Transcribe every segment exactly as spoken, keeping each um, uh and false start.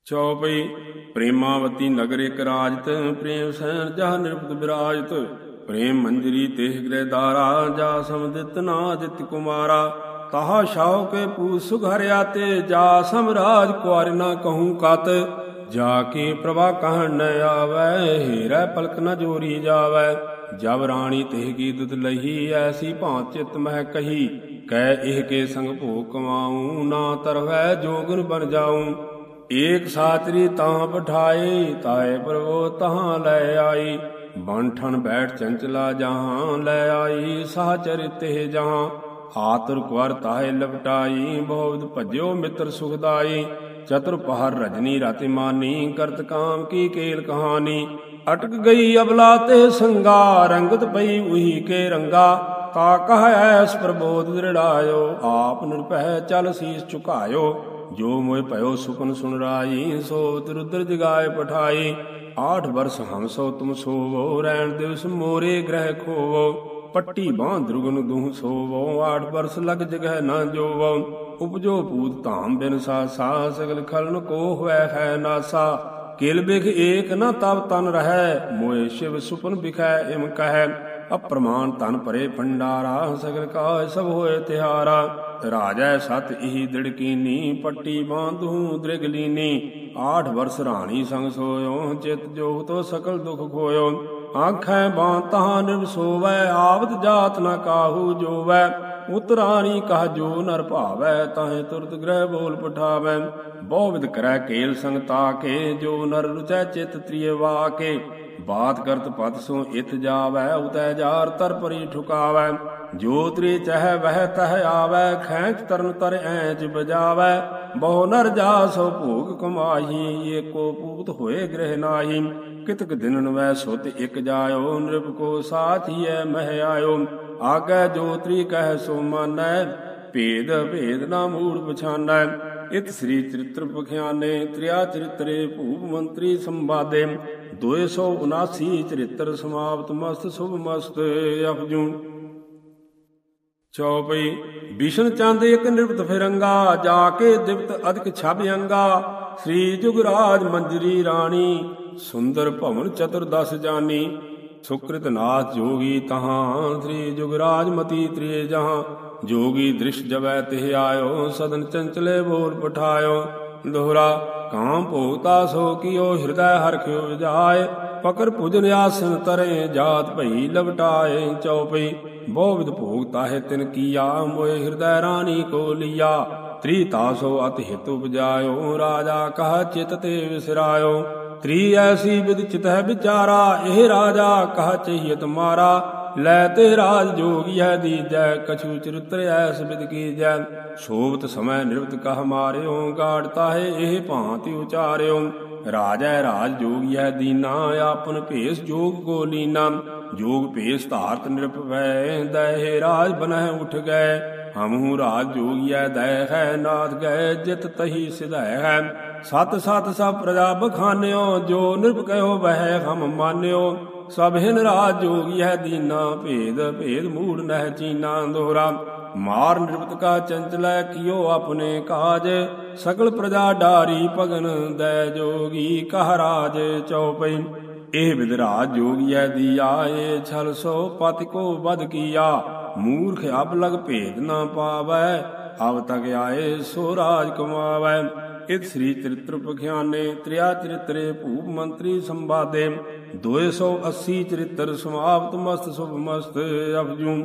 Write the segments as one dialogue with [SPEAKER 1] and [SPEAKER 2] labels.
[SPEAKER 1] ਚੌਪਈ। ਪ੍ਰੇਮਾਵਤੀ ਨਗਰ ਇਕ ਰਾਜਤ, ਪ੍ਰੇਮ ਸੈਨ ਜਹ ਨਿਰਪਤ ਬਿਰਾਜਤ। ਪ੍ਰੇਮ ਮੰਜਰੀ ਤੇਹ ਗ੍ਰਹਿ ਦਾਰਾ, ਜਾ ਸਮਦਿਤ ਨਾ ਅਦਿਤ ਕੁਮਾਰਾ। ਤਾਹਾ ਛਾਉ ਕੇ ਪੂਤ ਸੁਖ ਹਰਿਆ ਤੇ, ਜਾ ਸਮਰਾਜ ਕੁਆਰ ਨਾ ਕਹੂੰ ਕਤ। ਜਾ ਕੇ ਪ੍ਰਭਾ ਕਹਿਣ ਨ ਆਵੈ, ਹੀਰੈ ਪਲਕ ਨ ਜੋਰੀ ਜਾਵੈ। ਜਬ ਰਾਣੀ ਤਿਹ ਕੀ ਦੁਤ ਲਹੀ, ਐਸੀ ਭਾਂਤ ਚਿਤ ਮਹਿ ਕਹੀ। ਕਹਿ ਇਹ ਕੇ ਸੰਗ ਭੋਗ ਕਮਾਊਂ, ਨਾ ਤਰਵੈ ਜੋਗਨ ਬਨ ਜਾਊਂ। ਏਕ ਸਾਤਰੀ ਤਾਂ ਪਠਾਈ, ਤਾਏ ਪ੍ਰਭੋ ਤਹਾਂ ਲੈ ਆਈ। ਬਨ ਠਨ ਬੈਠ ਚੰਚਲਾ ਜਹਾਂ, ਲੈ ਆਈ ਸਾਚਰਿ ਤਿਹ ਜਹਾਂ। ਆਤੁਰ ਕੁਵਰ ਤਾਹੇ ਲਪਟਾਈ, ਬਹੁ ਭਜਿਓ ਮਿੱਤਰ ਸੁਖਦਾਈ। ਚਤੁਰ ਪਹਰ ਰਜਨੀ ਰਾਤਿ ਮਾਨੀ, ਕਰਤ ਕਾਮ ਕੀ ਕੇਲ ਕਹਾਨੀ। ਅਟਕ ਗਈ ਅਬਲਾ ਤੇ ਸੰਗਾ, ਰੰਗਤ ਪਈ ਉਹੀ ਕੇ ਰੰਗਾ। ਤਾ ਕਹ ਐਸ ਪ੍ਰਬੋਧ ਦ੍ਰਿੜਾਇਓ, ਆਪ ਨਿਰਭੈ ਚਲ ਸੀਸ ਝੁਕਾਇਓ। ਜੋ ਮੋਇ ਭਇਓ ਸੁਪਨ ਸੁਨ ਰਾਈ, ਸੋਵਤ ਰੁਦਰ ਜਗਾਏ ਪਠਾਈ। ਆਠ ਬਰਸ ਹਮ ਸੋ ਤੁਮ ਸੋਵੋ, ਰੈਣ ਦਿਵਸ ਮੋਰੇ ਗ੍ਰਹਿ ਖੋਵੋ। ਪੱਟੀ ਬਾਂਹ ਦ੍ਰੁਗਨ ਦੁਹ ਸੋਵੋ, ਆਠ ਬਰਸ ਲਗ ਜਗਹਿ ਨ ਜੋਵੋ। ਉਪਜੋ ਪੂਤ ਧਾਮ ਬਿਨ ਸਾਸਾ, ਸਗਲ ਖਲਨ ਕੋ ਹੋਇ ਹੈ ਨਾਸਾ। ਕਿਲ ਬਿਖ ਏਕ ਨ ਤਬ ਤਨ ਰਹੈ, ਮੋਏ ਸ਼ਿਵ ਸੁਪਨ ਬਿਖੈ ਇਮ ਕਹਿ। ਅਪ੍ਰਮਾਣ ਧਨ ਭਰੇ ਭੰਡਾਰਾ, ਸਗਲ ਕਾਜ ਸਭ ਹੋਏ ਤਿਹਾਰਾ। ਰਾਜੈ ਸਤ ਇਹੀ ਦ੍ਰਿੜਕੀਨੀ, ਪੱਟੀ ਬਾਂਧੂ ਦ੍ਰਿਗ ਲੀਨੀ। ਆਠ ਵਰਸ ਰਾਣੀ ਸੰਗ ਸੋਇਓ, ਚਿਤ ਜੋਗ ਤੋ ਸਕਲ ਦੁਖ ਖੋਇਓ। ਆਖੈ ਬਾਂ ਤਹਾਂ ਨਿਰਭ ਸੋਵੈ, ਆਵਤ ਜਾਤ ਨ ਕਾਹੂ ਜੋਵੈ। ਉਤਰਾਣੀ ਕਹ ਜੋ ਨਰ ਭਾਵੈ, ਤਾਹੇ ਤੁਰਤ ਗ੍ਰਹਿ ਬੋਲ ਪਠਾਵੈ। ਬਹੁ ਵਿਧ ਕਰੈ ਕੇਲ ਸੰਗ ਤਾਕੇ, ਜੋ ਨਰ ਰੁਚੈ ਚਿਤ ਤ੍ਰਿਏ ਵਾਕੇ। ਬਾਤ ਕਰਤ ਪਤ ਸੋ ਇਤ ਜਾਵੈ, ਉਤੈ ਜਾਰ ਤਰ ਪਰੀ ਠੁਕਾਵੈ। ਜੋ ਤ੍ਰਿ ਚਹਿ ਵਹਿ ਤਹ ਆਵੈ, ਖੈਂਚ ਤਰਨ ਤਰ ਐਂਚ ਬਜਾਵੈ। ਬਹੁ ਨਰ ਜਾ ਸੋ ਭੋਗ ਕਮਾਹੀ, ਏਕੋ ਪੂਤ ਹੋਏ ਗ੍ਰਹਿ ਨਾਹੀ। ਕਿਤਕ ਦਿਨਨ ਵੈ ਸੁਤ ਇਕ ਜਾਇਓ, ਨਿਰਭ ਕੋ ਸਾਥੀਐ ਮਹਿ ਆਇਓ। ਆਗੈ ਜੋ ਤ੍ਰਿ ਕਹਿ ਸੋ ਮਾਨੈ, ਭੇਦ ਭੇਦ ਨਾ ਮੂੜ ਪਛਾਨੈ। ਇਤ ਸ੍ਰੀ ਚਰਿਤ੍ਰ ਪਖਿਆਨੇ, ਤ੍ਰਿਆ ਚਰਿਤਰੇ ਭੂਪ ਮੰਤਰੀ ਸੰਵਾਦੇ। ਦੋ ਸੌ ਉਨਾਸੀ ਚਰਿਤ੍ਰ ਸਮਾਪਤ, ਮਸਤ ਸੁਭ ਮਸਤ ਅਪਜੂ। ਚੌਪਈ। ਬਿਸ਼ਨ ਚੰਦ ਇਕ ਨਿਰਭਤ ਫਿਰੰਗਾ, ਜਾ ਕੇ ਦਿਵਤ ਅਧਿਕ ਛਬ ਅੰਗਾ। ਸ੍ਰੀ ਜੁਗਰਾਜ ਮੰਜਰੀ ਰਾਣੀ, ਸੁੰਦਰ ਭਵਨ ਚਤੁਰਦਸ ਜਾਨੀ। ਸੁਕ੍ਰਿਤ ਨਾਥ ਜੋਗੀ ਤਹਾਂ, ਸ੍ਰੀ ਜੁਗਰਾਜ ਮਤੀ ਤ੍ਰਿਏ ਜਹਾਂ। ਜੋਗੀ ਦ੍ਰਿਸ਼ ਜਬੈ ਤਿਹ ਆਇਓ, ਸਦਨ ਚੰਚਲੇ ਬੋਲ ਪਠਾਇਓ। ਦੋਹਰਾ। ਕਾਮ ਭੋਗਤਾ ਸੋ ਕੀਓ, ਹਿਰਦੈ ਹਰਖਿਓ ਵਿਜਾਏ। ਪਕਰ ਭੁਜਨ ਆਸਨ ਤਰੇ, ਜਾਤ ਭਈ ਲਵਟਾਏ। ਚੌਪਈ। ਬਹੁ ਵਿਧ ਭੋਗ ਤਾਹੇ ਤਿਨ ਕੀਆ, ਮੋਏ ਹਿਰਦੈ ਰਾਣੀ ਕੋ ਲੀਆ। ਤ੍ਰਿ ਤਾਸੋ ਅਤ ਹਿਤ ਉਪਜਾਇਓ, ਰਾਜਾ ਕਹ ਚਿਤ ਤੇ ਵਿਸਰਾਇਓ। ਤ੍ਰਿ ਐਸੀ ਵਿਧ ਚਿਤਹਿ ਵਿਚਾਰਾ, ਇਹ ਰਾਜਾ ਕਹ ਚਹੀਅਤ ਮਾਰਾ। ਲੈ ਤੇ ਰਾਜ ਜੋਗੀਐ ਦੀਜੈ, ਕਛੂ ਚਰਿਤ੍ਰ ਐਸ ਵਿਧ ਕੀਜੈ। ਸੋਵਤ ਸਮੈ ਨਿਰਭਤ ਕਹ ਮਾਰਿਓ, ਗਾੜ ਤਾਹੇ ਇਹ ਭਾਂਤਿ ਉਚਾਰਿਓ। ਰਾਜੈ ਰਾਜ ਜੋਗੀਐ ਦੀਨਾ, ਆਪਨ ਭੇਸ ਜੋਗ ਕੋ ਲੀਨਾ। ਜੋਗ ਭੇਸ ਧਾਰਤ ਨਿਰਭੈ, ਦਇ ਰਾਜ ਬਨਹਿ ਉਠ ਗਏ। ਹਮਹੂ ਰਾਜ ਜੋਗੀਐ ਦਇ ਹੈ, ਨਾਥ ਗਏ ਜਿਤ ਤਹੀ ਸਿਧੈ ਹੈ। ਸਤ ਸਤ ਸਭ ਪ੍ਰਜਾ ਬਖਾਨਿਓ, ਜੋ ਨਿਰਭ ਕਹਿਓ ਵਹਿ ਹਮ ਮਾਨਿਓ। ਸਭ ਹਿਨ ਰਾਜ ਜੋਗੀਐ ਦੀਨਾ, ਭੇਦ ਭੇਦ ਮੂੜ ਨਹਿ ਚੀਨਾ। ਦੋਹਰਾ। ਮਾਰ ਨਿਰਭਤ ਕਾ ਚੰਚਲੈ, ਕੀਓ ਆਪਣੇ ਕਾਜ। ਸਕਲ ਪ੍ਰਜਾ ਡਾਰੀ ਪਗਨ, ਦੈ ਜੋਗੀ ਕਹ ਰਾਜ। ਚੌਪਈ। ਇਹ ਵਿਧ ਰਾਜ ਜੋਗੀਐ ਦੀਆ, ਏ ਛਲ ਸੋ ਪਤਿ ਕੋ ਵਧ ਕੀਆ। ਮੂਰਖ ਅਬ ਲਗ ਭੇਦ ਨਾ ਪਾਵੈ, ਅਬ ਤਕ ਆਏ ਸੋ ਰਾਜ ਕਮਾਵੈ। ਇਤ ਸ੍ਰੀ ਚਰਿਤ੍ਰ ਪਖਿਆਨੇ, ਤ੍ਰਿਆ ਚਰਿਤਰੇ ਭੂਪ ਮੰਤਰੀ ਸੰਵਾਦੇ। ਦੋ ਸੌ ਅੱਸੀ ਚਰਿਤ੍ਰ ਸਮਾਪਤ, ਮਸਤ ਸੁਭ ਮਸਤ ਅਪਜੂ।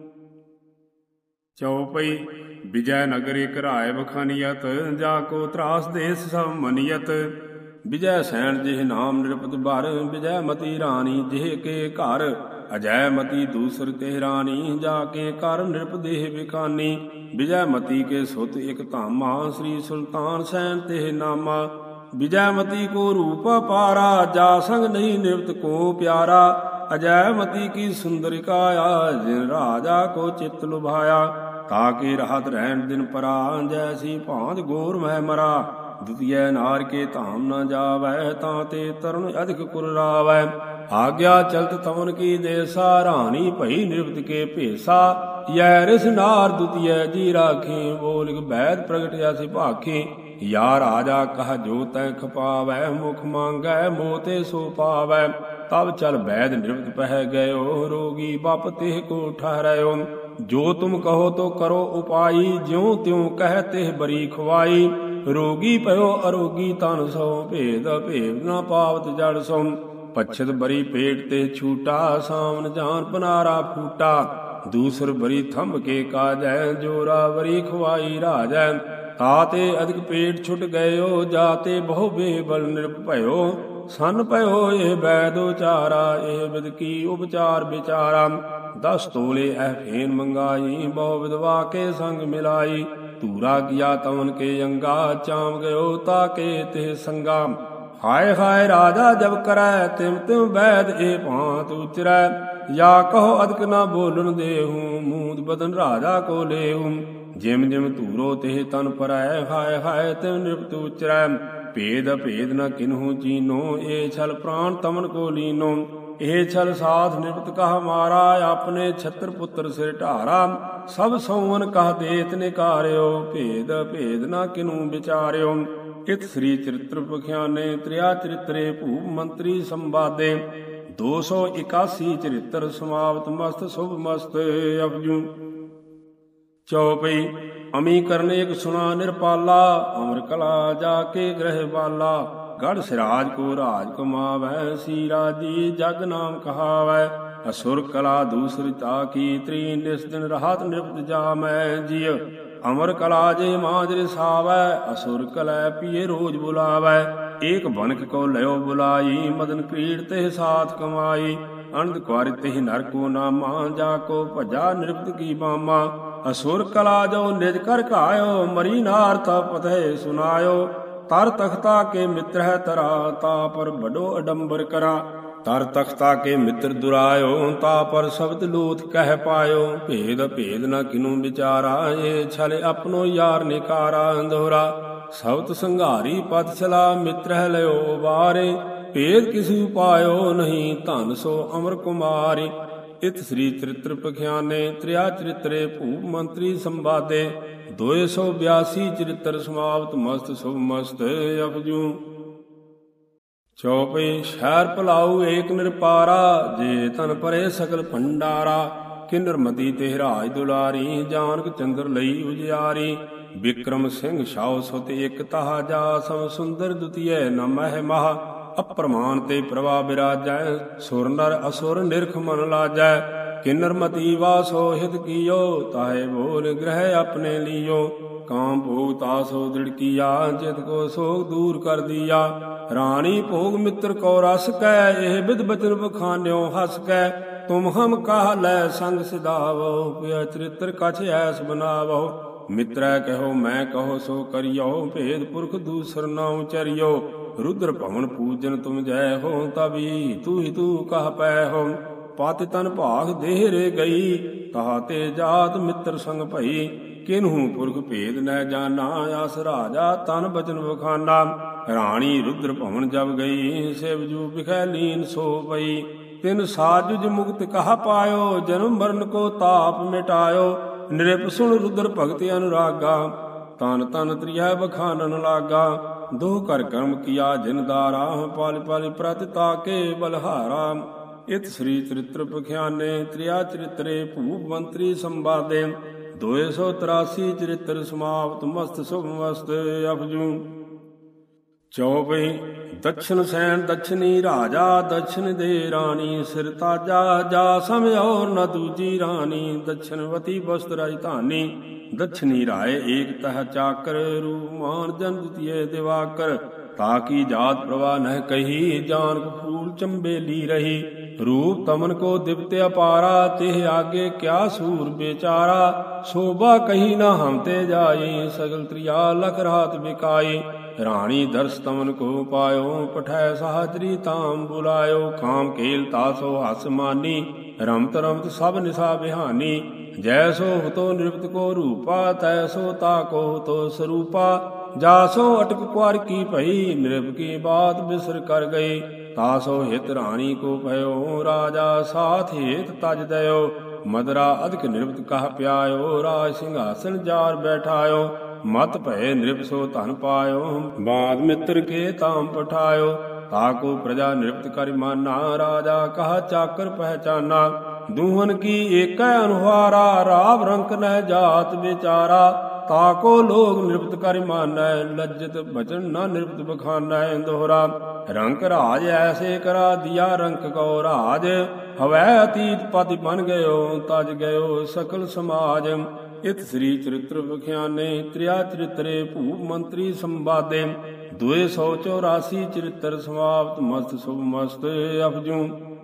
[SPEAKER 1] ਚੌਪਈ। ਵਿਜੈ ਨਗਰ ਇਕ ਰਾਏ ਬਖਾਨੀਅਤ, ਜਾ ਕੋ ਤਰਾਸ ਦੇਸ ਸਭ ਮਨੀਅਤ। ਵਿਜੈ ਸੈਣ ਜਿਹ ਨਾਮ ਨਿਰਪਤ ਭਰ, ਵਿਜੈ ਮਤੀ ਰਾਣੀ ਜਿਹ ਕੇ ਘਰ। ਅਜੈ ਮਤੀ ਦੂਸਰ ਤਿਹ ਰਾਣੀ, ਜਾ ਕੇ ਕਰ ਨਿਰਪ ਦੇਹ ਬਿਖਾਨੀ। ਵਿਜੈ ਮਤੀ ਕੇ ਸੁਤ ਇਕ ਧਾਮਾ, ਸ੍ਰੀ ਸੁਲਤਾਨ ਸੈਨ ਤਿਹ ਨਾਮਾ। ਵਿਜੈ ਮਤੀ ਕੋ ਰੂਪ ਅਪਾਰਾ, ਜਾ ਸੰਗ ਨਹੀਂ ਨਿਰਪਤ ਕੋ ਪਿਆਰਾ। ਅਜੈ ਮਤੀ ਕੀ ਸੁੰਦਰ ਕਾਇਆ, ਜਿਨ ਰਾਜਾ ਕੋ ਚਿਤ ਲੁਭਾਇਆ। ਤਾਕੇ ਰਹਤ ਰਹਿਣ ਦਿਨ ਪਰਾ, ਜੈਸੀ ਭਾਂਤ ਗੋਰ ਮਹਿ ਮਰਾ। ਦੁਤੀਏ ਨਾਰ ਕੇ ਧਾਮ ਨ ਜਾਵੈ, ਤਾਂ ਤੇ ਤਰੁਣ ਅਧਿਕ ਕੁਲ ਰਾਵੈ। ਆਗਿਆ ਚਲਤ ਤਵਨ ਕੀ ਦੇਸਾ, ਰਾਣੀ ਭਈ ਨਿਰਭਤ ਕੇ ਭੇਸਾ। ਯੈ ਰਿਸ ਨਾਰ ਦੁਤੀਏ ਜੀ ਰਾਖੀ, ਬੋਲਿਕ ਬੈਦ ਪ੍ਰਗਟਿਆ ਸਿ ਭਾਖੀ। ਯਾ ਰਾਜਾ ਕਹ ਜੋ ਤੈ ਖਪਾਵੈ, ਮੁਖ ਮੰਗੈ ਮੋਤੇ ਸੋ ਪਾਵੈ। ਤਬ ਚਲ ਬੈਦ ਨਿਰਵਤ ਪਹਿ ਗਇਓ, ਰੋਗੀ ਬਪ ਤਿਹ ਕੋ ਠਹਰਇਓ। ਜੋ ਤੁਮ ਕਹੋ ਤੋ ਕਰੋ ਉਪਾਈ, ਜਿਉ ਤਿਉ ਕਹਿ ਤਿਹ ਬਰੀ ਖਵਾਈ। ਰੋਗੀ ਭਇਓ ਅਰੋਗੀ ਤਨ ਸੋ, ਭੇਦ ਭੇਦ ਨ ਪਾਵਤ ਜੜ ਸੋ। ਪਛਤ ਬਰੀ ਪੇਟ ਤੇ ਛੂਟਾ, ਸਾਵਨ ਜਾਨ ਪਨਾਰਾ ਫੂਟਾ। ਦੂਸਰ ਬਰੀ ਥੰਬ ਕੇ ਕਾਜੈ, ਜੋਰਾ ਬਰੀ ਖਵਾਈ ਰਾਜੈ। ਤਾਤੇ ਅਧਿਕ ਪੇਟ ਛੁਟ ਗਇਓ, ਜਾਤੇ ਬਹੁ ਬੇਬਲ ਨਿਰਪ ਭਇਓ। ਸੰਨ ਭਇਓ ਇਹ ਬੈਦ ਉਚਾਰਾ, ਇਹ ਵਿਦ ਕੀ ਉਪਚਾਰ ਵਿਚਾਰਾ। ਦਸ ਤੋਲੇ ਐ ਫੇਨ ਮੰਗਾਈ, ਬਹੁ ਵਿਦਵਾ ਕੇ ਸੰਗ ਮਿਲਾਈ। ਧੂਰਾ ਕੀਆ ਤਵਨ ਕੇ ਅੰਗਾ, ਚਾਮ ਗਇਓ ਤਾਕੇ ਤੇ ਸੰਗਾ। ਹਾਏ ਹਾਏ ਰਾਜਾ ਜਬ ਕਰੈ, ਤਿਮ ਤਿਮ ਬੈਦ ਇਹ ਭਾਂਤ ਉਚਰੈ। ਯਾ ਕਹੋ ਅਦਕ ਨਾ ਬੋਲਣ ਦੇਹੂੰ, ਮੂਦ ਬਦਨ ਰਾਜਾ ਕੋ ਲੇਹੂੰ। ਜਿਮ ਜਿਮ ਧੂਰੋ ਤਿਹ ਤਨ ਪਰੈ, ਹਾਏ ਹਾਏ ਤਿਮ ਨਿਰਪਤ ਉਚਰੈ। ਭੇਦ ਭੇਦ ਨ ਕਿਨਹੂ ਚੀਨੋ, ਇਹ ਛਲ ਪ੍ਰਾਣ ਤਮਨ ਕੋ ਲੀਨੋ। ਇਹ ਛਲ ਸਾਧ ਨਿਰਪਤ ਕਹ ਮਾਰਾ, ਆਪਣੇ ਛਤਰ ਪੁੱਤਰ ਸਿਰ ਢਾਰਾ। ਸਭ ਸੌਵਨ ਕਹ ਦੇਤ ਨਿਕਾਰਿਓ, ਭੇਦ ਭੇਦ ਨ ਕਿਨੂ ਵਿਚਾਰਿਓ। ਇਤ ਸ੍ਰੀ ਚਰਿਤ੍ਰ ਪਖਿਆਨੇ, ਤ੍ਰਿਆ ਚਰਿਤਰੇ ਭੂਪ ਮੰਤਰੀ ਸੰਵਾਦੇ। ਦੋ ਸੌ ਇਕਾਸੀ ਚਰਿਤ੍ਰ ਸਮਾਪਤ, ਮਸਤ ਸੁਭ ਮਸਤ ਅਪਜੂ। ਚਉਪਈ ਅਮੀ ਕਰਨ ਇਕ ਸੁਣਾ ਨਿਰਪਾਲਾ, ਅਮਰ ਕਲਾ ਜਾ ਕੇ ਗ੍ਰਹਿ ਬਾਲਾ। ਗੜ ਸਿਰਾਜ ਕੋ ਰਾਜ ਕਮਾਵੈ, ਸੀ ਰਾਜੀ ਜਗ ਨਾਮ ਕਹਾਵੈ। ਅਸੁਰ ਕਲਾ ਦੂਸਰ ਤਾ ਕੀ, ਤ੍ਰੀ ਨਿਸ ਦਿਨ ਰਾਤ ਨਿਰਪਤ ਜਾਮੈ ਜਿਯ। ਅਮਰ ਕਲਾ ਜੇ ਮਾਜ ਰਿਸਾਵੈ, ਅਸੁਰ ਕਲੈ ਪੀਏ ਰੋਜ ਬੁਲਾਵੈ। ਏਕ ਬਨਕ ਕੋ ਲਿਓ ਬੁਲਾਈ, ਮਦਨ ਕ੍ਰੀੜ ਤੇ ਸਾਥ ਕਮਾਈ। ਅਨੰਦ ਕੁਾਰਿ ਤਿਹ ਨਰ ਕੋ ਨਾਮਾ, ਜਾ ਕੋ ਭਜਾ ਨਿਰਪਤ ਕੀ ਬਾਮਾ। ਅਸੁਰ ਕਲਾ ਜੋ ਨਿਜ ਕਰ ਘਾਇਓ, ਮਰੀ ਨਾਰ ਤਾ ਪਤਹਿ ਸੁਨਾਇਓ। ਤਰ ਤਖਤਾ ਕੇ ਮਿੱਤਰ ਹੈ ਤਰਾ, ਤਾ ਪਰ ਬਡੋ ਅਡੰਬਰ ਕਰਾ। ਤਰ ਤਖਤਾ ਕੇ ਮਿੱਤਰ ਦੁਰਾਇਓ, ਤਾ ਪਰ ਸ਼ਬਦ ਲੋਥ ਕਹਿ ਪਾਇਓ। ਭੇਦ ਭੇਦ ਨ ਕਿਨੂ ਵਿਚਾਰਾ, ਇਹ ਛਲ ਆਪਣੋ ਯਾਰ ਨਿਕਾਰਾ। ਦੋਹਰਾ ਸਬਤ ਸੰਘਾਰੀ ਪਤ ਛਲਾ, ਮਿੱਤਰ ਹੈ ਲਿਓ ਬਾਰੇ। ਭੇਦ ਕਿਸੂ ਪਾਇਓ ਨਹੀਂ, ਧਨ ਸੋ ਅਮਰ ਕੁਮਾਰੀ। ਇਤ ਸ੍ਰੀ ਚਰਿਤ੍ਰ ਪਖਿਆਨੇ, ਤ੍ਰਿਆ ਚਰਿਤਰੇ ਭੂਪ ਮੰਤਰੀ ਸੰਵਾਦੇ। ਦੋ ਸੌ ਬਿਆਸੀ ਚਰਿਤ੍ਰ ਸਮਾਪਤ, ਮਸਤ ਸੁਭ ਮਸਤ ਅਪਜੂ। ਚਉਪਈ ਸ਼ਹਿਰ ਭਲਾਉ ਏਕ ਨਿਰਪਾਰਾ, ਜੇ ਤਨ ਪਰੇ ਸਕਲ ਭੰਡਾਰਾ। ਕਿੰਨਰ ਮਤੀ ਤੇ ਰਾਜ ਦੁਲਾਰੀ, ਜਾਨਕ ਚੰਦਰ ਲਈ ਉਜਿਆਰੀ। ਬਿਕਰਮ ਸਿੰਘ ਛਾਉ ਸੁਤ ਇਕ ਤਹਾ, ਜਾ ਸਮ ਸੁੰਦਰ ਦੁਤੀਏ ਨ ਮਹਿ ਮਹਾ। ਅਪਰਮਾਨ ਤੇ ਪ੍ਰਭਾ ਬਿਰਾਜੈ, ਸੁਰ ਨਰ ਅਸੁਰ ਨਿਰਖ ਮਨ ਲਾਜੈ। ਕਿੰਨਰ ਮਤੀ ਵਾਸੋ ਹਿਤ ਕੀਓ, ਤਾਹੇ ਬੋਲ ਗ੍ਰਹਿ ਆਪਣੇ ਲੀਓ। ਕਾਮ ਭੋਗ ਤਾਸੋ ਦ੍ਰਿੜ ਕੀਆ, ਚਿਤ ਕੋ ਸੋਗ ਦੂਰ ਕਰ ਦੀਆ। ਰਾਣੀ ਭੋਗ ਮਿੱਤਰ ਕੋ ਰਸ ਕੈ, ਇਹ ਬਿਦ ਬਚਨ ਬਖਾਨਿਓ ਹਸ ਕੈ। ਤੁਮ ਹਮ ਕਾਹ ਲੈ ਸੰਗ ਸਿਧਾਵੋ, ਪਿਆ ਚਰਿਤ੍ਰ ਕਛ ਐਸ ਬਨਾਵੋ। ਮਿੱਤਰੈ ਕਹੋ ਮੈਂ ਕਹੋ ਸੋ ਕਰਿਓ, ਭੇਦ ਪੁਰਖ ਦੂਸਰ ਨਾਉ ਚਰਿਓ। ਰੁਦਰ ਭਵਨ ਪੂਜਨ ਤੁਮ ਜੈ ਹੋ, ਤਬੀ ਤੂ ਹੀ ਤੂ ਕਹ ਪੈ ਹੋ। ਪਤਿ ਤਨ ਭਾਗ ਦੇਹ ਰੇ ਗਈ, ਤਹਾ ਤੇ ਜਾਤ ਮਿੱਤਰ ਸੰਗ ਭਈ। ਕਿਨਹੂ ਪੁਰਖ ਭੇਦ ਨ ਜਾਨਾ, ਆਸ ਰਾਜਾ ਤਨ ਬਚਨ ਬਖਾਨਾ। ਰਾਣੀ ਰੁਦਰ ਭਵਨ ਜਬ ਗਈ, ਸਿਵ ਜੂ ਬਿਖੈ ਲੀਨ ਸੋ ਪਈ। ਤਿਨ ਸਾਜੁਜ ਮੁਕਤ ਕਹ ਪਾਇਓ, ਜਨਮ ਮਰਨ ਕੋ ਤਾਪ ਮਿਟਾਇਓ। ਨਿਰਪ ਸੁਣ ਰੁਦਰ ਭਗਤ ਅਨੁਰਾਗਾ, ਤਨ ਤਨ ਤ੍ਰਿਆ ਬਖਾਨਨ ਲਾਗਾ। ਦੋ ਕਰ ਕਰਮ ਕੀਆ ਜਿਨ ਦਾਰਾ, ਪਲ ਪਲ ਪ੍ਰਤ ਤਾਕੇ ਬਲਹਾਰਾ। ਇਤ ਸ੍ਰੀ ਚਰਿਤ੍ਰ ਪਖਿਆਨੇ, ਤ੍ਰਿਆ ਚਰਿਤਰੇ ਭੂਪ ਮੰਤਰੀ ਸੰਵਾਦੇ। ਦੋ ਸੌ ਤਰਾਸੀ ਚਰਿਤ੍ਰ ਸਮਾਪਤ, ਮਸਤ ਸੁਭ ਮਸਤ ਅਪਜੂ। ਚਉਪਈ ਦਛਨ ਸੈਨ ਦਛਨੀ ਰਾਜਾ, ਦਛਨ ਦੇ ਰਾਣੀ ਸਿਰ ਤਾਜਾ। ਜਾ ਸਮ ਔਰ ਨ ਦੂਜੀ ਰਾਣੀ, ਦਛਨਵਤੀ ਬਸਤ ਰਾਜਧਾਨੀ। ਦਛਨੀ ਰਾਏ ਏਕ ਤਹ ਚਾਕਰ, ਰੂਪ ਮਾਨ ਜਨ ਦੁਤੀਏ ਦਿਵਾਕਰ। ਤਾਕੀ ਜਾਤ ਪ੍ਰਵਾ ਨਹਿ ਕਹੀ, ਜਾਨਕ ਫੂਲ ਚੰਬੇਲੀ ਰਹੀ। ਰੂਪ ਤਮਨ ਕੋ ਦਿਵਤ ਅਪਾਰਾ, ਤਿਹ ਆਗੇ ਕਿਆ ਸੂਰ ਬੇਚਾਰਾ। ਸ਼ੋਭਾ ਕਹੀ ਨਾ ਹਮ ਤੇ ਜਾਈ, ਸਗਲ ਤ੍ਰਿਆ ਲਖ ਰਾਤ ਬਿਕਾਈ। ਰਾਣੀ ਦਰਸ ਤਮਨ ਕੋ ਪਾਇਓ, ਪਠੈ ਸਾਜਰੀ ਤਾਮ ਬੁਲਾਇਓ। ਕਾਮ ਕੇਲ ਤਾਸੋ ਹਸ ਮਾਨੀ, ਰਮਤ ਰਮਤ ਸਭ ਨਿਸਾ ਬਿਹਾਨੀ। ਜੈਸੋ ਹੁਤੋ ਨਿਰਪਤ ਕੋ ਰੂਪਾ, ਤੈਸੋ ਤਾਕੋ ਹੁਤੋ ਸਰੂਪਾ। ਜਾਸੋ ਅਟਕ ਕੁਾਰ ਕੀ ਭਈ, ਨਿਰਭ ਕੀ ਬਾਤ ਬਿਸਰ ਕਰ ਗਈ। ਤਾਸੋ ਹਿਤ ਰਾਣੀ ਕੋ ਭਇਓ, ਰਾਜਾ ਸਾਥ ਹੇਤ ਤਜ ਦਇਓ। ਮਦਰਾ ਅਧਿਕ ਨਿਰਪਤ ਕਹ ਪਿਆਇਓ, ਰਾਜ ਸਿੰਘਾਸਨ ਜਾਰ ਬੈਠਾਇਓ। ਮਤ ਭਏ ਨਿਰਪ ਸੋ ਧਨ ਪਾਇਓ। ਬਾਦ ਮਿੱਤਰ ਕੇ ਤਾਮ ਪਠਾਇਓ। ਤਾਕੋ ਪ੍ਰਜਾ ਨਿਰਪਤ ਕਰਿ ਮਾਨਾ। ਰਾਜਾ ਕਹਾ ਚਾਕਰ ਪਹਿਚਾਨਾ। ਦੂਹਨ ਕੀ ਏਕੈ ਅਨੁਹਾਰਾ। ਰਾਵ ਰੰਕ ਨਹਿ ਜਾਤ ਵਿਚਾਰਾ। ਤਾਕੋ ਲੋਗ ਨਿਰਪਤ ਕਰਿ ਮਾਨੈ। ਲੱਜਤ ਬਚਨ ਨ ਨਿਰਪਤ ਬਖਾਨੈ। ਦੋਹਰਾ ਰੰਕ ਰਾਜ ਐਸੇ ਕਰਾ ਦਿਆ। ਰੰਕ ਕੋ ਰਾਜ ਹਵੈ ਅਤੀਤ ਪਤਿ ਬਨ ਗਇਓ। ਤਜ ਗਇਓ ਸਕਲ ਸਮਾਜ। ਇਤ ਸ੍ਰੀ ਚਰਿਤ੍ਰ ਬਖਿਆਨੇ। ਤ੍ਰਿਆ ਚਰਿਤਰੇ ਭੂਪ ਮੰਤਰੀ ਸੰਵਾਦੇ। ਦੁਏ ਸੌ ਚੌਰਾਸੀ ਚਰਿਤ੍ਰ ਸਮਾਪਤ। ਮਸਤ ਸੁਭ ਮਸਤ ਅਪਜੂ।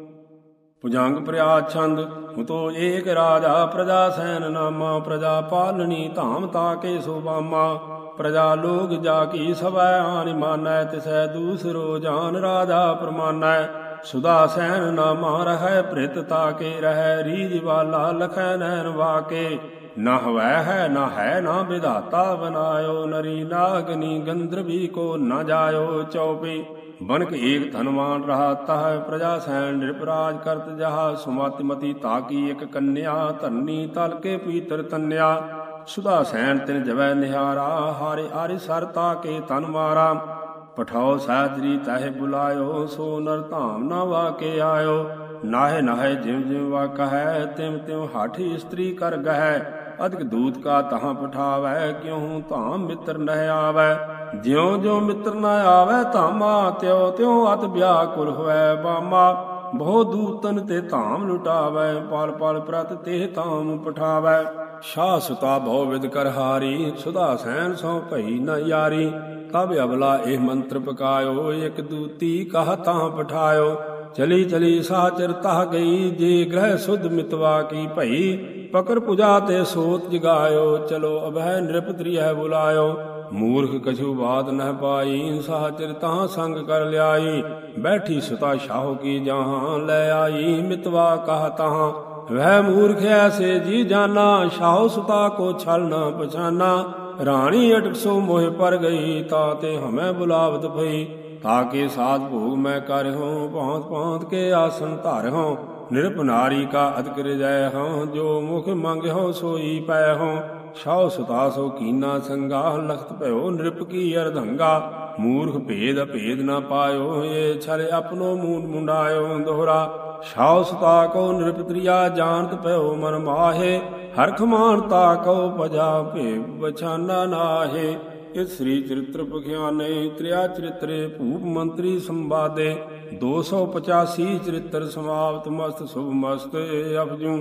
[SPEAKER 1] ਭੁਜੰਗ ਪ੍ਰਿਆਦ ਛੰਦ। ਹੁਤੋ ਏਕ ਰਾਜਾ ਪ੍ਰਜਾ ਸੈਨ ਨਾਮਾ। ਪ੍ਰਜਾ ਪਾਲਣੀ ਧਾਮ ਤਾਕੇ ਸੋਬਾਮਾ। ਪ੍ਰਜਾ ਲੋਗ ਜਾ ਕੀ ਸਭੈ ਆਨਿ ਮਾਨੈ। ਤਿਸੈ ਦੂਸਰੋ ਜਾਨ ਰਾਜਾ ਪ੍ਰਮਾਨੈ। ਸੁਦਾ ਸੈਨ ਨਾਮਾ ਰਹੈ ਭ੍ਰਿਤ ਤਾਕੇ। ਰਹੈ ਰੀਝ ਵਾਲਾ ਲਖੈ ਨੈਨ ਵਾਕੇ। ਨਾ ਹਵੈ ਹੈ ਨਾ ਹੈ ਨਾ ਵਿਧਾਤਾ ਬਨਾਇਓ। ਨਰੀ ਨਾਗਨੀ ਗੰਧਰਵੀ ਕੋ ਨ ਜਾਇਓ। ਚਉਪਈ ਬਨਕ ਏਕ ਧਨਵਾਨ ਰਹਾ। ਤਹ ਪ੍ਰਜਾ ਸੈਨ ਨਿਰਪਰਾਜ ਕਰਤ ਜਹਾ। ਸੁਮਤਿ ਮਤੀ ਤਾਕੀ ਇਕ ਕੰਨਿਆ। ਧਰਨੀ ਤਲ ਕੇ ਪੀਤਰ ਤਨਿਆ। ਸੁਦਾ ਸੈਨ ਤਿਨ ਜਵੈ ਨਿਹਾਰਾ। ਹਾਰੇ ਆਰਿ ਸਰ ਤਾਕੇ ਤਨ ਮਾਰਾ। ਪਠਾਓ ਸਹਿਜਰੀ ਤਹਿ ਬੁਲਾਇਓ। ਸੋ ਨਰ ਧਾਮ ਨਾ ਵਾਕੇ ਆਇਓ। ਨਾਹੇ ਨਾਹੇ ਜਿਵ ਜਿਵ ਵਾਕਹੈ। ਤਿਮ ਤਿਮ ਹਠ ਇਸਤਰੀ ਕਰ ਗਹਿ। ਅਧਿਕ ਦੂਤ ਕਾ ਤਹਾਂ ਪਠਾਵੈ। ਕਿਉ ਧਾਮ ਮਿੱਤਰ ਨਹਿ ਆਵੈ। ਜਿਉ ਜਿਉ ਮਿੱਤਰ ਨ ਆਵੈ ਧਾਮਾ। ਤਿਉ ਤਿਉ ਅਤ ਵਿਆਕੁਲ ਹੋਵੈ ਬਾਮਾ। ਬਹੁ ਦੂਤਨ ਤੇ ਧਾਮ ਲੁਟਾਵੈ। ਪਲ ਪਲ ਪ੍ਰਤ ਤੇ ਧਾਮ ਪਠਾਵੈ। ਸ਼ਾਹ ਸੁਤਾ ਬਹੁ ਵਿਦ ਕਰ ਹਾਰੀ। ਸੁਦਾ ਸੈਨ ਸੋ ਭਈ ਨ ਯਾਰੀ। ਤਬ ਅਬਲਾ ਇਹ ਮੰਤਰ ਪਕਾਇਓ। ਇਕ ਦੂਤੀ ਕਹ ਤਾਂ ਪਠਾਇਓ। ਚਲੀ ਚਲੀ ਸਾਚਰ ਤਹ ਗਈ। ਜੇ ਗ੍ਰਹਿ ਸੁਧ ਮਿਤਵਾ ਕੀ ਭਈ। ਪਕਰ ਪੁਜਾ ਤੇ ਸੋਤ ਜਗਾਇਓ। ਚਲੋ ਅਭੈ ਨਿਰਪਤ ਰਿਐ ਬੁਲਾਇਓ। ਮੂਰਖ ਕਛੂ ਬਾਤ ਨਹਿ ਪਾਈ। ਸਾਚਰ ਤਾਂ ਸੰਗ ਕਰ ਲਿਆਈ। ਬੈਠੀ ਸੁਤਾ ਸ਼ਾਹੋ ਕੀ ਜਹਾਂ। ਲੈ ਆਈ ਮਿਤਵਾ ਕਹ ਤਹਾਂ। ਵਹਿ ਮੂਰਖ ਐਸੇ ਜੀ ਜਾਨਾ। ਸ਼ਾਹੋ ਸੁਤਾ ਕੋ ਛਲ ਨ ਪਛਾਨਾ। ਰਾਣੀ ਅਟਕ ਸੋ ਮੋਹਿ ਪਰ ਗਈ। ਤਾਤੇ ਹਮੈ ਬੁਲਾਵਤ ਭਈ। ਤਾਕੇ ਸਾਧ ਭੋਗ ਮੈਂ ਕਰਿਓ। ਭਾਂਤ ਭਾਂਤ ਕੇ ਆਸਨ ਧਾਰਿਓ। ਨਿਰਪ ਨਾਰੀ ਕਾ ਅਦਿਕ ਰਿਜੈ ਹਉ। ਜੋ ਮੁਖ ਮੰਗਿਓ ਸੋਈ ਪੈ ਹਉ। ਸ਼ਾਹ ਸੁਤਾ ਸੋ ਕੀਨਾ ਸੰਗਾ। ਲਖਤ ਭਇਓ ਨਿਰਪ ਕੀ ਅਰਧੰਗਾ। ਮੂਰਖ ਭੇਦ ਅਭੇਦ ਨ ਪਾਇਓ। ਇਹ ਛਲ ਆਪਣੋ ਮੂੰਡ ਮੁੰਡਾਇਓ। ਦੋਹਰਾ ਸ਼ਾਹ ਸੁਤਾ ਕੋ ਨਿਰਪ ਤ੍ਰਿਆ। ਜਾਣਤ ਭਇਓ ਮਨ ਮਾਹੇ। ਹਰਖ ਮਾਨ ਤਾਕੋ ਪਜਾ ਭੇਵ ਬਛਾਨਾ ਨਾਹੇ। ਇਸ ਸ੍ਰੀ ਚਰਿਤ੍ਰ ਬਖਿਆਨੇ। ਤ੍ਰਿਆ ਚਰਿਤਰੇ ਭੂਪ ਮੰਤਰੀ ਸੰਵਾਦੇ। ਦੋ ਸੌ ਪਚਾਸੀ ਚਰਿਤ੍ਰ ਸਮਾਪਤ। ਮਸਤ ਸੁਭ ਮਸਤ ਅਪਜੂ।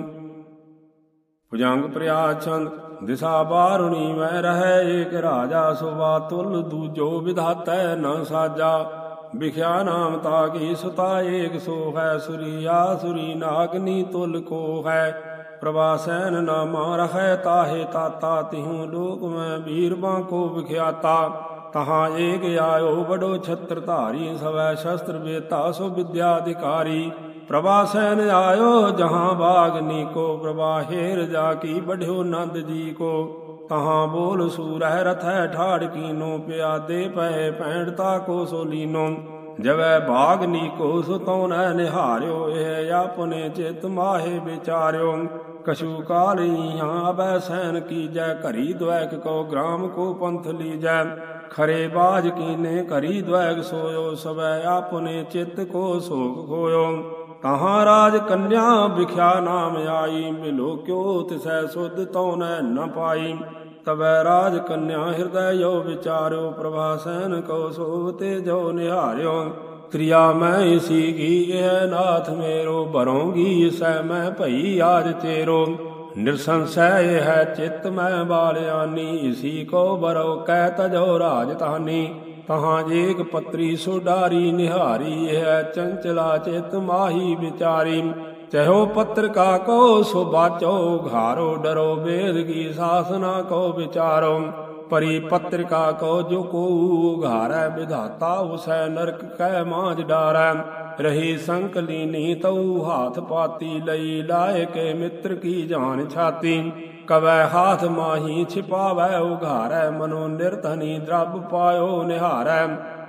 [SPEAKER 1] ਭੁਜੰਗ ਪ੍ਰਿਆਦ ਛੰਦ। ਦਿਸਾ ਬਾਰੁਣੀ ਮੈਂ ਰਹੈ। ਏਕ ਰਾਜਾ ਸੁਬਾ ਤੁਲ। ਦੂਜੋ ਵਿਧਾਤੈ ਨ ਸਾਜਾ। ਵਿਖਿਆ ਨਾਮ ਤਾਕੀ ਸੁਤਾ। ਏਕ ਸੋ ਹੈ ਸੁਰੀਆ। ਸੁਰੀ ਨਾਗਨੀ ਤੁਲ ਕੋ ਹੈ। ਪ੍ਰਭਾ ਸੈਨ ਨਾਮਾ ਰਹੈ ਤਾਹੇ ਤਾਤਾ। ਤਿਹੂ ਲੋਕ ਮੈਂ ਵੀਰ ਬਾਂਕੋ ਵਿਖਿਆਤਾ। ਤਹਾਂ ਏਕ ਆਇਓ ਬੜੋ ਛਤਰ ਧਾਰੀ। ਸਵੈ ਸ਼ਸਤਰ ਵੇਤਾ ਸੋ ਵਿਦਿਆ ਅਧਿਕਾਰੀ। ਪ੍ਰਭਾ ਸੈਨ ਆਇਓ ਜਹਾਂ ਬਾਗਨੀ ਕੋ। ਪ੍ਰਭਾ ਹੇਰ ਜਾ ਕੀ ਬਢਿਓ ਨੰਦ ਜੀ ਕੋ। ਤਹਾਂ ਬੋਲ ਸੂਰਹਿ ਰਥੈ ਠਾੜ ਕੀਨੋ। ਪਿਆਦੇ ਪਏ ਪੈਂਡਤਾ ਕੋ ਸੋ ਲੀਨੋ। ਜਵੈ ਬਾਗਨੀ ਕੋ ਸੁਤੋ ਨੈ ਨਿਹਾਰਿਓ। ਇਹ ਆਪਣੇ ਚਿਤ ਮਾਹੇ ਵਿਚਾਰਿਓ। ਕਛੂ ਕਾਲ ਇਹਾਂ ਅਬੈ ਸੈਨ ਕੀਜੈ। ਘਰੀ ਦ્વੈਕ ਕੋ ਗ੍ਰਾਮ ਕੋ ਪੰਥ ਲੀਜੈ। ਖਰੇ ਬਾਜ ਕੀਨੇ ਘਰੀ ਦ્વੈਕ ਸੋਇਓ। ਸਵੈ ਆਪਣੇ ਚਿਤ ਕੋ ਸੋਗ ਖੋਇਓ। ਤਹਾਂ ਰਾਜ ਕੰਨਿਆ ਵਿਖਿਆ ਨਾਮ ਆਈ। ਮਿਲੋ ਕਿਉ ਤਿਸੈ ਸੁਧ ਤਉ ਨੈ ਨ ਪਾਈ। ਤਬੈ ਰਾਜ ਕੰਨਿਆ ਹਿਰਦੈ ਯੋ ਵਿਚਾਰਿਓ। ਪ੍ਰਭਾ ਸੈਨ ਕੋ ਸੋਵਤੇ ਜੋ ਨਿਹਾਰਿਓ। ਤ੍ਰਿਆ ਮੈਂ ਇਸੀ ਕੀ ਇਹ ਨਾਥ ਮੇਰੋ। ਭਰੋਂਗੀ ਸੈ ਮੈਂ ਭਈ ਆਜ ਤੇਰੋ। ਨਿਰਸੰਸੈ ਇਹ ਹੈ ਚਿਤ ਮੈਂ ਬਾਲਿਆਨੀ। ਇਸੀ ਕੋ ਬਰੋ ਕਹਿ ਤਜੋ ਰਾਜਧਾਨੀ। ਤਹਾਂ ਏਕ ਪਤਰੀ ਸੋ ਡਾਰੀ। ਨਿਹਾਰੀ ਇਹ ਚੰਚਲਾ ਚਿਤ ਮਾਹੀ ਵਿਚਾਰੀ। ਚਹੋ ਪੱਤਰ ਕਾ ਕੋ ਸੋ ਬਾਚੋ। ਘਾਰੋ ਡਰੋ ਵੇਦ ਕੀ ਸਾਸਨਾ ਕੋ ਵਿਚਾਰੋ। ਪਰੀ ਪੱਤਰਿਕਾ ਕੋ ਜੋ ਕੋ ਘਾਰੈ। ਵਿਧਾਤਾ ਉਸੈ ਨਰਕ ਕੈ ਮਾਂਝ ਡਾਰੈ। ਰਹੀ ਸੰਕ ਲੀਨੀ ਤਉ ਹਾਥ ਪਾਤੀ। ਲਈ ਲਾਏ ਕੇ ਮਿੱਤਰ ਕੀ ਜਾਨ ਛਾਤੀ। ਕਵੈ ਹਾਥ ਮਾਹੀ ਛਿਪਾਵੈ ਉਘਾਰੈ। ਮਨੋ ਨਿਰਧਨੀ ਦ੍ਰਬ ਪਾਇਓ ਨਿਹਾਰੈ।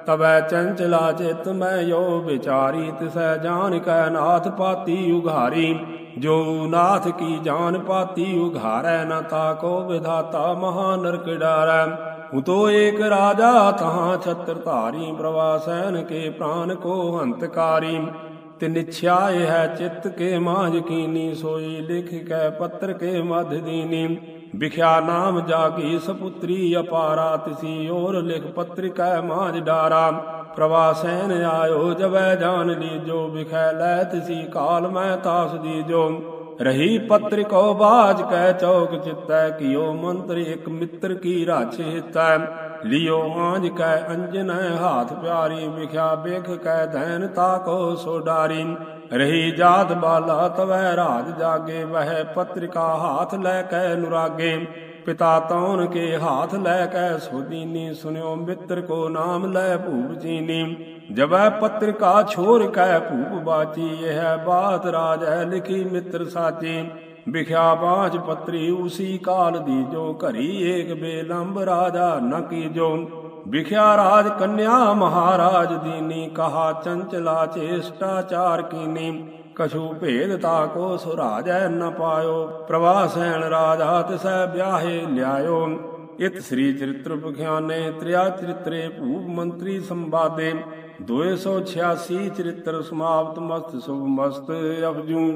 [SPEAKER 1] ਤਬੈ ਚੰਚਲਾ ਚਿਤ ਮੈਂ ਯੋ ਵਿਚਾਰੀ ਤਿਸੈ ਜਾਨ ਕੈ ਨਾਥ ਪਾਤੀ ਉਘਾਰੀ ਜੋ ਨਾਥ ਕੀ ਜਾਨ ਪਾਤੀ ਉਘਾਰੈ ਨ ਤਾਕੋ ਵਿਧਾਤਾ ਮਹਾ ਨਰਕ ਡਾਰੈ ਉਤੋ ਏਕ ਰਾਜਾ ਤਹਾਂ ਛਤਰ ਧਾਰੀ ਪ੍ਰਵਾਸੈਨ ਕੇ ਪ੍ਰਾਨ ਕੋ ਹੰਤਕਾਰੀ ਤਿਨਿਛਿਆ ਇਹ ਹੈ ਚਿੱਤ ਕੇ ਮਾਝ ਕੀਨੀ ਸੋਈ ਲਿਖ ਕੈ ਪੱਤਰ ਕੇ ਮਧ ਦੀਨੀ ਵਿਖਿਆ ਨਾਮ ਜਾਗੀ ਸਪੁੱਤਰੀ ਅਪਾਰਾ ਤਿਸੀ ਔਰ ਲਿਖ ਪੱਤਰਿਕੈ ਮਾਝ ਡਾਰਾ ਪ੍ਰਵਾਸੈਨ ਆਇਓ ਜਬੈ ਜਾਨ ਲੀਜੋ ਵਿਖੈ ਲੈ ਤਿਸੀ ਕਾਲ ਮੈਂ ਤਾਸ ਦੀਜੋ ਰਹੀ ਪੱਤਰਿਕੋ ਬਾਜ ਕੈ ਚੌਕ ਚਿਤੈ ਕੀਓ ਮੰਤਰ ਇਕ ਮਿੱਤਰ ਕੀ ਰਾਛ ਹਿਤੈ ਲਿਓ ਆਂਜ ਕੈ ਅੰਜਨੈ ਹਾਥ ਪਿਆਰੀ ਵਿਖਿਆ ਬਿਖ ਕੈ ਧੈਨ ਤਾਕੋ ਸੋ ਡਾਰੀ ਰਹੀ ਜਾਤ ਬਾਲਾ ਤਵੈ ਰਾਜ ਜਾਗੇ ਵਹਿ ਪਤਰਿਕਾ ਹਾਥ ਲੈ ਕੈ ਨੁਰਾਗੇ ਪਿਤਾ ਤੌਨ ਕੇ ਹਾਥ ਲੈ ਕੈ ਸੋਦੀਨੀ ਸੁਨਿਓ ਮਿੱਤਰ ਕੋ ਨਾਮ ਲੈ ਭੂਪ ਚੀਨੀ ਜਬੈ ਪਤਰਿਕਾ ਛੋਰ ਕੈ ਭੂਪ ਬਾਚੀ ਇਹ ਬਾਤ ਰਾਜ ਹੈ ਲਿਖੀ ਮਿੱਤਰ ਸਾਚੀ ਵਿਖਿਆ ਪਾਂਚ ਪਤਰੀ ਉਸੀ ਕਾਲ ਦੀ ਜੋ ਘਰੀ ਏਕ ਬੇਲੰਬ ਰਾਜਾ ਨ ਕੀਜੋ ਵਿਖਿਆ ਰਾਜ ਕੰਨਿਆ ਮਹਾਰਾਜ ਦੀਨੀ ਕਹਾ ਚੰਚਲਾ ਚੇਸ਼ਟਾਚਾਰ ਕੀਨੀ ਕਛੂ ਭੇਦ ਤਾਕੋ ਸੁਰਾਜੈ ਨ ਪਾਇਓ ਪ੍ਰਵਾਸੈਨ ਰਾਜਾ ਤਿਸੈ ਵਿਆਹੇ ਲਿਆਇਓ ਇਤ ਸ੍ਰੀ ਚਰਿਤ੍ਰ ਬਖਿਆਨੇ ਤ੍ਰਿਆ ਚਰਿਤਰੇ ਭੂਪ ਮੰਤਰੀ ਸੰਵਾਦੇ ਦੋ ਸੌ ਛਿਆਸੀ ਚਰਿਤ੍ਰ ਸਮਾਪਤ ਮਸਤ ਸੁਭ ਮਸਤ ਅਪਜੂ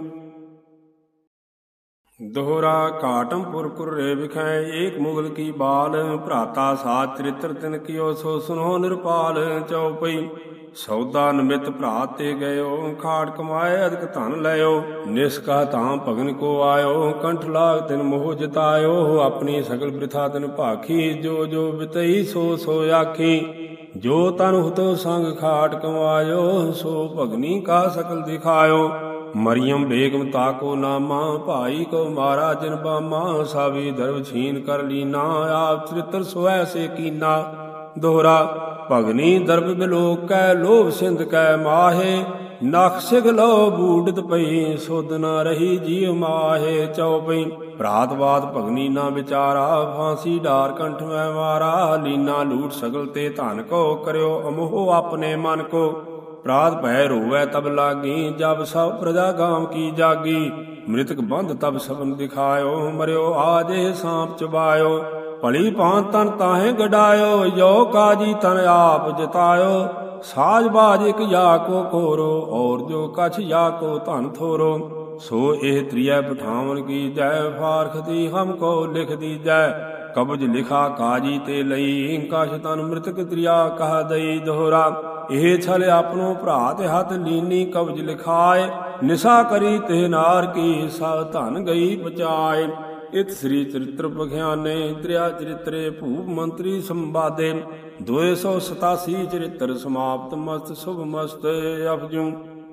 [SPEAKER 1] ਦੋਹਰਾ ਘਾਟਮਪੁਰ ਕੁਰੇ ਵਿਖੈ ਏਕ ਮੁਗਲ ਕੀ ਬਾਲ ਭਰਾਤਾ ਸਾਤ ਚਰਿਤ੍ਰ ਤਿਨ ਕੀਓ ਸੋ ਸੁਨੋ ਨਿਰਪਾਲ ਚਉਪਈ ਸੌਦਾ ਨਿਮਿਤ ਭਰਾਤ ਤੇ ਗਇਓ ਖਾਟ ਕਮਾਏ ਅਧਿਕ ਧਨ ਲਇਓ ਨਿਸਕਾ ਤਾਂ ਭਗਨ ਕੋ ਆਇਓ ਕੰਠ ਲਾਗ ਤਿਨ ਮੋਹ ਜਿਤਾਇਓ ਆਪਣੀ ਸਗਲ ਬ੍ਰਿਥਾ ਤਿਨ ਭਾਖੀ ਜੋ ਜੋ ਬਿਤਈ ਸੋ ਸੋ ਆਖੀ ਜੋ ਤਨ ਹੁਤੋ ਸੰਗ ਖਾਟ ਕਮਾਇਓ ਸੋ ਭਗਨੀ ਕਾ ਸਕਲ ਦਿਖਾਇਓ ਮਰੀਮ ਬੇਗਮ ਤਾਕੋ ਨਾਮਾ ਭਾਈ ਕੋ ਮਾਰਾ ਜਿਨ ਬਾਮਾ ਸਾਵੀ ਦਰਵ ਛੀਨ ਕਰ ਲੀਨਾ ਆਪ ਚਰਿਤ੍ਰ ਸੋਐ ਸੇ ਕੀਨਾ ਦੋਹਰਾ ਭਗਨੀ ਦਰਬ ਬਿਲੋਕ ਕੈ ਲੋਭ ਸਿੰਧ ਕੈ ਮਾਹੇ ਨਖ ਸਿਗ ਲੋ ਬੂਡਤ ਪਈ ਸੁਧ ਨ ਰਹੀ ਜੀਵ ਮਾਹੇ ਚਉਪਈ ਭਰਾਤਵਾਦ ਭਗਨੀ ਨਾ ਵਿਚਾਰਾ ਫਾਂਸੀ ਡਾਰ ਕੰਠ ਮੈਂ ਮਾਰਾ ਲੀਨਾ ਲੂਟ ਸਗਲ ਤੇ ਧਨ ਕੋ ਕਰਿਓ ਅਮੋਹ ਆਪਣੇ ਮਨ ਕੋ ਪ੍ਰਾਤ ਭੈ ਰੋਵੈ ਤਬ ਲਾਗੀ ਜਬ ਸਭ ਪ੍ਰਜਾ ਗਾਮ ਕੀ ਜਾਗੀ ਮ੍ਰਿਤਕ ਬੰਧ ਤਬ ਸਭਨ ਦਿਖਾਇਓ ਮਰਿਓ ਆਜੇ ਸਾਂਪ ਚਬਾਇਓ ਭਲੀ ਭਾਂ ਤਨ ਤਾਹੇ ਗਡਾਇਓ ਜੋ ਕਾਜੀ ਤਨ ਆਪ ਜਿਤਾਇਓ ਸਾਜ ਬਾਜ ਇਕ ਯਾ ਕੋ ਕੋਰੋ ਔਰ ਜੋ ਕਛ ਯਾ ਕੋ ਧਨ ਥੋਰੋ ਸੋ ਇਹ ਤ੍ਰਿਆ ਪਠਾਵਨ ਕੀ ਜੈ ਫਾਰਖਤੀ ਹਮ ਕੋ ਲਿਖ ਦੀਜੈ ਕਬਜ ਲਿਖਾ ਕਾਜੀ ਤੇ ਲਈ ਕਛ ਤਨ ਮ੍ਰਿਤਕ ਤ੍ਰਿਆ ਕਹ ਦਈ ਦੋਹਰਾ ਇਹ ਛਲ ਆਪਣੋ ਭਰਾ ਤੇ ਹੱਥ ਲੀਨੀ ਕਬਜ ਲਿਖਾਏ ਨਿਸਾ ਕਰੀ ਤੇ ਨਾਰ ਕੀ ਸਭ ਧਨ ਗਈ ਬਚਾਏ ਇਤ ਸ੍ਰੀ ਚਰਿਤ੍ਰ ਬਖਿਆਨੇ ਤ੍ਰਿਆ ਚਰਿਤਰੇ ਭੂਪ ਮੰਤਰੀ ਸੰਵਾਦੇ ਦੋ ਸੌ ਸਤਾਸੀ ਚਰਿਤ੍ਰ ਸਮਾਪਤ ਮਸਤ ਸੁਭ ਮਸਤ ਅਪਜੂ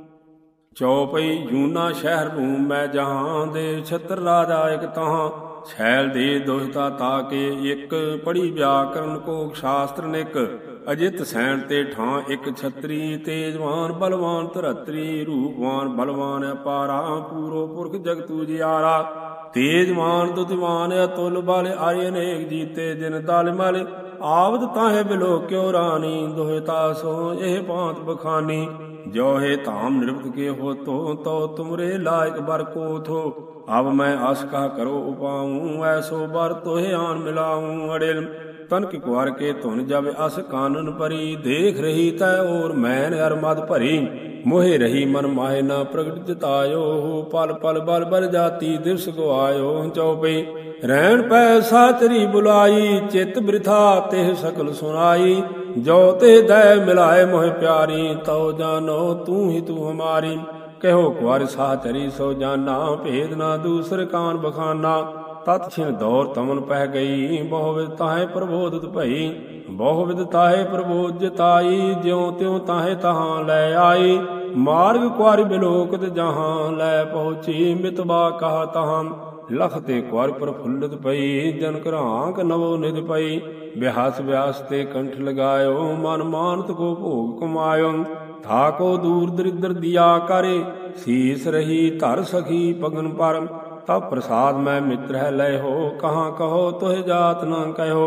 [SPEAKER 1] ਚੌਪਈ ਜੂਨਾ ਸ਼ਹਿਰ ਭੂਮ ਮੈਂ ਜਹਾਂ ਦੇ ਛਤਰ ਰਾਜਾ ਇਕ ਤਹਾਂ ਛੈਲ ਦੇ ਦੋਹਿਤਾ ਤਾਕੇ ਇੱਕ ਪੜੀ ਵਿਆਕਰਨ ਕੋ ਸ਼ਾਸਤਰ ਨਿਕ ਅਜਿਤ ਸੈਣ ਤੇ ਠਾਂ ਇੱਕ ਛਤਰੀ ਤੇਜਵਾਨ ਬਲਵਾਨ ਧਰਤਰੀ ਰੂਪਵਾਨ ਬਲਵਾਨ ਅਪਾਰਾ ਪੂਰੋ ਪੁਰਖ ਜਗਤੂ ਜਿਆਰਾ ਤੇਜਵਾਨ ਦੁਤਿਵਾਨ ਅਤੁਲ ਬਲ ਆਏ ਅਨੇਕ ਜੀਤੇ ਜਿਨ ਦਲ ਮਲ ਆਵਦ ਤਾਹੇ ਬਿਲੋ ਕਿਉ ਰਾਣੀ ਦੋਹਿਤਾ ਸੋ ਇਹ ਭਾਂਤ ਬਖਾਨੀ ਜੋ ਹੈ ਧਾਮ ਨਿਰਭਤ ਕੇ ਹੋ ਤੋ ਤੋ ਤੁਮਰੇ ਲਾਇਕ ਬਰ ਕੋ ਥੋ ਅਬ ਮੈਂ ਅਸ ਕਾ ਕਰੋ ਉਪਾਉ ਐਸੋ ਬਰ ਤੋਹਿ ਆਨ ਮਿਲਾਉ ਅੜਿਲ ਤਨਕ ਕੁਆਰ ਕੇ ਧੁਨ ਜਬ ਅਸ ਕਾਨਨ ਪਰੀ ਦੇਖ ਰਹੀ ਤੈ ਔਰ ਮੈਨ ਅਰਮਦ ਭਰੀ ਮੋਹਿ ਰਹੀ ਮਨ ਮਾਹਿ ਨਾ ਪ੍ਰਗਟ ਜਿਤਾਇਓ ਪਲ ਪਲ ਬਲ ਬਲ ਜਾਤੀ ਦਿਵਸ ਗਵਾਇਓ ਚਉਪਈ ਰਹਿਣ ਪੈ ਸਾਚਰੀ ਬੁਲਾਈ ਚਿਤ ਬ੍ਰਿਥਾ ਤਿਹ ਸਕਲ ਸੁਨਾਈ ਜੋ ਤੇ ਦੈ ਮਿਲਾਏ ਮੋਹਿ ਪਿਆਰੀ ਤਉ ਜਾਨੋ ਤੂੰ ਹੀ ਤੂੰ ਹਮਾਰੀ ਕਹਿਓ ਕੁਆਰ ਸਾਚਰੀ ਸੋ ਜਾਨਾ ਭੇਦ ਨਾ ਦੂਸਰ ਕਾਨ ਬਖਾਨਾ ਤਤ ਛਿਨ ਦੌਰ ਤਮਨ ਪਹਿ ਗਈ ਬਹੁ ਵਿਦ ਤਾਹੇ ਪ੍ਰਬੋਧਿਤ ਭਈ ਬਹੁ ਵਿਦ ਤਾਹੇ ਪ੍ਰਬੋਧ ਜਿਤਾਈ ਜਿਉ ਤਿਉ ਤਾਹੇ ਤਹਾਂ ਲੈ ਆਈ ਮਾਰਗ ਕੁਆਰੀ ਬਿਲੋਕਤ ਜਹਾਂ ਲੈ ਪਹੁੰਚੀ ਮਿਤਬਾ ਕਹਾ ਤਹਾਂ ਲਖ ਤੇ ਕੁਆਰ ਪ੍ਰਫੁੱਲਤ ਪਈ ਜਨ ਘਰਾਂਕ ਨਵੋ ਨਿਧ ਪਈ ਬਿਹਾਸ ਵਿਆਸ ਤੇ ਕੰਠ ਲਗਾਇਓ ਮਨ ਮਾਨਤ ਕੋ ਭੋਗ ਕਮਾਇਓ ਥਾਕੋ ਦੂਰ ਦਰਿਦਰ ਦਿਆ ਕਰੇ ਸੀਸ ਰਹੀ ਧਰ ਸਖੀ ਪਗਨ ਪਰ ਤਬ ਪ੍ਰਸਾਦ ਮੈਂ ਮਿੱਤਰ ਹੈ ਲੈ ਹੋ ਕਹਾਂ ਕਹੋ ਤੋਹਿ ਜਾਤ ਨਾ ਕਹਿਓ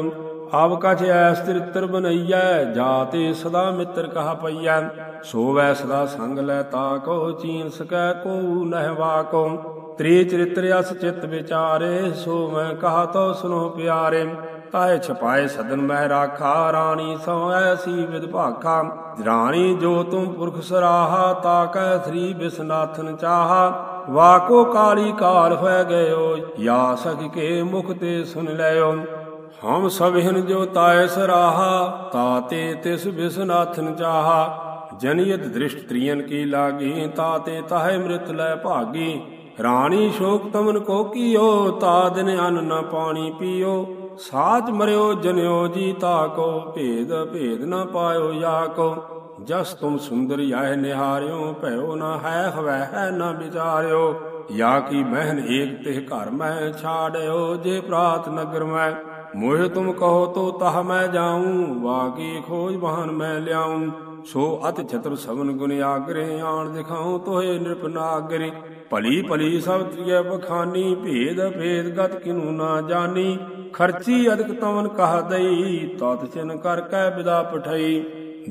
[SPEAKER 1] ਅਬ ਕਛ ਐਸ ਚਰਿਤ੍ਰ ਬਨਈਐ, ਜਾਤੇ ਸਦਾ ਮਿੱਤਰ ਕਹਾ ਪਈਐ। ਸੋਵੈ ਸਦਾ ਸੰਗ ਲੈ ਤਾਕੋ, ਚੀਨ ਸਕੈ ਕੋ ਨਹਿ ਵਾਕੋ। ਤ੍ਰੀ ਚਰਿਤ੍ਰ ਅਸ ਚਿਤ ਵਿਚਾਰੇ, ਸੋ ਮੈਂ ਕਹਾ ਤੋ ਸੁਨੋ ਪਿਆਰੇ। ਤਾਏ ਛਪਾਏ ਸਦਨ ਮਹਿ ਰਾਖਾ, ਰਾਣੀ ਸੋ ਐਸੀ ਵਿਦ ਭਾਖਾ। ਰਾਣੀ ਜੋ ਤੁਮ ਪੁਰਖ ਸਰਾਹਾ, ਤਾਕੈ ਸ੍ਰੀ ਬਿਸਨਾਥਨ ਚਾਹਾ। ਵਾਕੋ ਕਾਲੀ ਕਾਲ ਹੋਇ ਗਇਓ, ਯਾ ਸਖਿ ਕੇ ਮੁਖ ਤੇ ਸੁਨ ਲਿਓ। ਹਮ ਸਭਿਨ ਜੋ ਤਾਏ ਸਰਾਹਾ, ਤਾਤੇ ਤਿਸ ਬਿਸਨਾਥਨ ਚਾਹਾ। ਜਨਿਯਤ ਦ੍ਰਿਸ਼ਟ ਤ੍ਰਿਯਨ ਕੀ ਲਾਗੀ, ਤਾਤੇ ਤਾਹੇ ਮ੍ਰਿਤ ਲੈ ਭਾਗੀ। ਰਾਣੀ ਸ਼ੋਕ ਤਮਨ ਕੋ ਕੀਓ, ਤਾ ਦਿਨ ਅੰਨ ਨ ਪਾਣੀ ਪੀਓ। ਸਾਚ ਮਰਿਓ ਜਨਿਓ ਜੀ ਤਾਕੋ, ਭੇਦ ਭੇਦ ਨ ਪਾਇਓ ਯਾਕੋ। ਜਸ ਤੁਮ ਸੁੰਦਰ ਯਾਹ ਨਿਹਾਰਿਓ, ਭਇਓ ਨ ਹੈ ਹਵੈ ਹੈ ਨ ਵਿਚਾਰਿਓ। ਯਾ ਕੀ ਮਹਿਨ ਏਕ ਤਿਹ ਘਰ ਮੈਂ, ਛਾੜਿਓ ਜੇ ਪ੍ਰਾਤ ਨਗਰ ਮੈਂ। ਮੋਹਿ ਤੁਮ ਕਹੋ ਤੋ ਤਹ ਮੈਂ ਜਾਊਂ, ਵਾਕੀ ਖੋਜ ਵਾਹਨ ਮੈਂ ਲਿਆਊਂ। ਸੋ ਅਤ ਚਤੁਰ ਸਵਨ ਗੁਣ ਆਗਰੇ, ਆਣ ਦਿਖਾਉ ਤੋਹੇ ਨਿਰਪ ਨਾਗਰੇ। ਭਲੀ ਭਲੀ ਸਭ ਤ੍ਰਿਯ ਬਖਾਨੀ, ਭੇਦ ਭੇਦ ਗਤ ਕਿਨੂ ਨਾ ਜਾਨੀ। ਖਰਚੀ ਅਦਕ ਤਵਨ ਕਹ ਦਈ, ਤਤ ਚਿਨ ਕਰ ਕੈ ਬਿਦਾ ਪਠਈ।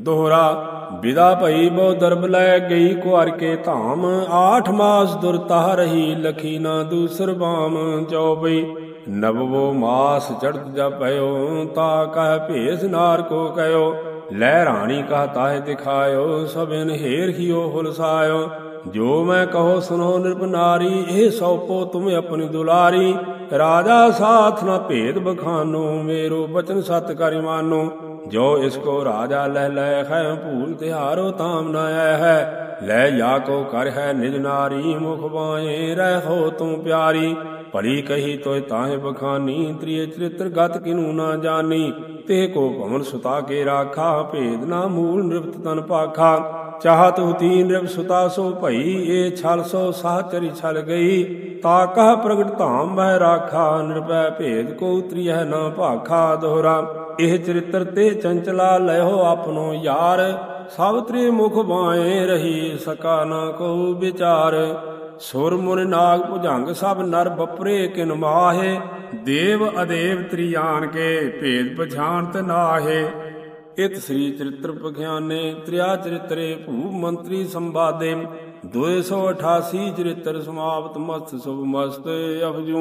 [SPEAKER 1] ਦੋਹਰਾ ਵਿਦਾ ਭਈ ਬਹੁ ਦਰਬ ਲੈ ਗਈ, ਕੁਆਰ ਕੇ ਧਾਮ। ਆਠ ਮਾਸ ਦੁਰਤਾਹ ਰਹੀ, ਲਖੀ ਨਾ ਦੂਸਰ ਬਾਮ। ਚੌਪਈ ਨਵਵੋ ਮਾਸ ਚੜਤ ਜਬ ਭਇਓ, ਤਾ ਕਹਿ ਭੇਸ ਨਾਰ ਕੋ ਕਹਿਓ। ਲੈ ਰਾਣੀ ਕਹ ਤਾਹਿ ਦਿਖਾਇਓ, ਸਭਿਨ ਹੇਰ ਹਿਓ ਹੁਲਸਾਇਓ। ਜੋ ਮੈਂ ਕਹੋ ਸੁਨੋ ਨਿਰਪ ਨਾਰੀ, ਇਹ ਸੌਪੋ ਤੁਮ ਆਪਣੀ ਦੁਲਾਰੀ। ਰਾਜਾ ਸਾਥ ਨ ਭੇਦ ਬਖਾਨੋ, ਮੇਰੋ ਬਚਨ ਸਤ ਕਰਿ ਮਾਨੋ। ਜੋ ਇਸ ਕੋ ਰਾਜਾ ਲਹਿ ਲੈ ਹੈ, ਭੂਲ ਤਿਹਾਰੋ ਤਾਮ ਨ ਆਇ ਹੈ। ਲੈ ਯਾ ਕੋ ਕਰ ਹੈ ਨਿਜ ਨਾਰੀ, ਮੁਖ ਬਾਏ ਰਹਿ ਹੋ ਤੂੰ ਪਿਆਰੀ। ਭਲੀ ਕਹੀ ਤੋਇ ਤਾਹੇ ਬਖਾਨੀ, ਤ੍ਰਿਯ ਚਰਿਤ੍ਰ ਗਤ ਕਿਨੂ ਨਾ ਜਾਨੀ। ਤੇ ਕੋ ਭਵਨ ਸੁਤਾ ਕੇ ਰਾਖਾ, ਭੇਦ ਨਾ ਮੂਲ ਨਿਰਪਤ ਤਨ ਭਾਖਾ। ਚਾਹਤ ਹੁਤੀ ਨਿਰਪ ਸੁਤਾ ਸੋ ਭਈ, ਇਹ ਛਲ ਸੋ ਸਾਹਚਰੀ ਛਲ ਗਈ। ਤਾ ਕਹ ਪ੍ਰਗਟ ਧਾਮ ਮਹਿ ਰਾਖਾ, ਨਿਰਭੈ ਭੇਦ ਕੋ ਤ੍ਰਿਯ ਨਾ ਭਾਖਾ। ਦੋਹਰਾ ਇਹ ਚਰਿਤ੍ਰ ਤੇ ਚੰਚਲਾ ਲੈਹੋ ਆਪਣੋ ਯਾਰ। ਸਭ ਤ੍ਰਿ ਮੁਖ ਬਾਏ ਰਹੀ, ਸਕਾ ਨਾ ਕੋ ਵਿਚਾਰ। ਸੁਰ ਮੁਨ ਨਾਗ ਭੁਜੰਗ ਸਭ ਨਰ ਬਪਰੇ ਕਿਨ ਮਾਹੇ। ਦੇਵ ਅਦੇਵ ਤ੍ਰਿਆਨ ਕੇ, ਭੇਦ ਪਛਾਨਤ ਨਾਹੇ। ਇਤ ਸ੍ਰੀ ਚਰਿਤ੍ਰ ਪਖਿਆਨੇ, ਤ੍ਰਿਆ ਚਰਿਤਰੇ ਭੂਪ ਮੰਤਰੀ ਸੰਵਾਦੇ। ਦੋ ਸੌ ਅਠਾਸੀ ਚਰਿਤ੍ਰ ਸਮਾਪਤ, ਮਸਤ ਸੁਭ ਮਸਤ ਅਪਜੂ।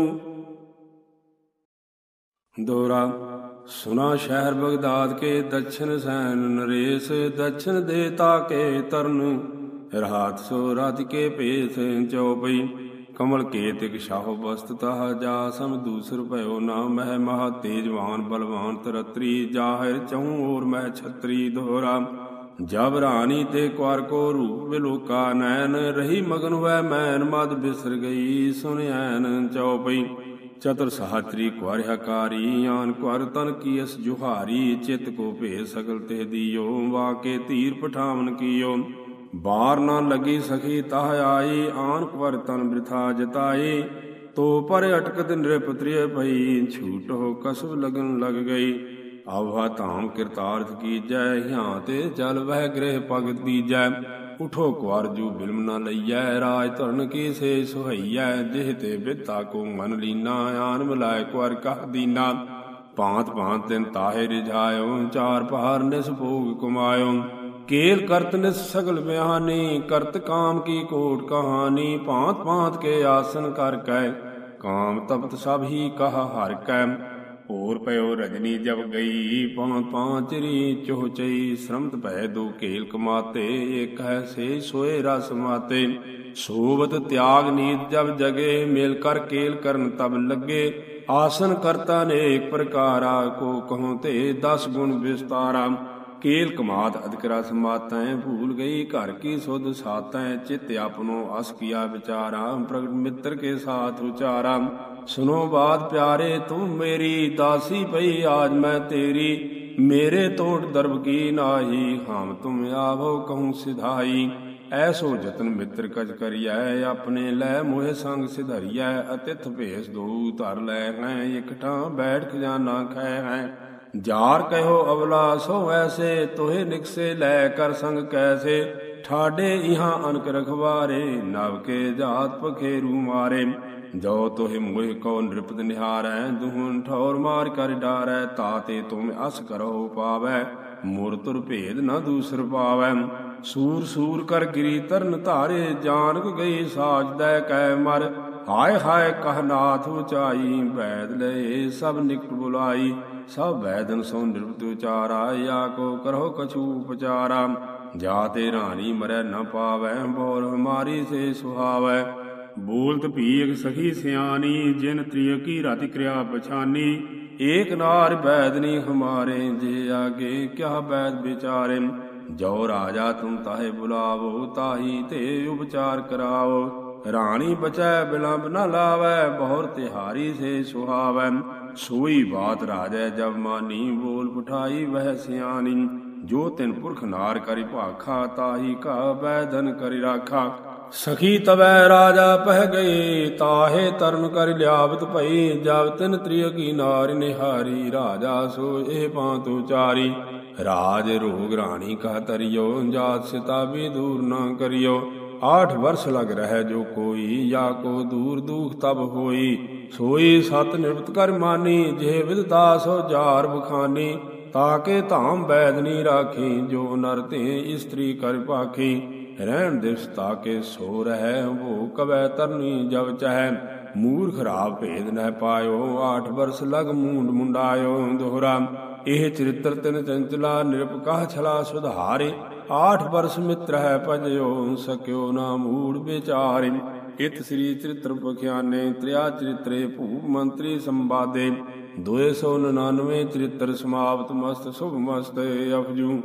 [SPEAKER 1] ਦੋਹਰਾ ਸੁਨਾ ਸ਼ਹਿਰ ਬਗਦਾਦ ਕੇ, ਦਛਨ ਸੈਨ ਨਰੇਸ਼। ਦਛਨ ਦੇ ਤਾਕੇ ਤਰਨ, ਰਾਤ ਸੋ ਰਾਤ ਕੇ ਭੇਸ। ਚੌਪਈ ਕਮਲ ਕੇ ਤਿਕ ਸ਼ਾਹੋ ਬਸਤ ਤਹ, ਜਾ ਸਮ ਦੂਸਰ ਭਇਓ ਨਾ ਮਹਿ। ਮਹਾ ਤੇਜਵਾਨ ਬਲਵਾਨ ਤਰਤਰੀ, ਜਾਹਿਰ ਚਹੂ ਔਰ ਮਹਿ ਛਤਰੀ। ਦੋਹਰਾ ਜਬ ਰਾਣੀ ਤੇ ਕੁਆਰ ਕੋ ਰੂਪ ਬਿਲੋਕਾ, ਨੈਣ ਰਹੀ ਮਗਨ ਵੈ ਮੈਨ। ਮਦ ਬਿਸਰ ਗਈ ਸੁਨ ਐਨ। ਚੌਪਈ ਚਤੁਰ ਸਾਹਤਰੀ ਕੁਆਰ ਹਕਾਰੀ, ਆਨ ਕੁਆਰ ਤਨ ਕੀਸ ਜੁਹਾਰੀ। ਚਿਤ ਕੋ ਭੇਦ ਸਗਲ ਤੇ ਦੀਓ, ਵਾਕੇ ਧੀਰ ਪਠਾਵਨ ਕੀਓ। ਬਾਰ ਨਾ ਲਗੀ ਸਖੀ ਤਾਹ ਆਈ, ਆਨ ਕੁਆਰ ਤਨ ਬ੍ਰਿਥਾ ਜਤਾਈ। ਤੋ ਪਰ ਅਟਕਤ ਨਿਰਪ ਤ੍ਰਿਯ ਭਈ, ਛੂਟੋ ਕਸਬ ਲਗਨ ਲਗ ਗਈ। ਆਵਾ ਧਾਮ ਕਿਰਤਾਰਥ ਕੀਜੈ, ਹਿਆਂ ਤੇ ਚਲ ਵਹਿ ਗ੍ਰਹਿ ਭਗਤ ਦੀਜੈ। ਉਠੋ ਕੁਆਰ ਜੂ ਬਿਲਮ ਨ ਲਈਐ, ਰਾਜ ਧਰਨ ਕੀ ਸੇ ਸੁਹਈਐ। ਜਿਹ ਤੇ ਬਿਤਾ ਕੋ ਮਨ ਲੀਨਾ, ਆਨ ਮਿਲਾਇ ਕੁਆਰ ਕਹ ਦੀਨਾ। ਭਾਂਤ ਭਾਂਤ ਤਿਨ ਤਾਹੇ ਰਿਝਾਇਓ, ਚਾਰ ਪਹਾਰ ਨਿਸ ਭੋਗ ਕਮਾਇਓ। ਕੇਲ ਕਰਤ ਨਿਸ ਸਗਲ ਬਿਆਨੀ, ਕਰਤ ਕਾਮ ਕੀ ਕੋਟ ਕਹਾਨੀ। ਭਾਂਤ ਭਾਂਤ ਕੇ ਆਸਨ ਕਰ ਕੈ, ਕਾਮ ਤਪਤ ਸਭ ਹੀ ਕਹ ਹਰਿ ਕੈ। ਹੋਰ ਪਇਓ ਰਜਨੀ ਜਬ ਗਈ, ਪਾਂ ਪਾਂਚਰੀ ਚੋਹ ਚਈ। ਸ਼ਰਮਤ ਭੈ ਦੋ ਕੇਲ ਕਮਾਤੇ, ਏਕ ਹੈ ਸੇ ਸੋਏ ਰਸ ਮਾਤੇ। ਸੋਵਤ ਤਿਆਗ ਨੀਤ ਜਬ ਜਗੇ, ਮੇਲ ਕਰ ਕੇਲ ਕਰਨ ਤਬ ਲੱਗੇ। ਆਸਨ ਕਰਤਾ ਨੇਕ ਪ੍ਰਕਾਰਾ, ਕੋ ਕਹੂੰ ਤੇ ਦਸ ਗੁਣ ਵਿਸਤਾਰਾ। ਕੇਲ ਕਮਾਤ ਅਧਿਕ ਰਸ ਮਾਤੈ, ਭੂਲ ਗਈ ਘਰ ਕੀ ਸੁਧ ਸਾਤੈ। ਚਿਤ ਆਪਨੋ ਅਸ ਕੀਆ ਵਿਚਾਰਾ, ਪ੍ਰਗਟ ਮਿੱਤਰ ਕੇ ਸਾਥ ਉਚਾਰਾ। ਸੁਨੋ ਬਾਤ ਪਿਆਰੇ ਤੁਮ ਮੇਰੀ, ਦਾਸੀ ਪਈ ਆਜ ਮੈਂ ਤੇਰੀ। ਮੇਰੇ ਤੋਟ ਦਰਬ ਕੀ ਨਾਹੀ, ਹਮ ਤੁਮ ਆਵੋ ਕਹੂੰ ਸਿਧਾਈ। ਐਸੋ ਜਤਨ ਮਿੱਤਰ ਕਜ ਕਰੀਐ, ਆਪਣੇ ਲੈ ਮੋਹਿ ਸੰਗ ਸਿਧਰੀਐ। ਅਤਿਥ ਭੇਸ ਦੋ ਧਰ ਲੈ ਹੈ, ਇਕਠਾਂ ਬੈਠ ਖਜ਼ਾਨਾ ਖੈ ਹੈ। ਜਾਰ ਕਹਿਓ ਅਵਲਾ ਸੋ ਐਸੇ, ਤੋਹੇ ਨਿਕਸੇ ਲੈ ਕਰ ਸੰਗ ਕੈਸੇ। ਠਾਡੇ ਇਹਾਂ ਅਨਕ ਰਖਵਾਰੇ, ਨਵ ਕੇ ਜਾਤ ਪਖੇਰੂ ਮਾਰੇ। ਜੋ ਤੋਹਿ ਮੋਹਿ ਕਉ ਨਿਰਪਤ ਨਿਹਾਰੈ, ਦੁਹਨ ਠੌਰ ਮਾਰ ਕਰ ਡਾਰੈ, ਤਾਤੇ ਤੁਮ ਅਸ ਕਰਹੁ ਪਾਵੈ, ਮੁਰ ਤੁਰ ਭੇਦ ਨ ਦੂਸਰ ਪਾਵੈ। ਸੂਰ ਸੂਰ ਕਰ ਗਿਰੀ ਤਰਨ ਧਾਰੇ, ਜਾਨਕ ਗਈ ਸਾਜਦੈ ਕੈ ਮਰ, ਹਾਏ ਹਾਏ ਕਹ ਨਾਥ ਉਚਾਈ, ਬੈਦ ਲਏ ਸਭ ਨਿਕਟ ਬੁਲਾਈ, ਸਭ ਬੈਦਨ ਸੋ ਨਿਰਪਤ ਉਚਾਰਾ, ਯਾ ਕੋ ਕਰਹੁ ਕਛੂ ਉਪਚਾਰਾ, ਜਾ ਤੇ ਰਾਣੀ ਮਰੈ ਨ ਪਾਵੈ, ਬੋਰ ਹਮਾਰੀ ਸੇ ਸੁਹਾਵੈ। ਬੋਲਤ ਭੀਖ ਸਖੀ ਸਿਆਣੀ, ਜਿਨ ਤ੍ਰਿਯ ਕੀ ਰਾਤਿ ਕਿਰਿਆ ਪਛਾਨੀ, ਏਕ ਨਾਰ ਬੈਦਨੀ ਹਮਾਰੇ, ਜੇ ਆਗੇ ਕਿਆ ਬੈਦ ਵਿਚਾਰੇ, ਜੋ ਰਾਜਾ ਤੁਮ ਤਾਹੇ ਬੁਲਾਵੋ, ਤਾਹੀ ਤੇ ਉਪਚਾਰ ਕਰਾਵੋ, ਰਾਣੀ ਬਚੈ ਬਿਲੰਬ ਨ ਲਾਵੈ, ਬਹੁਰ ਤਿਹਾਰੀ ਸੇ ਸੁਹਾਵੈ, ਸੋਈ ਬਾਤ ਰਾਜੈ ਜਬ ਮਾਨੀ, ਬੋਲ ਪਠਾਈ ਵਹਿ ਸਿਆਣੀ, ਜੋ ਤਿਨ ਪੁਰਖ ਨਾਰ ਕਰਿ ਭਾਖਾ, ਤਾਹੀ ਕਾ ਬੈਦਨ ਕਰਿ ਰਾਖਾ। ਸਖੀ ਤਵੈ ਰਾਜਾ ਪਹਿ ਗਏ, ਤਾਹੇ ਤਰਨ ਕਰ ਲਿਆਵਤ ਭਈ, ਜਬ ਤਿਨ ਤ੍ਰਿਯ ਕੀ ਨਾਰਿ ਨਿਹਾਰੀ, ਰਾਜਾ ਸੋ ਇਹ ਪਾਂਤ ਉਚਾਰੀ, ਰਾਜ ਰੋਗ ਰਾਣੀ ਕਹ ਤਰਿਓ, ਜਾਤ ਸਿਤਾ ਵੀ ਦੂਰ ਨ ਕਰਿਓ, ਆਠ ਵਰਸ ਲਗ ਰਹਿ ਜੋ ਕੋਈ, ਜਾ ਕੋ ਦੂਰ ਦੁਖ ਤਬ ਹੋਈ, ਸੋਈ ਸਤ ਨਿਰਪਤ ਕਰ ਮਾਨੀ, ਜੇ ਵਿਦਤਾ ਸੋ ਜਾਰ ਬਖਾਨੀ, ਤਾਕੇ ਧਾਮ ਬੈਦਨੀ ਰਾਖੀ, ਜੋ ਨਰ ਤੇ ਇਸਤਰੀ ਕਰ ਭਾਖੀ, ਰਹਿਣ ਦਿਵਸ ਤਾਕੇ ਸੋ ਰਹਿ, ਉਹ ਕਵੈ ਤਰਨੀ ਜਬ ਚਹੈ, ਮੂਰਖ ਰਾਵ ਭੇਦ ਨਹਿ ਪਾਇਓ, ਆਠ ਵਰਸ ਲਗ ਮੂੰਡ ਮੁੰਡਾਇਓ, ਦੋਹਰਾ ਇਹ ਚਰਿਤ੍ਰ ਤਿਨ ਚੰਚਲਾ, ਨਿਰਪ ਕਹ ਛਲਾ ਸੁਧਾਰੇ, ਆਠ ਵਰਸ ਮਿੱਤਰ ਹੈ ਭਜਿਓ, ਸਕਿਓ ਨਾ ਮੂੜ ਵਿਚਾਰੇ। ਇਤ ਸ੍ਰੀ ਚਰਿਤ੍ਰ ਪਖਿਆਨੇ, ਤ੍ਰਿਆ ਚਰਿਤਰੇ ਭੂਪ ਮੰਤਰੀ ਸੰਵਾਦੇ, ਦੋ ਸੌ ਨਿਨਾਨਵੇਂ ਚਰਿਤ੍ਰ ਸਮਾਪਤ, ਮਸਤ ਸੁਭ ਮਸਤ ਅਫਜੂ।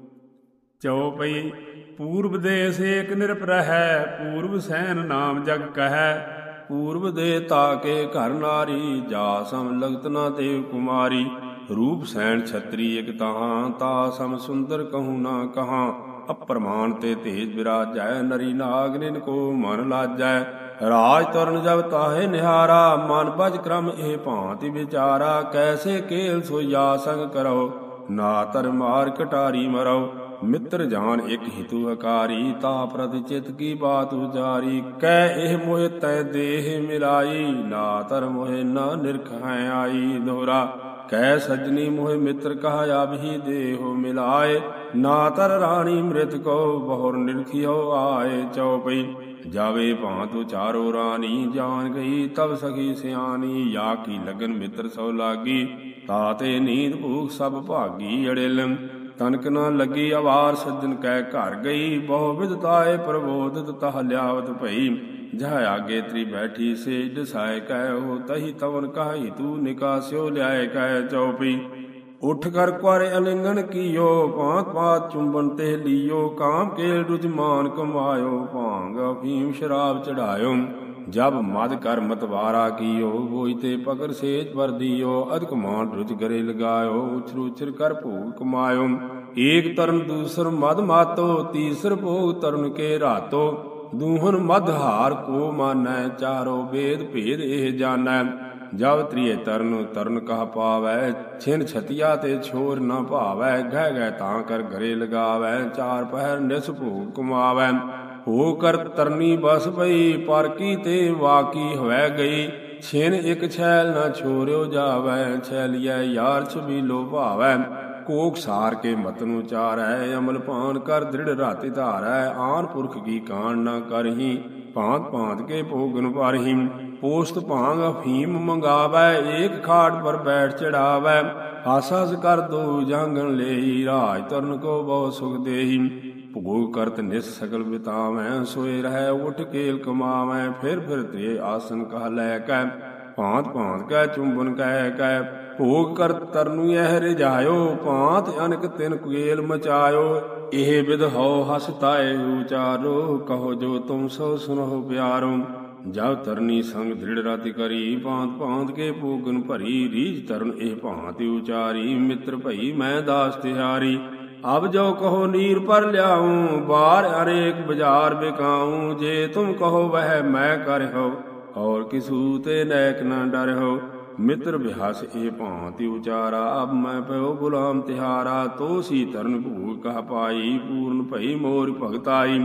[SPEAKER 1] ਚਉਪਈ ਪੂਰਬ ਦੇਸ ਏਕ ਨਿਰਪ ਰਹੈ, ਪੂਰਬ ਸੈਨ ਨਾਮ ਜਗ ਕਹੈ, ਪੂਰਬ ਦੇ ਤਾਕੇ ਘਰ ਨਾਰੀ, ਜਾ ਸਮ ਲਗਤ ਨਾ ਦੇਵ ਕੁਮਾਰੀ, ਰੂਪ ਸੈਨ ਛਤਰੀ ਇਕ ਤਹਾਂ, ਤਾ ਸਮ ਸੁੰਦਰ ਕਹੂੰ ਨਾ ਕਹਾਂ, ਅਪਰਮਾਨ ਤੇ ਤੇਜ ਵਿਰਾਜੈ, ਨਰੀ ਨਾਗ ਨਿਨ ਕੋ ਮਨ ਲਾਜੈ, ਰਾਜ ਤਰਨ ਜਬ ਤਾਹੇ ਨਿਹਾਰਾ, ਮਨ ਭਜ ਕ੍ਰਮ ਇਹ ਭਾਂਤਿ ਵਿਚਾਰਾ, ਕੈਸੇ ਕੇਲ ਸੋ ਜਾ ਸੰਗ ਕਰੋ, ਨਾ ਤਰ ਮਾਰ ਕਟਾਰੀ ਮਰੋ, ਮਿੱਤਰ ਜਾਨ ਇਕ ਹਿਤੂ ਹਕਾਰੀ, ਤਾ ਪ੍ਰਤਿ ਚਿਤ ਕੀ ਬਾਤ ਉਚਾਰੀ, ਕਹਿ ਇਹ ਮੋਹਿ ਤੈ ਦੇਹ ਮਿਲਾਈ, ਨਾ ਤਰ ਮੋਹਿ ਨਾ ਨਿਰਖ ਹੈ ਆਈ, ਦੋਹਰਾ ਕਹਿ ਸਜਣੀ ਮੋਹਿ ਮਿੱਤਰ ਕਹ ਆਭੀ ਦੇਹੁ ਮਿਲਾਏ, ਨਾ ਤਰ ਰਾਣੀ ਮ੍ਰਿਤ ਕੋ ਬਹੁਰ ਨਿਰਖਿਓ ਆਏ। ਚਉਪਈ ਜਾਵੇ ਭਾਂਤ ਉਚਾਰੋ ਰਾਣੀ, ਜਾਨ ਗਈ ਤਬ ਸਖੀ ਸਿਆਣੀ, ਯਾ ਕੀ ਲਗਨ ਮਿੱਤਰ ਸੋ ਲਾਗੀ, ਤਾਤੇ ਨੀਂਦ ਭੂਖ ਸਭ ਭਾਗੀ ਅੜਿਲ, ਤਨਕ ਨ ਲੱਗੀ ਅਵਾਰ ਸੱਜਣ ਕੈ ਘਰ ਗਈ, ਬਹੁ ਵਿਦਤਾਏ ਪ੍ਰਬੋਧਿਤ ਤਹ ਲਿਆਵਤ ਭਈ, ਜਹ ਆਗੇ ਤ੍ਰੀ ਬੈਠੀ ਸੇਜ ਦਸਾਇ ਕਹਿਓ, ਤਹੀ ਤਵਨ ਕਹਾਈ ਤੂ ਨਿਕਾਸਿਓ ਲਿਆਏ ਕਹਿ। ਚਉਪਈ ਉਠ ਕਰ ਕੁਆਰੇ ਅਲਿੰਗਨ ਕੀਓ, ਭਾਂਤ ਭਾਂਤ ਚੁੰਬਨ ਤੇ ਲੀਓ, ਕਾਮ ਕੇਲ ਰੁਚ ਮਾਨ ਕਮਾਇਓ, ਭਾਂਗ ਅਫੀਮ ਸ਼ਰਾਬ ਚੜਾਇਓ, ਜਬ ਮਦ ਕਰ ਮਤਵਾਰਾ ਕੀਓ, ਹੋਈ ਤੇ ਪਕਰ ਸੇਜ ਪਰ ਦਿਓ, ਅਧਿਕ ਮਾਨ ਰੁਚ ਗਰੇ ਲਗਾਇਓ, ਉਛਰ ਉਛਰ ਕਰ ਭੋਗ ਕਮਾਇਓ, ਏਕ ਤਰਨ ਦੂਸਰ ਮਦ ਮਾਤੋ, ਤੀਸਰ ਭੋਗ ਤਰਨ ਕੇ ਰਾਤੋ, ਦੂਹਨ ਮਦ ਹਾਰ ਕੋ ਮਾਨੈ, ਚਾਰੋ ਵੇਦ ਭੇਦ ਇਹ ਜਾਣੈ, ਜਬ ਤ੍ਰਿਏ ਤਰਨ ਤਰਨ ਕਹ ਪਾਵੈ, ਛਿਨ ਛਤਿਆ ਤੇ ਛੋਰ ਨ ਭਾਵੈ, ਗਹਿ ਗਹਿ ਤਾਂ ਕਰ ਘਰੇ ਲਗਾਵੈ, ਚਾਰ ਪਹਿਰ ਨਿਸ ਭੋਗ ਕਮਾਵੈ, ਹੋ ਕਰ ਤਰਨੀ ਬਸ ਪਈ, ਪਰ ਕੀ ਤੇ ਵਾਕੀ ਹੋਇ ਗਈ, ਛਿਨ ਇਕ ਛੈਲ ਨ ਛੋਰਿਓ ਜਾਵੈ, ਛੈਲੀਐ ਯਾਰ ਛਬੀਲੋ ਭਾਵੈ, ਕੋਕ ਸਾਰ ਕੇ ਮਤਨੁ ਚਾਰੈ, ਅਮਲ ਭਾਨ ਕਰ ਦ੍ਰਿੜ ਰਾਤਿ ਧਾਰੈ, ਆਨ ਪੁਰਖ ਕੀ ਕਾਣ ਨ ਕਰਹੀ, ਭਾਂਤ ਭਾਂਤ ਕੇ ਭੋਗਨ ਭਰਹੀ, ਪੋਸਤ ਭਾਂਗ ਅਫੀਮ ਮੰਗਾਵੈ, ਏਕ ਖਾਟ ਪਰ ਬੈਠ ਚੜਾਵੈ, ਹਸ ਹਸ ਕਰ ਦੋ ਜਾਂਗਣ ਲਈ, ਰਾਜ ਤਰਨ ਕੋ ਬਹੁ ਸੁਖ ਦੇਹੀ, ਭੋਗ ਕਰਤ ਨਿਸ ਸਗਲ ਬਿਤਾਵੈ, ਸੋਏ ਰਹਿ ਉਠ ਕੇਲ ਕਮਾਵੈ, ਫਿਰ ਫਿਰ ਤੇ ਆਸਨ ਕਹ ਲੈ ਕੈ, ਭਾਂਤ ਭਾਂਤ ਕੈ ਚੁੰਬਨ ਕਹਿ ਕੈ, ਭੋਗ ਕਰ ਤਰਨੁ ਇਹ ਰਿਝਾਇਓ, ਭਾਂਤ ਅਨਕ ਤਿਨ ਕੁਗੇਲ ਮਚਾਇਓ, ਇਹ ਵਿਧ ਹਉ ਹਸ ਤਾਏ ਉਚਾਰੋ, ਕਹੋ ਜੋ ਤੁਮ ਸੋ ਸੁਨਹੁ ਪਿਆਰੋ, ਜਬ ਤਰਨੀ ਸੰਗ ਦ੍ਰਿੜ ਰਾਤਿ ਕਰੀ, ਭਾਂਤ ਭਾਂਤ ਕੇ ਭੋਗਨ ਭਰੀ, ਰੀਝ ਤਰਨ ਇਹ ਭਾਂਤਿ ਉਚਾਰੀ, ਮਿੱਤਰ ਭਈ ਮੈਂ ਦਾਸ ਤਿਹਾਰੀ, ਅਬ ਜੋ ਕਹੋ ਨੀਰ ਪਰ ਲਿਆऊं, ਬਾਰ ਅਨੇਕ ਬਾਜ਼ਾਰ ਬਿਕਾऊं, ਜੇ ਤੁਮ ਕਹੋ ਵਹਿ ਮੈਂ ਕਰਿਓ, ਔਰ ਕਿਸੂ ਤੇ ਨੈਕ ਨ ਡਰਿਓ, ਮਿੱਤਰ ਬਿਹਸ ਇਹ ਭਾਂਤਿ ਉਚਾਰਾ, ਅਬ ਮੈਂ ਪਇਓ ਗੁਲਾਮ ਤਿਹਾਰਾ, ਤੋ ਸੀ ਤਰਨ ਭੂਗ ਕਹ ਪਾਈ, ਪੂਰਨ ਭਈ ਮੋਰ ਭਗਤਾਈ,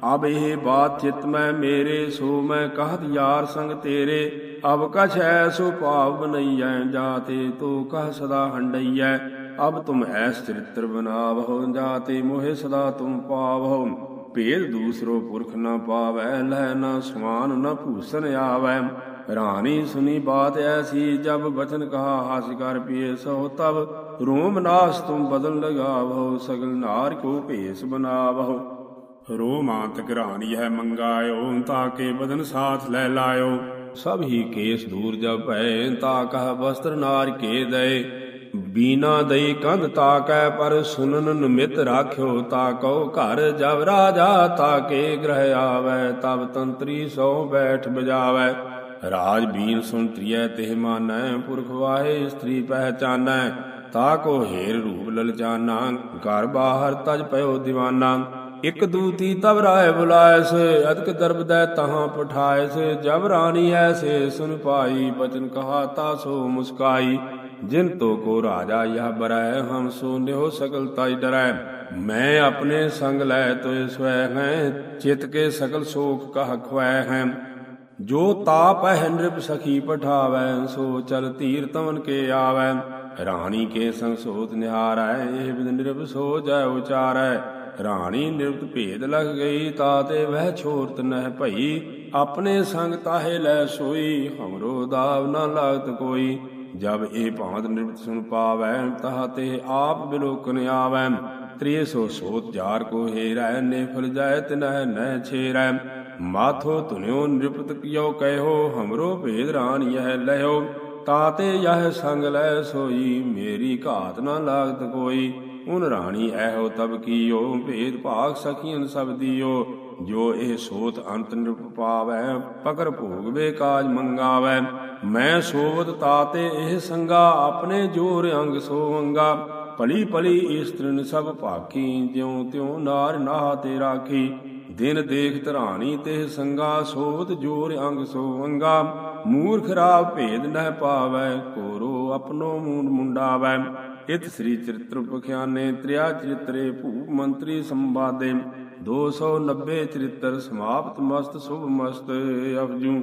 [SPEAKER 1] ਅਬ ਇਹ ਬਾਤ ਚਿਤ ਮੈਂ ਮੇਰੇ, ਸੋ ਮੈਂ ਕਹਤ ਯਾਰ ਸੰਗ ਤੇਰੇ। ਅਬ ਕਛ ਐਸੋ ਭਾਵ ਬਨਈਐ, ਜਾਤੇ ਤੋ ਕਹ ਸਦਾ ਹੰਡਈਐ। ਅਬ ਤੁਮ ਐਸ ਚਰਿਤ੍ਰ ਬਨਾਵਹੁ, ਜਾਤੇ ਮੋਹਿ ਸਦਾ ਤੁਮ ਪਾਵਹੁ। ਭੇਦ ਦੂਸਰੋ ਪੁਰਖ ਨ ਪਾਵੈ, ਲਹਿ ਨ ਸਮਾਨ ਨ ਭੂਸਨ ਆਵੈ। ਰਾਣੀ ਸੁਨੀ ਬਾਤ ਐਸੀ, ਜਬ ਬਚਨ ਕਹਾ ਹਸ ਕਰ ਪਿਏ ਸੋ। ਤਬ ਰੋਮ ਨਾਸ ਤੁਮ ਬਦਨ ਲਗਾਵਹੁ, ਸਗਲ ਨਾਰ ਕੋ ਭੇਸ ਬਨਾਵਹੁ। ਰੋਮਾਂਤਕ ਰਾਣੀ ਹੈ ਮੰਗਾਇਓ, ਤਾਕੇ ਬਦਨ ਸਾਥ ਲੈ ਲਾਇਓ। ਸਭ ਹੀ ਕੇਸ ਦੂਰ ਜਬ ਭੈ, ਤਾ ਕਹ ਵਸਤਰ ਨਾਰ ਕੇ ਦਏ। ਬੀਨਾ ਦਈ ਕੰਧ ਤਾਕੈ, ਪਰ ਸੁਨਨ ਨਿਮਿਤ ਰਾਖਿਓ। ਤਾਕਉ ਘਰ ਜਬ ਰਾਜਾ, ਤਾਕੇ ਗ੍ਰਹਿ ਆਵੈ। ਤਬ ਤੰਤਰੀ ਸੋ ਬੈਠ ਬਜਾਵੈ। ਰਾਜ ਬੀਨ ਸੁਨ ਤ੍ਰਿਐ ਤਿਹ ਮਾਨੈ, ਪੁਰਖ ਵਾਹੇ ਇਸਤਰੀ ਪਹਿਚਾਨੈ। ਤਾਕੋ ਹੇਰ ਰੂਪ ਲਲਚਾਨਾ, ਘਰ ਬਾਹਰ ਤਜ ਪਇਓ ਦੀਵਾਨਾ। ਇਕ ਦੂਤੀ ਤਬ ਰਾਏ ਬੁਲਾਇਸ, ਅਦਕ ਦਰਬ ਦੈ ਤਹਾਂ ਪਠਾਇਸ। ਜਬ ਰਾਣੀ ਐਸੇ ਸੁਨ ਪਾਈ, ਬਚਨ ਕਹਾ ਤਾ ਸੋ ਮੁਸਕਾਈ। ਜਿਨ ਤੋ ਕੋ ਰਾਜਾ ਯਹ ਬਰੈ, ਹਮ ਸੋ ਨਿਹੋ ਸਕਲ ਤਜ ਡਰੈ। ਮੈਂ ਆਪਣੇ ਸੰਗ ਲੈ ਤੋਇ ਸਵੈ ਹੈ, ਚਿਤ ਕੇ ਸਕਲ ਸੋਖ ਕਹ ਖਵੈ ਹੈ। ਜੋ ਤਾਪ ਹੈ ਨ੍ਰਿਪ ਸਖੀ ਪਠਾਵੈ, ਸੋ ਚਲ ਧੀਰ ਤਵਨ ਕੇ ਆਵੈ। ਰਾਣੀ ਕੇ ਸੰਗ ਸੋਤ ਨਿਹਾਰੈ, ਇਹ ਬਿਦ ਨ੍ਰਿਪ ਸੋ ਜੈ ਉਚਾਰੈ। ਰਾਣੀ ਨਿਰਪਤ ਭੇਦ ਲਗ ਗਈ, ਤਾਤੇ ਵਹਿ ਛੋਰਤ ਨਹਿ ਭਈ। ਆਪਣੇ ਸੰਗ ਤਾਹੇ ਲੈ ਸੋਈ, ਹਮਰੋ ਦਾਵ ਨ ਲਾਗਤ ਕੋਈ। ਜਬ ਇਹ ਭਾਂਤ ਨਿਰਪਤ ਸੁਨ ਪਾਵੈ, ਤਹਾ ਤੇ ਆਪ ਬਿਲੋਕਨ ਆਵੈ। ਤ੍ਰਿਏ ਸੋ ਸੋਤ ਜਾਰ ਕੋ ਹੇਰੈ, ਨਿਫਲ ਜਾਇ ਤਿਨਹਿ ਨਹਿ ਛੇਰੈ। ਮਾਥੋ ਧੁਨਿਓ ਨਿਰਪਤ ਕਿਉ ਕਹਿਓ, ਹਮਰੋ ਭੇਦ ਰਾਣੀ ਯਹ ਲਹਿਓ। ਤਾਤੇ ਯਹ ਸੰਗ ਲੈ ਸੋਈ, ਮੇਰੀ ਘਾਤ ਨ ਲਾਗਤ ਕੋਈ। ਉਨ ਰਾਣੀ ਐਹੋ ਤਬ ਕੀਓ, ਭੇਦ ਭਾਗ ਸਖੀਨ ਸਭ ਦੀਓ। ਜੋ ਇਹ ਸੋਤ ਅੰਤ ਨਿਰਪ ਪਾਵੈ, ਪਕਰ ਭੋਗਵੇ ਕਾਜ ਮੰਗਾਵੈ। ਮੈਂ ਸੋਵਤ ਤਾਤੇ ਇਹ ਸੰਗਾ, ਆਪਣੇ ਜੋਰ ਅੰਗ ਸੋ ਅੰਗਾ। ਭਲੀ ਭਲੀ ਇਸਤਰਨ ਸਭ ਭਾਕੀ, ਜਿਉ ਤਿਉ ਨਾਰ ਨਾਹ ਤੇ ਰਾਖੀ। ਦਿਨ ਦੇਖਤ ਰਾਣੀ ਤੇ ਸੰਗਾ, ਸੋਵਤ ਜੋਰ ਅੰਗ ਸੋ ਅੰਗਾ। ਮੂਰਖ ਰਾਵ ਭੇਦ ਨਹਿ ਪਾਵੈ, ਕੋਰੋ ਆਪਣੋ ਮੂੰਡ ਮੁੰਡਾਵੈ। ਇਤ ਸ੍ਰੀ ਚਰਿਤ੍ਰ ਪਖਿਆਨੇ, ਤ੍ਰਿਆ ਚਰਿਤਰੇ ਭੂਪ ਮੰਤਰੀ ਸੰਵਾਦੇ। ਦੋ ਸੌ ਨੱਬੇ ਚਰਿਤ੍ਰ ਸਮਾਪਤ, ਮਸਤ ਸੁਭ ਮਸਤ ਅਵਜੂ।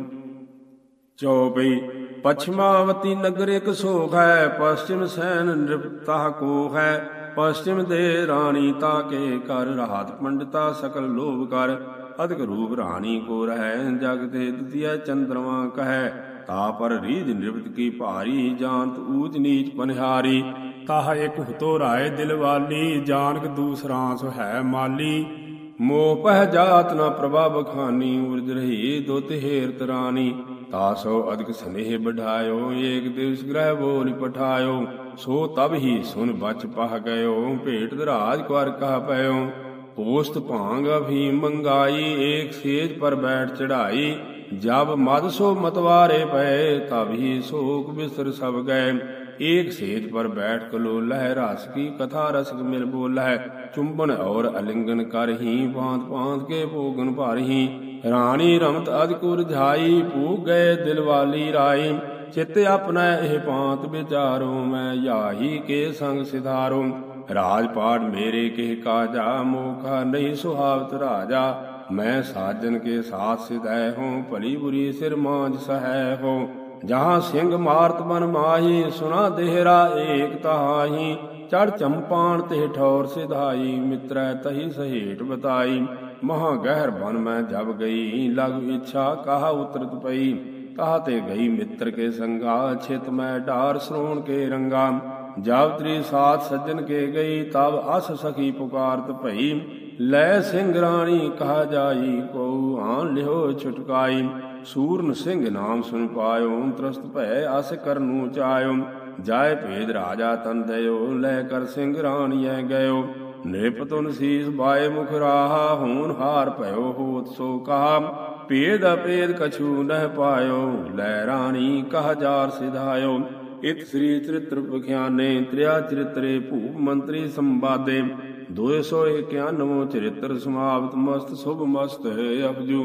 [SPEAKER 1] ਚੌਪਈ। ਪਛਮਾਵਤੀ ਨਗਰ ਇਕ ਸੋਖ ਹੈ, ਪશ્ਚਿਮ ਸੈਨ ਨਿਰਪਤਾ ਕੋ ਹੈ। ਪશ્ਚਿਮ ਦੇ ਰਾਣੀ ਤਾਕੇ ਕਰ, ਰਾਤ ਪੰਡਿਤਾ ਸਕਲ ਲੋਭ ਕਰ। ਅਧਿਕ ਰੂਪ ਰਾਣੀ ਕੋ ਰਹਿ, ਜਗ ਤੇ ਦੁਤੀਆ ਚੰਦਰਮਾ ਕਹੈ। ਤਾ ਪਰ ਰੀਝ ਨਿਰਪਤ ਕੀ ਭਾਰੀ, ਜਾਨਤ ਊਚ ਨੀਚ ਪਨਿਹਾਰੀ। ਤਾਹ ਇਕ ਹੁਤੋ ਰਾਏ ਦਿਲ ਵਾਲੀ, ਜਾਨਕ ਦੂਸਰਾ ਸੋ ਹੈ ਮਾਲੀ। ਮੋਹ ਪਹਿ ਜਾਤ ਨ ਪ੍ਰਭਾ ਬਖਾਨੀ, ਉਰਜ ਰਹੀ ਦੁਤ ਹੇਰਤ ਰਾਣੀ। ਤਾ ਸੋ ਅਧਿਕ ਸਨੇਹ ਬਢਾਇਓ, ਏਕ ਦਿਵਸ ਗ੍ਰਹਿ ਬੋਲ ਪਠਾਇਓ। ਸੋ ਤਬ ਹੀ ਸੁਨ ਬਚ ਪਹ ਗਇਓ, ਭੇਟ ਦਰਾਜ ਕਰ ਕਹ ਪਇਓ। ਪੋਸਤ ਭਾਂਗ ਅਫੀਮ ਮੰਗਾਈ, ਏਕ ਸੇਜ ਪਰ ਬੈਠ ਚੜਾਈ। ਜਬ ਮਦ ਸੋ ਮਤਵਾਰੇ ਪਏ, ਤਬ ਹੀ ਸੋਕ ਬਿਸਰ ਸਭ ਗਏ। ਏਕ ਸੇਜ ਪਰ ਬੈਠ ਕਲੋ ਲਹਿ, ਰਸ ਕੀ ਕਥਾ ਰਸਕ ਮਿਲ ਬੋਲਹਿ। ਚੁੰਬਨ ਔਰ ਅਲਿੰਗਨ ਕਰਹੀ, ਭਾਂਤ ਭਾਂਤ ਕੇ ਭੋਗਨ ਭਰਹੀ। ਰਾਣੀ ਰਮਤ ਅਧਿਕ ਉਰਝਾਈ, ਭੂਖ ਗਏ ਦਿਲ ਵਾਲੀ ਰਾਈ। ਚਿਤ ਆਪਣਾ ਇਹ ਭਾਂਤ ਵਿਚਾਰੋ, ਮੈਂ ਯਾਹੀ ਕੇ ਸੰਗ ਸਿਧਾਰੋ। ਰਾਜ ਪਾਟ ਮੇਰੇ ਕੇ ਕਾਜਾ, ਮੋਖਾ ਨਹੀਂ ਸੁਹਾਵਤ ਰਾਜਾ। ਮੈਂ ਸਾਜਨ ਕੇ ਸਾਥ ਸਿਧੈ ਹੂੰ, ਭਲੀ ਬੁਰੀ ਸਿਰ ਮਾਂਝ ਸਹੈ ਹੋ। ਜਹਾਂ ਸਿੰਘ ਮਾਰਤ ਬਨ ਮਾਹੀ, ਸੁਨਾ ਦੇਹਰਾ ਏਕ ਤਹਾਹੀ। ਚੜ ਚੰਪਾਣ ਤੇ ਠੌਰ ਸਿਧਾਈ, ਮਿਤਰੈ ਤਹੀ ਸਹੇਟ ਬਤਾਈ। ਮਹਾ ਗਹਿਰ ਬਨ ਮੈਂ ਜਬ ਗਈ, ਲਗ ਇੱਛਾ ਕਹਾ ਉਤਰਤ ਪਈ। ਕਹਾ ਤੇ ਗਈ ਮਿੱਤਰ ਕੇ ਸੰਗਾ, ਛਿਤ ਮੈਂ ਢਾਰ ਸਰੋਣ ਕੇ ਰੰਗਾ। ਜਬ ਤ੍ਰੀ ਸਾਥ ਸੱਜਣ ਕੇ ਗਈ, ਤਬ ਅਸ ਸਖੀ ਪੁਕਾਰਤ ਭਈ। ਲੈ ਸਿੰਘ ਰਾਣੀ ਕਹਾ ਜਾਈ, ਕੋ ਆਨ ਲਿਓ ਛੁਟਕਾਈ। ਸੂਰਨ ਸਿੰਘ ਨਾਮ ਸੁਨ ਪਾਇਓ, ਤਰਸਤ ਭੈ ਅਸ ਕਰਨੂ ਚਾਇਓ। ਜਾਏ ਭੇਦ ਰਾਜਾ ਤਨ ਦਇਓ, ਲੈ ਕਰ ਸਿੰਘ ਰਾਣੀਐ ਗਇਓ। ਨਿਰਪਤੁਨ ਸੀਸ ਬਾਏ ਮੁਖ ਰਾਹਾ, ਹੋਨ ਹਾਰ ਭਇਓ ਹੋਤ ਸੋ ਕਹਾ। ਭੇਦ ਅਭੇਦ ਕਛੂ ਨਹਿ ਪਾਇਓ, ਲੈ ਰਾਣੀ ਕਹ ਜਾਰ ਸਿਧਾਇਓ। ਇਤ ਸ੍ਰੀ ਚਰਿਤ੍ਰ ਪਖਿਆਨੇ, ਤ੍ਰਿਆ ਚਰਿਤਰੇ ਭੂਪ ਮੰਤਰੀ ਸੰਵਾਦੇ। ਦੋ ਸੌ ਇਕਿਆਨਵੋ ਚਰਿਤ੍ਰ ਸਮਾਪਤ, ਮਸਤ ਸੁਭ ਮਸਤ ਅਪਜੂ।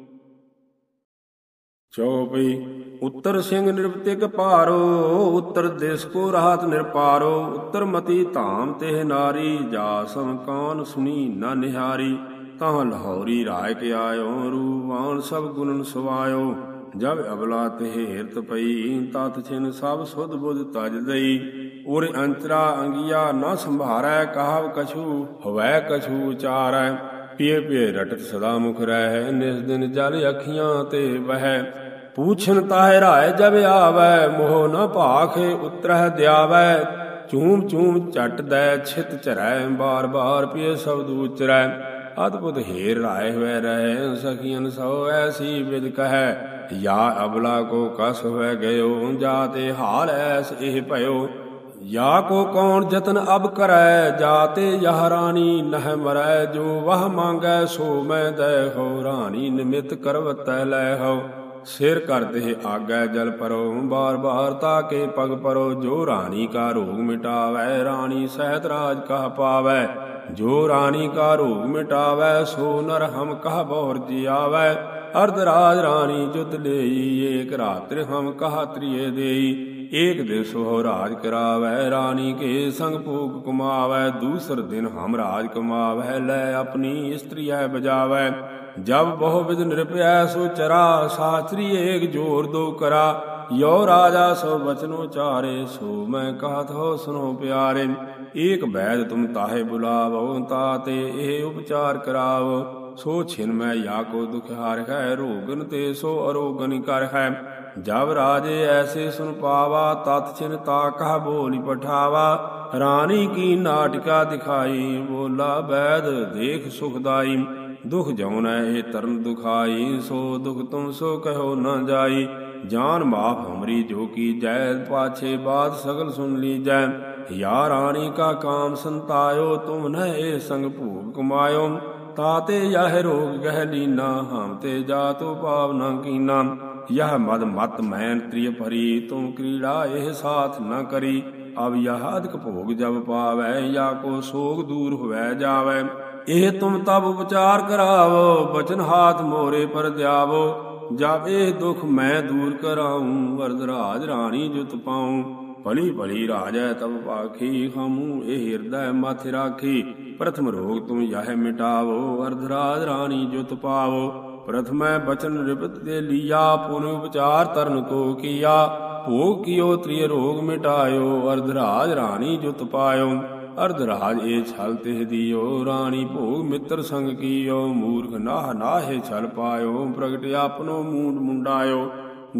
[SPEAKER 1] ਚੌਪਈ। ਉੱਤਰ ਸਿੰਘ ਨਿਰਪਤਿਕ ਭਾਰੋ, ਉੱਤਰ ਦਿਸ ਕੋ ਰਾਹਤ ਨਿਰਪਾਰੋ। ਉੱਤਰ ਮਤੀ ਧਾਮ ਤਿਹ ਨਾਰੀ, ਜਾ ਸਮ ਕਾਨ ਸੁਣੀ ਨ ਨਿਹਾਰੀ। ਤਾਂ ਲਾਹੌਰੀ ਰਾਇ ਕੇ ਆਇਓ, ਰੂਪਾਨ ਸਭ ਗੁਣਨ ਸੁਆਇਓ। ਜਬ ਅਬਲਾ ਤੇ ਹਿਰਤ ਪਈ, ਤਤ ਛਿਨ ਸਭ ਸੁਧ ਬੁਧ ਤਜ ਦਈ। ਉਰ ਅੰਤਰਾ ਅੰਗੀਆ ਨਾ ਸੰਭਾਰੈ, ਕਹਾਵ ਕਛੂ ਹਵੈ ਕਛੂ ਉਚਾਰੈ। ਪਿਏ ਪਿਏ ਰਟਤ ਸਦਾ ਮੁਖ ਰਹਿ, ਨਿਸ ਦਿਨ ਜਲ ਅੱਖੀਆਂ ਤੇ ਵਹਿ। ਪੂਛਨ ਤਾਹਿ ਰਾਏ ਜਬ ਆਵੈ, ਮੋਹ ਨ ਭਾਖੇ ਉਤਰਹਿ ਦਿਆਵੈ। ਚੂਮ ਚੂਮ ਝਟ ਦੈ ਛਿਤ ਚਰੈ, ਬਾਰ ਬਾਰ ਪਿਏ ਸ਼ਬਦ ਉਚਰੈ। ਅਦਭੁਤ ਹੀਰ ਰਾਏ ਹੋਇ ਰਹਿ, ਸਖੀਨ ਸੋ ਐਸੀ ਵਿਦ ਕਹੈ। ਯਾ ਅਬਲਾ ਕੋ ਕਸ ਹੋਇ ਗਇਓ, ਜਾ ਤੇ ਹਾਲ ਐਸ ਇਹ ਭਇਓ। ਯਾ ਕੋ ਕੌਣ ਜਤਨ ਅਬ ਕਰੈ, ਜਾ ਤੇ ਯਹ ਰਾਣੀ ਨਹਿ ਮਰੈ। ਜੋ ਵਹ ਮੰਗੈ ਸੋ ਮੈਂ ਦੈ ਹੋ, ਰਾਣੀ ਨਿਮਿਤ ਕਰਵਤੈ ਲੈ ਹੋ। ਸਿਰ ਕਰ ਦੇ ਆਗੈ ਜਲ ਪਰੋ, ਬਾਰ ਬਾਰ ਤਾਕੇ ਪਗ ਪਰੋ। ਜੋ ਰਾਣੀ ਕਾ ਰੋਗ ਮਿਟਾਵੈ, ਰਾਣੀ ਸਹਿਤ ਰਾਜ ਕਹ ਪਾਵੈ। ਜੋ ਰਾਣੀ ਕਾ ਰੋਗ ਮਿਟਾਵੈ, ਸੋ ਨਰ ਹਮ ਕਹ ਬਹੁਰ ਜਿਆਵੈ। ਅਰਧ ਰਾਜ ਰਾਣੀ ਜੁਤ ਲਈ, ਏਕ ਰਾਤਿ ਹਮ ਕਹ ਤ੍ਰਿਏ ਦੇਈ। ਏਕ ਦਿਨ ਸੋ ਰਾਜ ਕਰਾਵੈ, ਰਾਣੀ ਕੇ ਸੰਗ ਭੋਗ ਕਮਾਵੈ। ਦੂਸਰ ਦਿਨ ਹਮ ਰਾਜ ਕਮਾਵੈ, ਲੈ ਆਪਣੀ ਇਸਤਰੀਐ ਬਜਾਵੈ। ਜਬ ਬਹੁ ਵਿਦ ਨਿਰਭੈ ਸੋ ਚਰਾ, ਸਾਚਰੀ ਏਕ ਜੋਰ ਦੋ ਕਰਾ। ਯੋ ਰਾਜਾ ਸੋ ਬਚਨੋ ਚਾਰੇ, ਸੋ ਮੈਂ ਕਹਤ ਹੋ ਸੁਨੋ ਪਿਆਰੇ। ਏਕ ਬੈਦ ਤੁਮ ਤਾਹੇ ਬੁਲਾਵੋ, ਤਾਤੇ ਇਹ ਉਪਚਾਰ ਕਰਾਵੋ। ਸੋ ਛਿਨ ਮੈਂ ਯਾ ਕੋ ਦੁਖ ਹਾਰ ਹੈ, ਰੋਗਨ ਤੇ ਸੋ ਅਰੋਗਨ ਕਰ ਹੈ। ਜਬ ਰਾਜੇ ਐਸੇ ਸੁਨ ਪਾਵਾ, ਤਤ ਛਿਨ ਤਾ ਕਹ ਬੋਲੀ ਪਠਾਵਾ। ਰਾਣੀ ਕੀ ਨਾਟਿਕਾ ਦਿਖਾਈ, ਬੋਲਾ ਬੈਦ ਦੇਖ ਸੁਖਦਾਈ। ਦੁਖ ਜਉਨੈ ਇਹ ਤਰਨ ਦੁਖਾਈ, ਸੋ ਦੁਖ ਤੁਮ ਸੋ ਕਹੋ ਨ ਜਾਈ। ਜਾਨ ਮਾਫ ਹਮਰੀ ਜੋ ਕੀ ਜੈ, ਪਾਛੇ ਬਾਤ ਸਗਲ ਸੁਨ ਲੀਜੈ। ਯਾ ਰਾਣੀ ਕਾ ਕਾਮ ਸੰਤਾਇਓ, ਤੁਮ ਨ ਇਹ ਸੰਗ ਭੂਪ ਕਮਾਇਓ। ਤਾਤੇ ਯਹ ਰੋਗ ਗਹਿ ਲੀਨਾ, ਹਮ ਤੇ ਜਾਤੋ ਪਾਵ ਨ ਕੀਨਾ। ਯਹ ਮਦ ਮਤ ਮੈਨ ਤ੍ਰਿਯ ਭਰੀ, ਤੁਮ ਕ੍ਰੀੜਾ ਇਹ ਸਾਥ ਨ ਕਰੀ। ਅਬ ਯਹ ਅਧਿਕ ਭੋਗ ਜਬ ਪਾਵੈ, ਯਾ ਕੋ ਸੋਗ ਦੂਰ ਹੋਵੈ ਜਾਵੈ। ਇਹ ਤੁਮ ਤਬ ਉਪਚਾਰ ਕਰਾਵੋ, ਬਚਨ ਹਾਥ ਮੋਰੇ ਪਰ ਦਿਆਵੋ। ਜਬ ਇਹ ਦੁਖ ਮੈਂ ਦੂਰ ਕਰਾਊਂ, ਵਰਦ ਰਾਜ ਰਾਣੀ ਜੁਤ ਪਾਊਂ। ਭਲੀ ਭਲੀ ਰਾਜੈ ਤਬ ਪਾਖੀ, ਹਮੂ ਇਹ ਹਿਰਦੈ ਮਥ ਰਾਖੀ। ਪ੍ਰਥਮ ਰੋਗ ਤੁਮ ਯਹ ਮਿਟਾਵੋ, ਅਰਧ ਰਾਜ ਰਾਣੀ ਜੁਤ ਪਾਵੋ। ਪ੍ਰਥਮੈ ਬਚਨ ਰਿਪਤ ਦੇ ਲੀਆ, ਪੁਨ ਉਪਚਾਰ ਤਰਨ ਕੋ ਕੀਆ। ਭੋਗ ਕੀਓ ਤ੍ਰਿਯ ਰੋਗ ਮਿਟਾਇਓ, ਅਰਧ ਰਾਜ ਰਾਣੀ ਜੁਤ ਪਾਇਓ। ਅਰਧ ਰਾਜ ਇਹ ਛਲ ਤਿਹ ਦਿਓ, ਰਾਣੀ ਭੋਗ ਮਿੱਤਰ ਸੰਗ ਕੀਓ। ਮੂਰਖ ਨਾਹ ਨਾਹੇ ਛਲ ਪਾਇਓ, ਪ੍ਰਗਟ ਆਪਨੋ ਮੂੰਡ ਮੁੰਡਾਇਓ।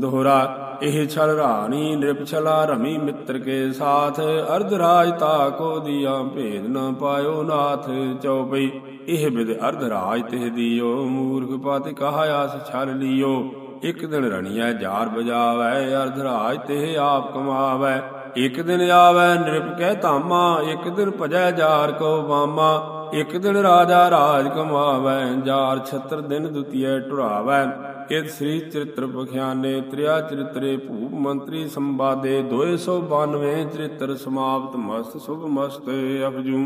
[SPEAKER 1] ਦੋਹਰਾ ਇਹ ਛਲ ਰਾਣੀ ਨਿਰਪ ਛਲਾ, ਰਮੀ ਮਿੱਤਰ ਕੇ ਸਾਥ। ਅਰਧ ਰਾਜ ਤਾ ਕੋ ਦਿਆ, ਭੇਦ ਨ ਪਾਇਓ ਨਾਥ। ਚਉਪਈ ਇਹ ਬਿਦ ਅਰਧ ਰਾਜ ਤਿਹ ਦਿਓ, ਮੂਰਖ ਪਤਿ ਕਹਾ ਆਸ ਛਲ ਲਿਓ। ਇਕ ਦਿਨ ਰਣੀਐ ਜਾਰ ਬਜਾਵੈ, ਅਰਧ ਰਾਜ ਤਿਹ ਆਪ ਕਮਾਵੈ। ਇਕ ਦਿਨ ਆਵੈ ਨਿਰਪ ਕਹਿ ਧਾਮਾ, ਇਕ ਦਿਨ ਭਜੈ ਜਾਰ ਕੋ ਵਾਮਾ। ਇਕ ਦਿਨ ਰਾਜਾ ਰਾਜ ਕਮਾਵੈ, ਜਾਰ ਛਤਰ ਦਿਨ ਦੁਤੀਏ ਟੁਰਾਵੈ। ਇਤ ਸ੍ਰੀ ਚਰਿਤ੍ਰ ਪਖਿਆਨੇ, ਤ੍ਰਿਆ ਚਰਿਤਰੇ ਭੂਪ ਮੰਤਰੀ ਸੰਵਾਦੇ। ਦੋਏ ਸੌ ਬਾਨਵੇਂ ਚਰਿਤ੍ਰ ਸਮਾਪਤ, ਮਸਤ ਸੁਭ ਮਸਤ ਅਪਜੂ।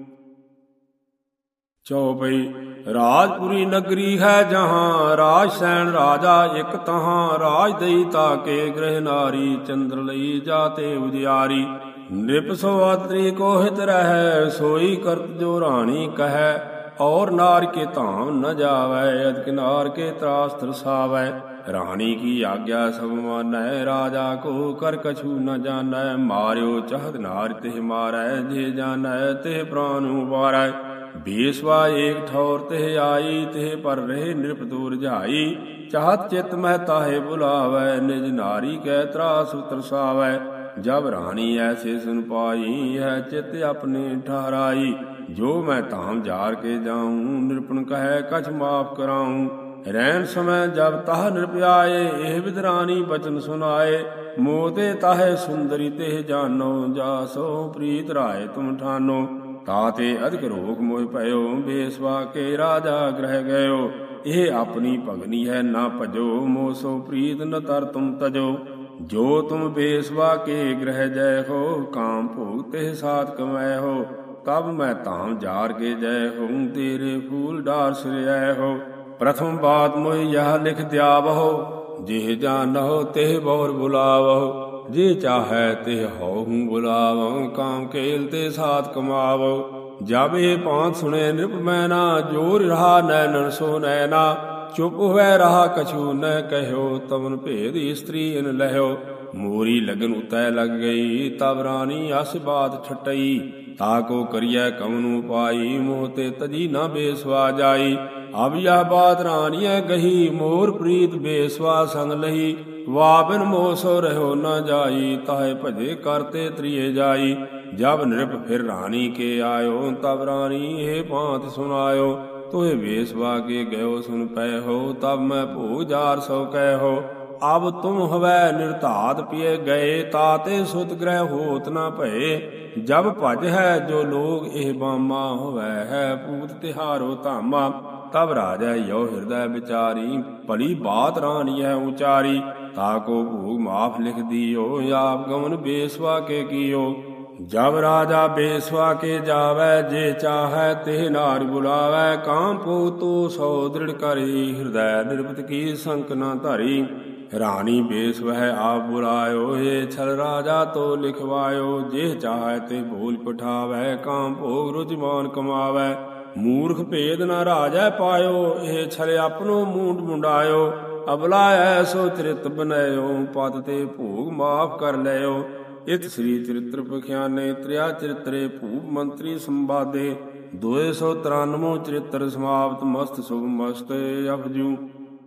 [SPEAKER 1] ਚਉਪਈ ਰਾਜਪੁਰੀ ਨਗਰੀ ਹੈ ਜਹਾਂ, ਰਾਜ ਸੈਨ ਰਾਜਾ ਇਕ ਤਹਾਂ। ਰਾਜ ਦਈ ਤਾਕੇ ਗ੍ਰਹਿ ਨਾਰੀ, ਚੰਦਰ ਲਈ ਜਾਤੇ ਉਜਿਆਰੀ। ਨਿਰਪ ਸਵਾਤਰੀ ਕੋ ਹਿਤ ਰਹੈ, ਸੋਈ ਕਰਤ ਜੋ ਰਾਣੀ ਕਹੈ। ਔਰ ਨਾਰ ਕੇ ਧਾਮ ਨ ਜਾਵੈ, ਅਧ ਕਿਨਾਰ ਕੇ ਤਰਾਸ ਤਰਸਾਵੈ। ਰਾਣੀ ਕੀ ਆਗਿਆ ਸਭ ਮਾਨੈ, ਰਾਜਾ ਕੋ ਕਰ ਕਛੂ ਨ ਜਾਣੈ। ਮਾਰਿਓ ਚਾਹਤ ਨਾਰ ਤਿਹ ਮਾਰੈ, ਜੇ ਜਾਣੈ ਤਿਹ ਪ੍ਰਾਨ ਉਬਾਰੈ। ਬੇਸਵਾ ਏਕ ਠੌਰ ਤਿਹ ਆਈ, ਤਿਹ ਪਰ ਰਹੇ ਨਿਰਪ ਦੂਰ ਜਾਈ। ਚਾਹਤ ਚਿਤ ਮਹਿ ਤਾਹੇ ਬੁਲਾਵੈ, ਨਿਜ ਨਾਰੀ ਕੈ ਤਰਾਸ ਤਰਸਾਵੈ। ਜਬ ਰਾਣੀ ਐਸੇ ਸੁਨ ਪਾਈ, ਹੈ ਚਿਤ ਆਪਣੇ ਠਹਰਾਈ। ਜੋ ਮੈਂ ਧਾਮ ਜਾਰ ਕੇ ਜਾਊਂ, ਨਿਰਪਣ ਕਹੈ ਕਛ ਮਾਫ ਕਰਾਊਂ। ਰਹਿਣ ਸਮੈ ਜਬ ਤਾਹ ਨਿਰਪ ਆਏ, ਇਹ ਵਿਦ ਰਾਣੀ ਬਚਨ ਸੁਨਾਏ। ਮੋਤੇ ਤਾਹੇ ਸੁੰਦਰੀ ਤਿਹ ਜਾਨੋ, ਜਾ ਸੋ ਪ੍ਰੀਤ ਰਾਏ ਤੁਮ ਠਾਨੋ। ਤਾਤੇ ਅਧਿਕ ਰੋਗ ਮੋਹ ਭਇਓ, ਬੇਸਵਾ ਕੇ ਰਾਜਾ ਗ੍ਰਹਿ ਗਇਓ। ਇਹ ਆਪਣੀ ਭਗਨੀ ਹੈ ਨਾ ਭਜੋ, ਮੋਹ ਸੋ ਪ੍ਰੀਤ ਨ ਤਰ ਤੁਮ ਤਜੋ। ਜੋ ਤੁਮ ਬੇਸਵਾ ਕੇ ਗ੍ਰਹਿ ਜੈ ਹੋ, ਕਾਮ ਭੋਗ ਤਿਹ ਸਾਥ ਕਮੈ ਹੋ। ਤਬ ਮੈਂ ਧਾਮ ਜਾਰ ਕੇ ਜੈ ਹੋਊ, ਤੇਰੇ ਫੂਲ ਡਾਰ ਸਿਰਜੈ ਹੋ। ਪ੍ਰਥਮ ਬਾਤ ਮੋਹਿ ਯਹ ਲਿਖ ਦਿਆਵਹੁ, ਜਿਹ ਜਾਨਹੁ ਤਿਹ ਬਹੁਰ ਬੁਲਾਵਹੁ। ਜੇ ਚਾਹੈ ਤਿਹ ਹੋਹੁ ਬੁਲਾਵਹੁ, ਕਾਮ ਕੇਲ ਤੇ ਸਾਥ ਕਮਾਵਹੁ। ਜਬ ਇਹ ਭਾਂਤ ਸੁਣੇ ਨਿਰਪ ਮੈਨਾ, ਜੋਰ ਰਹਾ ਨੈਣਨ ਸੋ ਨੈਣਾ। ਚੁਪ ਹੋਇ ਰਹਾ ਕਛੂ ਨ ਕਹਿਓ, ਤਮਨ ਭੇਦ ਇਸਤਰੀ ਇਨ ਲਹਿਓ। ਮੋਰੀ ਲਗਨ ਉਤੈ ਲਗ ਗਈ, ਤਬ ਰਾਣੀ ਅਸ ਬਾਤ ਛਟਈ। ਤਾ ਕੋ ਕਰੀਐ ਕਵਨੁ ਪਾਈ, ਮੋਹ ਤੇ ਤਜੀ ਨਾ ਬੇਸਵਾ ਜਾਈ। ਅਬ ਯਹ ਬਾਤ ਰਾਣੀਐ ਗਹੀ, ਮੋਰ ਪ੍ਰੀਤ ਬੇਸਵਾ ਸੰਗ ਲਹੀ। ਵਾ ਬਿਨ ਮੋਹ ਸੋ ਰਹਿਓ ਨ ਜਾਈ, ਤਾਹੇ ਭਜੇ ਕਰਤੇ ਤ੍ਰਿਏ ਜਾਈ। ਜਬ ਨਿਰਪ ਫਿਰ ਰਾਣੀ ਕੇ ਆਇਓ, ਤਬ ਰਾਣੀ ਇਹ ਭਾਂਤ ਸੁਨਾਇਓ। ਤੋਹਿ ਬੇਸਵਾ ਕੇ ਗਇਓ ਸੁਨ ਪੈ ਹੋ, ਤਬ ਮੈਂ ਭੋਗ ਜਾਰ ਸੋ ਕਹਿ ਹੋ। ਅਬ ਤੁਮ ਹਵੈ ਨਿਰਧਾਤ ਪਿਏ ਗਏ, ਤਾਤੇ ਸੁਤ ਗ੍ਰਹਿ ਹੋਤ ਨ ਭਏ। ਜਬ ਭਜ ਹੈ ਜੋ ਲੋਗ ਇਹ ਬਾਮਾ, ਹੋਵੈ ਹੈ ਪੂਤ ਤਿਹਾਰੋ ਧਾਮਾ। ਤਬ ਰਾਜੈ ਯੋ ਹਿਰਦੈ ਵਿਚਾਰੀ, ਭਲੀ ਬਾਤ ਰਾਣੀਐ ਉਚਾਰੀ। ਤਾ ਕੋ ਭੋਗ ਮਾਫ ਲਿਖ ਦਿਓ, ਆਪ ਗਮਨ ਬੇਸਵਾ ਕੇ ਕੀਓ। ਜਬ ਰਾਜਾ ਬੇਸਵਾ ਕੇ ਜਾਵੈ, ਜੇ ਚਾਹੈ ਤੇ ਨਾਰ ਬੁਲਾਵੈ। ਕਾਮ ਪੋ ਤੋ ਸੋ ਦ੍ਰਿੜ ਕਰੀ, ਹਿਰਦੈ ਨਿਰਪਤ ਕੀ ਸੰਕ ਨ ਧਰੀ। ਰਾਣੀ ਬੇਸਵਹਿ ਆਪ ਬੁਲਾਇਓ, ਏ ਛਲ ਰਾਜਾ ਤੋ ਲਿਖਵਾਇਓ। ਜੇ ਚਾਹੈ ਤੇ ਭੋਲ ਪਠਾਵੈ, ਕਾਮ ਭੋਗ ਰੁਜਮਾਨ ਕਮਾਵੈ। ਮੂਰਖ ਭੇਦ ਨ ਰਾਜੈ ਪਾਇਓ, ਇਹ ਛਲ ਆਪਣੋ ਮੂੰਡ ਮੁੰਡਾਇਓ। ਅਬਲਾ ਐਸੋ ਚਰਿਤ ਬਨੈਓ, ਪਦ ਤੇ ਭੋਗ ਮਾਫ ਕਰ ਲਿਓ। ਇਤ ਸ੍ਰੀ ਚਰਿਤ੍ਰ ਪਖਿਆਨੇ, ਤ੍ਰਿਆ ਚਰਿਤਰੇ ਭੂਪ ਮੰਤਰੀ ਸੰਵਾਦੇ। ਦੋਏ ਸੌ ਤਰਾਨਵੋ ਚਰਿਤ੍ਰ ਸਮਾਪਤ, ਮਸਤ ਸੁਭ ਮਸਤ ਅਪਜੂ।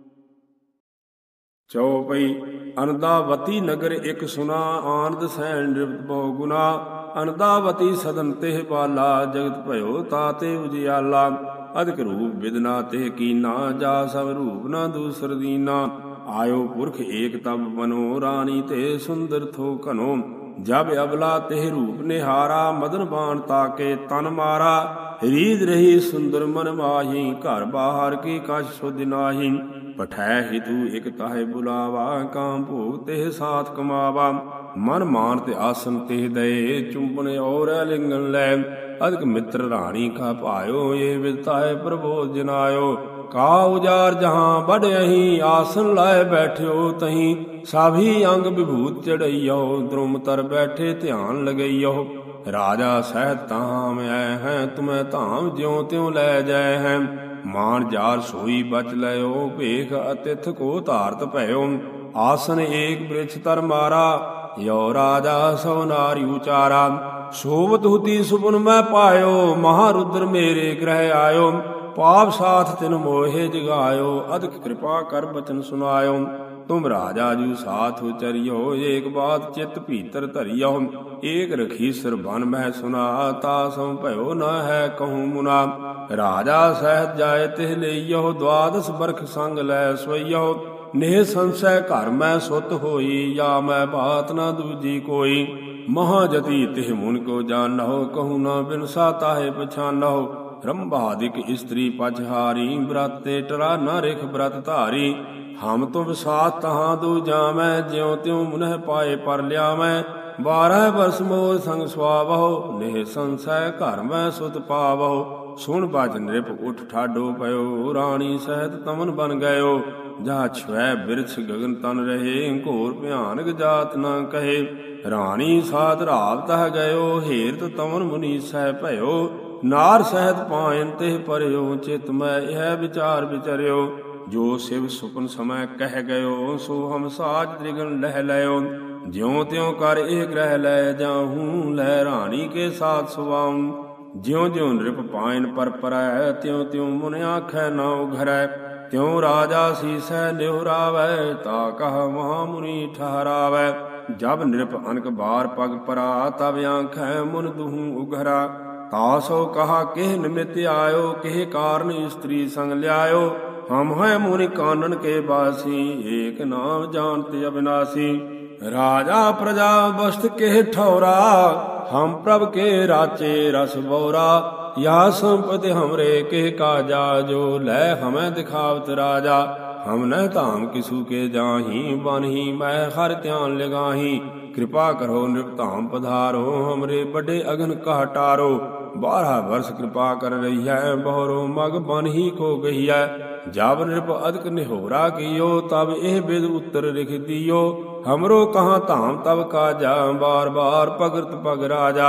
[SPEAKER 1] ਚਉਪਈ। ਅਨਦਾਵਤੀ ਨਗਰ ਇਕ ਸੁਨਾ, ਆਨੰਦ ਸੈਨ ਨਿਰਪਤ ਬਹੁ ਗੁਨਾ। ਅਨਦਾਵਤੀ ਸਦਨ ਤਿਹ ਬਾਲਾ, ਜਗਤ ਭਇਓ ਤਾਤੇ ਉਜਿਆਲਾ। ਅਧਿਕ ਰੂਪ ਬਿਦਨਾ ਤਿਹ ਕੀਨਾ, ਜਾ ਸਭ ਰੂਪ ਨ ਦੂਸਰ ਦੀਨਾ। ਆਇਓ ਪੁਰਖ ਏਕ ਤਬ ਬਨੋ, ਰਾਣੀ ਤੇ ਸੁੰਦਰ ਥੋ ਘਨੋ। ਜਬ ਅਬਲਾ ਤਿਹ ਰੂਪ ਨਿਹਾਰਾ, ਮਦਨ ਬਾਣ ਤਾਕੇ ਤਨ ਮਾਰਾ। ਰੀਦ ਰਹੀ ਸੁੰਦਰ ਮਨ ਮਾਹੀ, ਘਰ ਬਾਹਰ ਕੀ ਕਛ ਸੁਧ ਨਾਹੀ। ਪਠੈ ਹਿਤੂ ਇਕ ਤਾਹੇ ਬੁਲਾਵਾ, ਕਾਮ ਭੋਗ ਤਿਹ ਸਾਥ ਕਮਾਵਾ। ਮਨ ਮਾਨ ਤੇ ਆਸਨ ਤਿਹ ਦਏ, ਚੁੰਬਨ ਔਰ ਲਿੰਗਨ ਲੈ। ਅਧਿਕ ਮਿੱਤਰ ਰਾਣੀ ਕਾ ਭਾਇਓ, ਇਹ ਵਿਦਤਾਏ ਪ੍ਰਬੋਧ ਜਨਾਇਓ। ਕਾ ਉਜਾਰ ਜਹਾਂ ਬੜਿਆਹੀ, ਆਸਨ ਲਾਏ ਬੈਠਿਓ ਤਹੀਂ। ਸਾਭੀ ਅੰਗ ਵਿਭੂਤ ਚੜਈਓ, ਦ੍ਰੁਮ ਤਰ ਬੈਠੇ ਧਿਆਨ ਲਗਈਓ। ਰਾਜਾ ਸਹਿਤ ਤਾਮ ਐ ਹੈ, ਤੁਮੈ ਧਾਮ ਜਿਉ ਤਿਉ ਲੈ ਜਾਏ ਹੈ। ਮਾਨ ਜਾਰ ਸੋਈ ਬਚ ਲਿਓ, ਭੇਖ ਅਤਿਥ ਕੋ ਧਾਰਤ ਭਇਓ। ਆਸਨ ਏਕ ਬ੍ਰਿਛ ਤਰ ਮਾਰਾ, ਯੋ ਰਾਜਾ ਸੋ ਨਾਰੀ ਉਚਾਰਾ। ਸੋਵਤ ਹੁਤੀ ਸੁਪਨ ਮੈਂ ਪਾਇਓ, ਮਹਾਰੁਦਰ ਮੇਰੇ ਗ੍ਰਹਿ ਆਇਓ। ਪਾਪ ਸਾਥ ਤਿਨ ਮੋਹਿ ਜਗਾਇਓ, ਅਧਿਕ ਕਿਰਪਾ ਕਰ ਬਚਨ ਸੁਨਾਇਓ। ਤੁਮ ਰਾਜਾ ਜੂ ਸਾਥ ਉਚਰਿਓ, ਏਕ ਬਾਤ ਚਿਤ ਭੀਤਰ ਧਰਿਓ। ਏਕ ਰਖੀਸਰ ਬਨ ਮਹਿ ਸੁਨਾ, ਤਾ ਸਮ ਭਇਓ ਨ ਹੈ ਕਹੂੰ ਮੁਨਾ। ਰਾਜਾ ਸਹਿਤ ਜਾਏ ਤਿਹ ਲਈਓ, ਦਵਾਦਸ ਬਰਖ ਸੰਗ ਲੈ ਸੋਈਓ। ਨੇਹ ਸੰਸੈ ਘਰ ਮੈਂ ਸੁਤ ਹੋਈ, ਜਾਂ ਮੈਂ ਬਾਤ ਨ ਦੂਜੀ ਕੋਈ। ਮਹਾਜਤੀ ਤਿਹ ਮੁਨ ਕੋ ਜਾਣਹੁ, ਕਹੂੰ ਨ ਬਿਨਸਾ ਤਾਹੇ ਪਛਾਨਹੁ। ਰੰਭਾਦਿਕ ਇਸਤਰੀ ਪਛਹਾਰੀ, ਬ੍ਰਤ ਤੇ ਟਰਾ ਨ ਰਿਖ ਬ੍ਰਤ ਧਾਰੀ। ਹਮ ਤੁਮ ਸਾਥ ਤਹਾਂ ਦੂ ਜਾਵੈ, ਜਿਉ ਤਿਉ ਮੁਨਹਿ ਪਾਏ ਪਰ ਲਿਆਵੈ। ਬਾਰਹ ਬਰਸ ਮੋਰ ਸੰਗ ਸੁਆਵਹੁ, ਨੇਹ ਸੰਸੈ ਘਰ ਮੈਂ ਸੁਤ ਪਾਵਹੁ। ਸੁਣ ਬਚ ਨਿਰਪ ਉਠ ਠਾਡੋ ਪਇਓ, ਰਾਣੀ ਸਹਿਤ ਤਮਨ ਬਨ ਗਇਓ। ਜਾ ਛਵੈ ਬਿਰਛ ਗਗਨ ਤਨ ਰਹੇ, ਘੋਰ ਭਿਆਨਕ ਜਾਤ ਨ ਕਹੇ। ਰਾਣੀ ਸਾਧ ਰਾਵ ਤਹ ਗਇਓ, ਹੇਰਤ ਤਮਨ ਮੁਨੀ ਸਹਿ ਭਇਓ। ਨਾਰ ਸਹਿਤ ਪਾਇਨ ਤਿਹ ਪਰਿਓ, ਚਿਤ ਮੈਂ ਇਹ ਵਿਚਾਰ ਵਿਚਰਿਓ। ਜੋ ਸਿਵ ਸੁਪਨ ਸਮੈ ਕਹਿ ਗਇਓ, ਸੋ ਹਮ ਸਾਜ ਤ੍ਰਿਗਨ ਲਹਿ ਲਿਓ। ਜਿਉ ਤਿਉ ਕਰ ਇਹ ਗ੍ਰਹਿ ਲੈ ਜਾਹੂੰ, ਲੈ ਰਾਣੀ ਕੇ ਸਾਥ ਸੁਵਾਉਂ। ਜਿਉ ਜਿਉ ਨਿਰਪ ਪਾਇਨ ਪਰ ਪਰੈ, ਤਿਉ ਤਿਉ ਮੁਨ ਆਖੈ ਨਾ ਉਘਰੈ। ਤਿਉ ਰਾਜਾ ਸੀਸੈ ਨਿਹੁਰਾਵੈ, ਤਾ ਕਹ ਮਹਾ ਮੁਨੀ ਠਹਰਾਵੈ। ਜਬ ਨਿਰਪ ਅਨਕ ਬਾਰ ਪਗ ਪਰਾ, ਤਬ ਆਖੈ ਮੁਨ ਦੁਹੂੰ ਉਘਰਾ। ਤਾ ਸੋ ਕਹਾ ਕਿਹ ਨਿਮਿਤ ਆਇਓ, ਕਿਹ ਕਾਰਨ ਇਸਤਰੀ ਸੰਗ ਲਿਆਇਓ। ਹਮ ਹੈ ਮੁਨਿ ਕਾਨਨ ਕੇ ਬਾਸੀ, ਏਕ ਨਾਮ ਜਾਣਤ ਅਬਿਨਾਸੀ। ਰਾਜਾ ਪ੍ਰਜਾ ਬਸਤ ਕੇ ਠੌਰਾ, ਹਮ ਪ੍ਰਭ ਕੇ ਰਾਚੇ ਰਸ ਬੋਰਾ। ਯਾ ਸੰਪਤਿ ਹਮਰੇ ਕੇ ਕਾਜਾ, ਜੋ ਲੈ ਹਮੈ ਦਿਖਾਵਤ ਰਾਜਾ। ਹਮ ਨ ਧਾਮ ਕਿਸੂ ਕੇ ਜਾਹੀ, ਬਨਹੀ ਮੈਂ ਹਰ ਧਿਆਨ ਲਗਾਹੀ। ਕਿਰਪਾ ਕਰੋ ਨਿਰਪ ਧਾਮ ਪਧਾਰੋ, ਹਮਰੇ ਵੱਡੇ ਅਗਨ ਕਹ ਟਾਰੋ। ਬਾਰਹ ਵਰਸ ਕਿਰਪਾ ਕਰ ਰਹੀ ਹੈ, ਬਹੁਰੋ ਮਗ ਬਨ ਹੀ ਕੋ ਗਈ ਹੈ। ਜਬ ਨਿਰਪ ਅਦਕ ਨਿਹੋਰਾ ਕੀਓ, ਤਬ ਇਹ ਬਿਦ ਉੱਤਰ ਲਿਖ ਦਿਓ। ਹਮਰੋ ਕਹਾਂ ਧਾਮ ਤਬ ਕਾਜਾ, ਬਾਰ ਬਾਰ ਭਗਤ ਪਗ ਰਾਜਾ।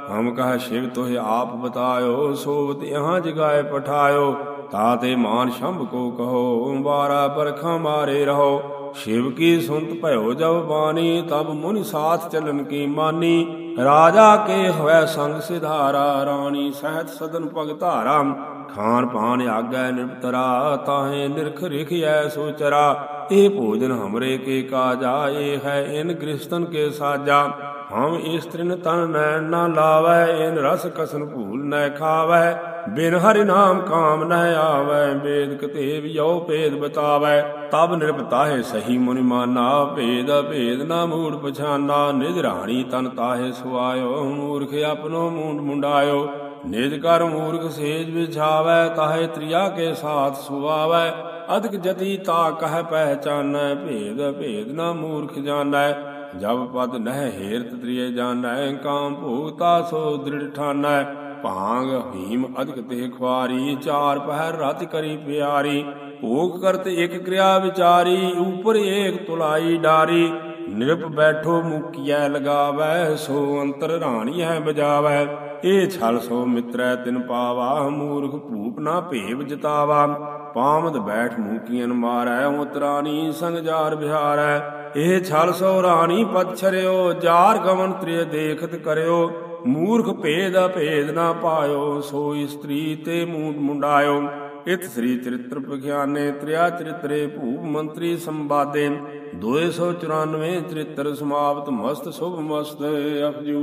[SPEAKER 1] ਹਮ ਕਹ ਸ਼ਿਵ ਤੋਹਿ ਆਪ ਬਤਾਇਓ, ਸੋਵਤ यहाँ ਜਗਾਏ ਪਠਾਇਓ। ਤਾਤੇ ਮਾਨ ਸ਼ੰਭ ਕੋ ਕਹੋ, ਬਾਰਾ ਬਰਖਾ ਮਾਰੇ ਰਹੋ। शिव की सुनत भयो जब बानी, तब मुनि साथ चलन की मानी। राजा के हवै संग सिधारा, रानी सहत सदन पग धारा। खान पान आगै निरतरा, ताहे निरख रिखियै सोचरा। ए भोजन हमरे के काजा, ए है इन गृहस्थन के साजा। हम स्त्रीन तन नैन न लावै, इन रस कसन भूल न खावै। बिन हरि नाम काम न आवै, वेद कतेव यो भेद बतावै। तब निरपताहे सही मुनि माना, भेद भेद न मूड पछाना। निज राणी तन ताहे सुआयो, मूर्ख अपनो मूंड मुंडायो। निज कर मूर्ख सेज बिछावै, ताहे त्रिया के साथ सुआवै। अधिक जति ता कह पहचानै, भेद भेद न मूर्ख जानै। जब पद नह हेरत त्रिय जानै, काम भोगता सो दृढ़ ठानै। भांग भीम अधिक तेह ख्वारी, चार पहर राति करी प्यारी। भोग करत एक क्रिया विचारी, ऊपर एक तुलाई डारी। निरप बैठो मुकियै लगावै, सो अंतर राणी है बजावै। ए छल सो मित्रै तिन पावा, मूर्ख भूप ना भेव जतावा। पामद बैठ मूकियन मारै, उतरानी संग जार बिहारै। ए छल सो राणी पद छरियो, जार गमन त्रिय देखत करियो। मूर्ख भेद अभेद ना पायो, सो स्त्री ते मूड मुंडायो। इत श्री चरित्र प्रख्याने, त्रिया चरित्रे भूप मंत्री संवादे। दो सौ चौरानवे चरित्र समाप्त, मस्त शुभ मस्त अफजू।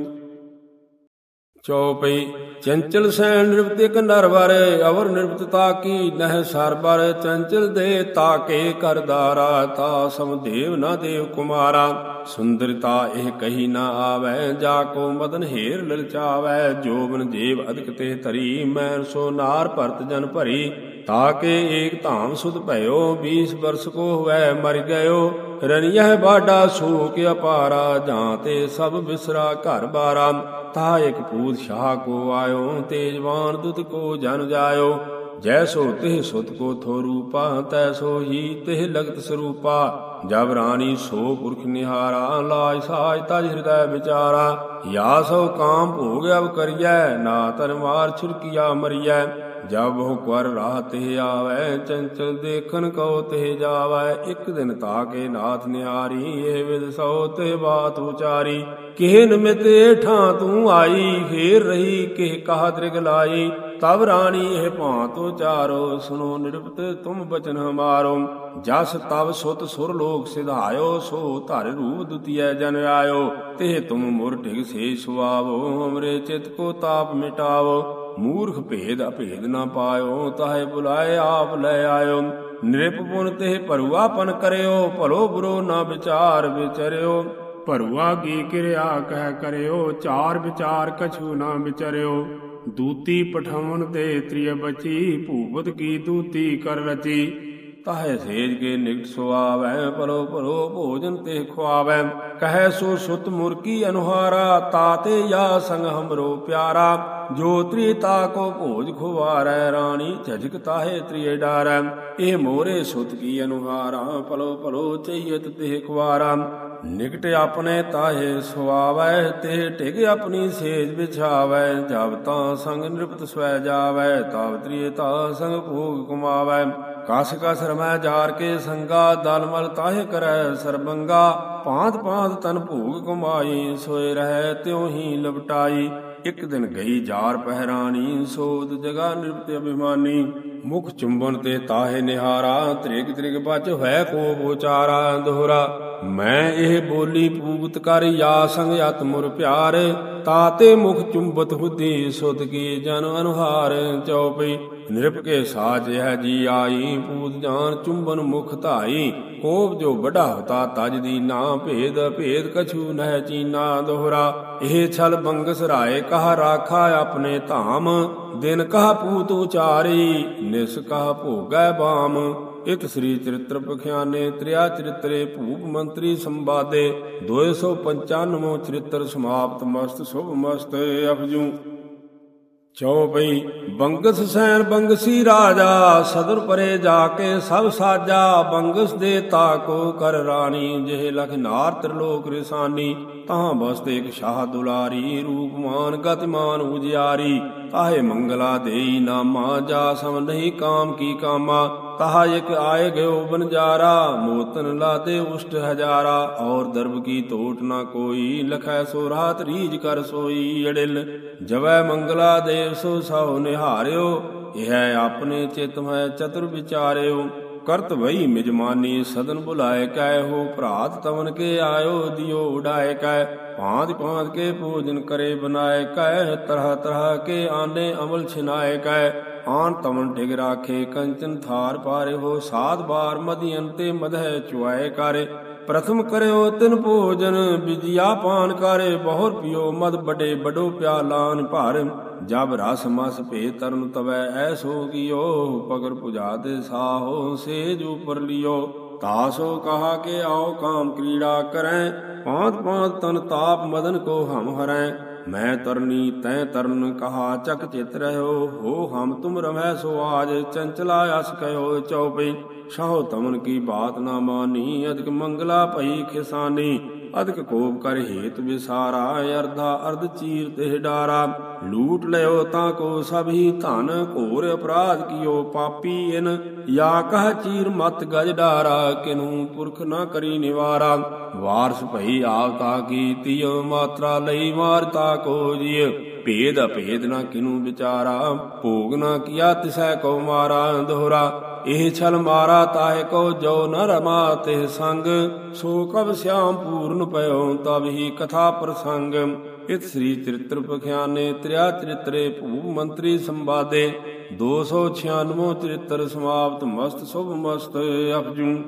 [SPEAKER 1] चौपई चंचल सैन निरपत एक नरवर, अवर निरपतता की नह सरबर। चंचल दे ताके करदारा, ता समदेव न देव कुमारा। सुंदरता एह कही न आवै, जाको मदन हेर ललचावै। जोबन जेब अधिक तेह धरी, मैन सो नार भरत जन भरी। ताके एक धाम सुध भयो, बीस वर्ष को हुए मर गयो। रनियह बाडा सूक अपारा, जाते सब बिसरा घर बारा। ता एक पूत शाह को आयो, तेजवान दुत को जन जायो। जैसो तिह सुत को थो रूपा, तैसो ही तिह लगत स्वरूपा। जब रानी सो पुरख निहारा, लाज साज तज हृदय विचारा। या सो काम भोग अब करियै, ना तन मार छुरकिया मरियै। जब बहु कर राह तिह आवै, चंचल देखन कहो तिह जावै। एक दिन ताके नाथ निहारी, ये विद सो तिह बात उचारी। किह निमित ठा तू आई, फेर रही किह कहा दृग लाई। तब रानी यह भांत उचारो, सुनो निरपत तुम बचन हमारो। जस तब सुत सुरलोक सिधायो, सो धर रूप दुतिय जन आयो। तिह तुम मुर टिग से सुआवो, हमरे चित को ताप मिटावो। मूर्ख भेद अभेद न पायो, ताहे बुलाए आप ले आयो। नृप पुन तिह भरुआपन करयो, भलो बुरो न विचार विचर्यो। भरुआ की क्रिया कह करयो, चार विचार कछु न विचर्यो। दूती पठवन ते त्रिय बची, भूपत की दूती कर रची। ताहे सेज के निकट सुआवै, पलो पलो भोजन ते खुआवै। कह सो सुत मुर्की अनुहारा, ताते या संग हमरो प्यारा। जो त्रिता को भोज खुवारै, रानी झझक ताहे त्रिय डारै। ए मोरे सुत की अनुहारा, पलो पलो चहियत तिह खुआरा। निकट अपने ताहे सुआवै, तिह टिग अपनी सेज बिछावै। जब तां संग निरपत स्वै जावै, तब त्रियता संग भोग कुमावै। कस कस रमै जार के संगा, दलमल ताहे करै सरबंगा। भांत भांत तन भोग कुमाई, सोए रहै त्यों ही लपटाई। एक दिन गई जार पहरानी, सोद जगा निरपत अभिमानी। मुख चुंबन ते ताहे निहारा, त्रिग त्रिग बच है को बोचारा। दोहरा मैं एह बोली पूगत कर, या संग अत मुर प्यार। ताते मुख चुंबत हुदी, सुत की जन अनुहार। चौपई निरप के साच यह जी आई, पूत जान चुंबन मुख धाई। कोप जो बड़ा होता तज दीना, भेद भेद कछु नह चीना। दोहरा एह छल बंगस राय कहा राखा, अपने धाम। दिन कहा पूत उचारी, निस कहा भोगै बाम। इत श्री चरित्र प्रख्याने, त्रिया चरित्रे भूप मंत्री संवादे। दो सौ पंचानवो चरित्र समाप्त, मस्त शुभ मस्त अफजू। चौपई बंगस सैन बंगसी राजा, सदर परे जाके सब साजा। बंगस दे ताको कर रानी, जेह लख नार त्रिलोक रिसानी। ਤਹਾਂ ਬਸਤ ਇਕ ਸ਼ਾਹ ਦੁਲਾਰੀ, ਰੂਪਮਾਨ ਗਤਿਮਾਨ ਉਜਿਆਰੀ। ਤਾਹੇ ਮੰਗਲਾ ਦੇਈ ਨਾਮਾ, ਜਾ ਸਮ ਨਹੀਂ ਕਾਮ ਕੀ ਕਾਮਾ। ਤਹਾ ਇਕ ਆਏ ਗਇਓ ਬਨਜਾਰਾ, ਮੋਤਨ ਲਾਦੇ ਉਸ਼ਟ ਹਜ਼ਾਰਾ। ਔਰ ਦਰਬ ਕੀ ਤੋਟ ਨਾ ਕੋਈ, ਲਖੈ ਸੋ ਰਾਤ ਰੀਝ ਕਰ ਸੋਈ। ਅੜਿਲ ਜਵੈ ਮੰਗਲਾ ਦੇਵ ਸੋ ਸਹੁ ਨਿਹਾਰਿਓ, ਇਹ ਆਪਣੇ ਚਿਤ ਮੈਂ ਚਤੁਰ ਵਿਚਾਰਿਓ। ਕਰਤ ਵਈ ਮਿਜਮਾਨੀ ਸਦਨ ਬੁਲਾਏ ਕੈ, ਹੋ ਭਰਾਤ ਤਵਨ ਕੇ ਆਇਓ ਦਿਓ ਉਡਾਏ ਕੈ। ਭਾਂਤ ਭਾਂਤ ਕੇ ਭੋਜਨ ਕਰੇ ਬਨਾਏ ਕੈ, ਤਰਹ ਤਰਹ ਕੇ ਆਨੇ ਅਮਲ ਛਿਨਾਏ ਕੈ। ਆਨ ਤਵਨ ਟਿਗ ਰਾਖੇ ਕੰਚਨ ਥਾਰ ਪਾਰੇ, ਹੋ ਸਾਤ ਬਾਰ ਮਧਿਅਨ ਤੇ ਮਧੈ ਚੁਆਏ ਕਾਰੇ। ਪ੍ਰਥਮ ਕਰਿਓ ਤਿਨ ਭੋਜਨ, ਬਿਜਿਆ ਪਾਨ ਕਾਰੇ। ਬਹੁਰ ਪਿਓ ਮਦ ਬਡੇ ਬਡੋ ਪਿਆਲਾਨ ਭਰ, ਜਬ ਰਸ ਮਸ ਭੇ ਤਰਨ ਤਵੈ ਐਸੋ ਕੀਓ। ਪਗਰ ਪੁਜਾ ਤੇ ਸਾਹੋ ਸੇਜ ਉਪਰ ਲਿਓ, ਤਾਸੋ ਕਹਾ ਕੇ ਆਓ ਕਾਮ ਕ੍ਰੀੜਾ ਕਰੈ। ਪਾਂਤ ਪਾਂਤ ਤਨ ਤਾਪ ਮਦਨ ਕੋ ਹਮ ਹਰੈ, ਮੈਂ ਤਰਨੀ ਤੈ ਤਰਨ ਕਹਾ ਚਕ ਚਿਤ ਰਹਿਓ। ਹੋ ਹਮ ਤੁਮ ਰਮੈ ਸੋ ਆਜ, ਚੰਚਲਾ ਅਸ ਕਹਿਓ ਚਉਪਈ। ਸ਼ਾਹੋ ਤਮਨ ਕੀ ਬਾਤ ਨਾ ਮਾਨੀ, ਅਧਿਕ ਮੰਗਲਾ ਭਈ ਖਿਸਾਨੀ। ਅਧਿਕ ਕੋਪ ਕਰ ਹੇਤ ਵਿਸਾਰਾ, ਅਰਧਾ ਅਰਧ ਚੀਰ ਤੇ ਡਾਰਾ। ਲੂਟ ਲਿਓ ਤਾਂ ਕੋ ਸਭੀ ਧਨ, ਘੋਰ ਅਪਰਾਧ ਕੀਓ ਪਾਪੀ ਇਨ। ਯਾ ਕਹ ਚੀਰ ਮਤ ਗਜ ਡਾਰਾ, ਕਿਨੂ ਪੁਰਖ ਨਾ ਕਰੀ ਨਿਵਾਰਾ। ਵਾਰਸ ਭਈ ਆਪ ਤਾ ਕੀ ਤਿਯ, ਮਾਤਰਾ ਲਈ ਮਾਰ ਤਾ ਕੋ ਜਿਯ। ਭੇਦ ਅਭੇਦ ਨਾ ਕਿਨੂ ਵਿਚਾਰਾ, ਭੋਗ ਨਾ ਕੀਆ ਤਿਸੈ ਕੋ ਮਾਰਾ। ਦੋਹਰਾ ਇਹ ਛਲ ਮਾਰਾ ਤਾਹੇ ਕੋ, ਜੋ ਨ ਰਮਾ ਤਿਹ ਸੰਗ। ਸੋ ਕਬ ਸਿਆਮ ਪੂਰਨ ਪਇਓ, ਤਬ ਹੀ ਕਥਾ ਪ੍ਰਸੰਗ। ਇਤ ਸ੍ਰੀ ਚਰਿਤ੍ਰ ਪਖਿਆਨੇ, ਤ੍ਰਿਆ ਚਰਿਤਰੇ ਭੂਪ ਮੰਤਰੀ ਸੰਵਾਦੇ। ਦੋ ਸੌ ਛਿਆਨਵੇਂ ਚਰਿਤ੍ਰ ਸਮਾਪਤ, ਮਸਤ ਸ਼ੁਭ ਮਸਤ ਅਪਜੂ।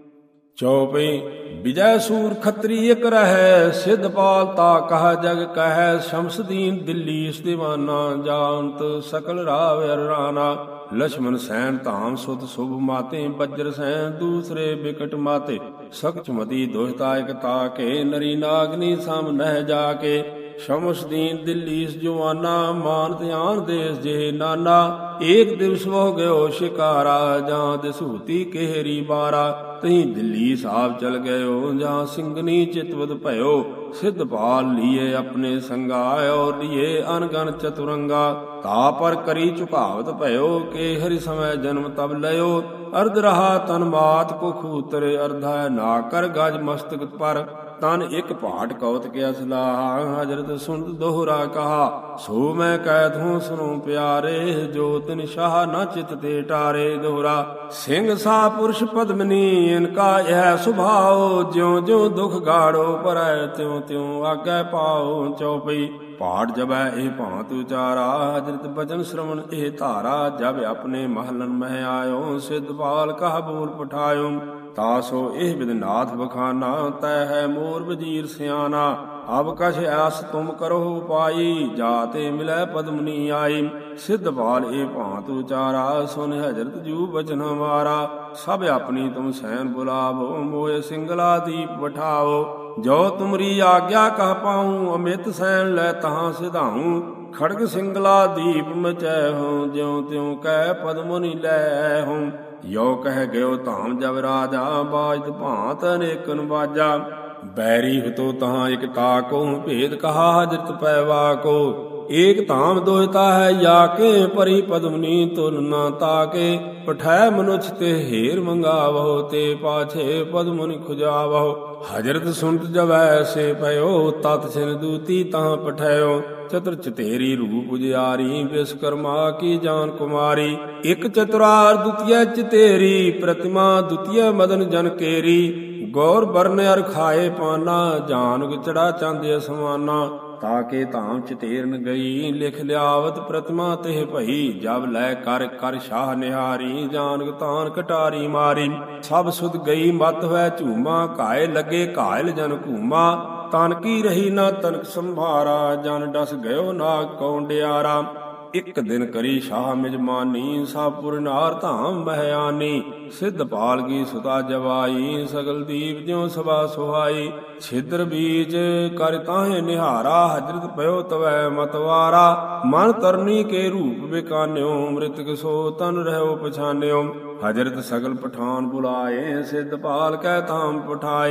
[SPEAKER 1] ਚਉਪਈ ਵਿਜੈ ਸੂਰ ਖੱਤਰੀ ਇਕ ਰਹੈ, ਸਿੱਧਪਾਲ ਤਾ ਕਹ ਜਗ ਕਹਿ। ਸ਼ਮਸਦੀਨ ਦਿੱਲੀ ਇਸ ਦੀਵਾਨਾ, ਜਾਨਤ ਸਕਲ ਰਾਵ ਅਰ ਰਾਣਾ। ਲਛਮਨ ਸੈਨ ਧਾਮ ਸੁਤ ਸੁਭ ਮਾਤੇ, ਬੱਜਰ ਸੈਨ ਦੂਸਰੇ ਬਿਕਟ ਮਾਤੇ। ਸਕਚਮਤੀ ਦੁਹਿਤਾ ਇਕ ਤਾਕੇ, ਨਰੀ ਨਾਗਨੀ ਸਮ ਨਹਿ ਜਾਕੇ। ਸ਼ਮਸਦੀਨ ਦਿੱਲੀ ਇਸ ਜਵਾਨਾ, ਮਾਨ ਧਿਆਨ ਦੇਸ ਜੇ ਨਾਨਾ। ਏਕ ਦਿਵਸ ਹੋ ਗਇਓ ਸ਼ਿਕਾਰਾ, ਜਾਂ ਦਿਸੂਤੀ ਕਿਹਰੀ ਬਾਰਾ। ਤਹੀਂ ਦਿੱਲੀ ਸਾਹਿਬ ਚਲ ਗਇਓ, ਜਾਂ ਸਿੰਘਨੀ ਚਿਤਵਦ ਭਇਓ। ਸਿੱਧਪਾਲ ਲੀਏ ਆਪਣੇ ਸੰਗਾ, ਔਰ ਲੀਏ ਅਨਗਨ ਚਤੁਰੰਗਾ। ਤਾ ਪਰ ਕਰੀ ਝੁਕਾਵਤ ਭਇਓ, ਕੇ ਹਰਿ ਸਮੈ ਜਨਮ ਤਬ ਲਇਓ। ਅਰਧ ਰਹਾ ਤਨ ਮਾਤ ਕੁਖ ਉਤਰੇ, ਅਰਧਾ ਨਾ ਕਰ ਗਜ ਮਸਤਕ ਪਰ। ਤਨ ਇਕ ਭਾਟ ਕਉਤ ਕਿਆ ਸਲਾਹ, ਹਜ਼ਰਤ ਸੁਨਤ ਦੋਹਰਾ ਕਹਾ। ਸੋ ਮੈਂ ਕਹਿਤ ਹੂੰ ਸੁਨੋ ਪਿਆਰੇ, ਜੋ ਤਿਨ ਸ਼ਾਹ ਨਾ ਚਿਤ ਤੇ ਟਾਰੇ। ਦੋਹਰਾ ਸਿੰਘ ਸਾ ਪੁਰਸ਼ ਪਦਮਨੀ, ਇਨਕਾ ਇਹ ਸੁਭਾਓ। ਜਿਉ ਜਿਉ ਦੁਖ ਗਾੜੋ ਪਰੈ, ਤਿਉ ਤਿਉ ਆਗੈ ਪਾਓ। ਚਉਪਈ ਪਾਠ ਜਬੈ ਇਹ ਭਾਂਤ ਉਚਾਰਾ, ਹਜ਼ਰਤ ਬਚਨ ਸ਼੍ਰਵਣ ਇਹ ਧਾਰਾ। ਜਬ ਆਪਣੇ ਮਹਲਨ ਮਹਿ ਆਇਓ, ਸਿੱਧਪਾਲ ਕਹ ਬੋਲ ਪਠਾਇਓ। ਤਾਸੋ ਇਹ ਵਿਦਨਾਥ ਬਖਾਨਾ, ਤੈ ਹੈ ਮੋਰ ਵਜੀਰ ਸਿਆਣਾ। ਅਬ ਕਛ ਐਸ ਤੁਮ ਕਰੋ ਉਪਾਈ, ਜਾਤੇ ਮਿਲੈ ਪਦਮਨੀ ਆਈ। ਸਿੱਧਪਾਲ ਇਹ ਭਾਂਤ ਉਚਾਰਾ, ਸੁਨ ਹਜ਼ਰਤ ਜੂ ਬਚਨ ਹਮਾਰਾ। ਸਭ ਆਪਣੀ ਤੁਮ ਸੈਨ ਬੁਲਾਵੋ, ਮੋਏ ਸਿੰਗਲਾ ਦੀਪ ਬਠਾਓ। ਜੋ ਤੁਮਰੀ ਆਗਿਆ ਕਹ ਪਾਉ, ਅਮਿਤ ਸੈਨ ਲੈ ਤਹਾਂ ਸਿਧਾਉ। ਖੜਗ ਸਿੰਗਲਾ ਦੀਪ ਮਚੈ ਹੋਂ, ਜਿਉ ਤਿਉ ਕਹਿ ਪਦਮੁਨੀ ਲੈ ਹੋਂ। ਯੋ ਕਹਿ ਗਇਓ ਧਾਮ ਜਬ ਰਾਜਾ, ਬਾਜਤ ਭਾਂਤ ਅਨੇਕਨ ਬਾਜਾ। ਬੈਰੀ ਹਤੋ ਤਹਾਂ ਇਕ ਤਾਕੋ, ਭੇਦ ਕਹਾ ਹਜ਼ਰਤ ਪੈਵਾ ਕੋ। ਏਕ ਧਾਮ ਦੋਹਿਤਾ ਹੈ ਯਾ ਕੇ, ਪਰੀ ਪਦਮਨੀ ਤੁਲ ਨਾ ਤਾਕੇ। ਪਠੈ ਮਨੁਛ ਤੇ ਹੀਰ ਮੰਗਾਵਹੁ, ਤੇ ਪਾਛੇ ਪਦਮੁਨੀ ਖੁਜਾਵਹੁ। ਹਜ਼ਰਤ ਸੁਨਤ ਜਬ ਐਸੇ ਪਇਓ, ਤਤ ਛਿਨ ਦੂਤੀ ਤਾਂ ਪਠੈਓ। ਚਤੁਰ ਚਤੇਰੀ ਰੂਪ ਉਜਿਆਰੀ, ਵਿਸ਼ਕਰਮਾ ਕੀ ਜਾਨ ਕੁਮਾਰੀ। ਇਕ ਚਤੁਰਾਰ ਦੁਤੀਆ ਚਤੇਰੀ, ਪ੍ਰਤਿਮਾ ਦੁਤੀਆ ਮਦਨ ਜਨ ਕੇਰੀ। ਗੌਰ ਬਰਨ ਅਰ ਖਾਏ ਪਾਨਾ, ਜਾਨੁ ਚੜਾ ਚੰਦ ਅਸਮਾਨਾ। ਤਾਕੇ ਧਾਮ ਚਤੇਰਨ ਗਈ, ਲਿਖ ਲਿਆਵਤ ਪ੍ਰਤਿਮਾ ਤਿਹ ਭਈ। ਜਬ ਲੈ ਕਰ ਕਰ ਸ਼ਾਹ ਨਿਹਾਰੀ, ਜਾਨਕ ਤਾਨ ਕਟਾਰੀ ਮਾਰੀ। ਸਭ ਸੁਧ ਗਈ ਮਤ ਵੈ ਝੂਮਾ, ਘਾਏ ਲੱਗੇ ਘਾਇਲ ਜਨ ਘੂਮਾ। ਤਨ ਕੀ ਰਹੀ ਨਾ ਤਨਕ ਸੰਭਾਰਾ, ਜਨ ਡਸ ਗਇਓ ਨਾਗ ਕੌਂਡਿਆਰਾ। ਇਕ ਦਿਨ ਕਰੀ ਸ਼ਾਹ ਮਿਜਮਾਨੀ, ਸਾਪੁਰ ਨਾਰ ਧਾਮ ਮਹਿਆਨੀ। ਸਿੱਧਪਾਲ ਕੀ ਸੁਤਾ ਜਵਾਈ, ਸਗਲ ਦੀਪ ਜਿਉ ਸਭਾ ਸੁਹਾਈ। ਛਿਦਰ ਬੀਜ ਕਰ ਤਾਹੇ ਨਿਹਾਰਾ, ਹਜ਼ਰਤ ਪਇਓ ਤਵੈ ਮਤਵਾਰਾ। ਮਨ ਤਰਨੀ ਕੇ ਰੂਪ ਬਿਕਾਨਿਓ, ਮ੍ਰਿਤਕ ਸੋ ਤਨ ਰਹਿਓ ਪਛਾਨਿਓ। ਹਜ਼ਰਤ ਸਗਲ ਪਠਾਨ ਬੁਲਾਏ, ਸਿੱਧਪਾਲ ਕੈ ਧਾਮ ਪਠਾਏ।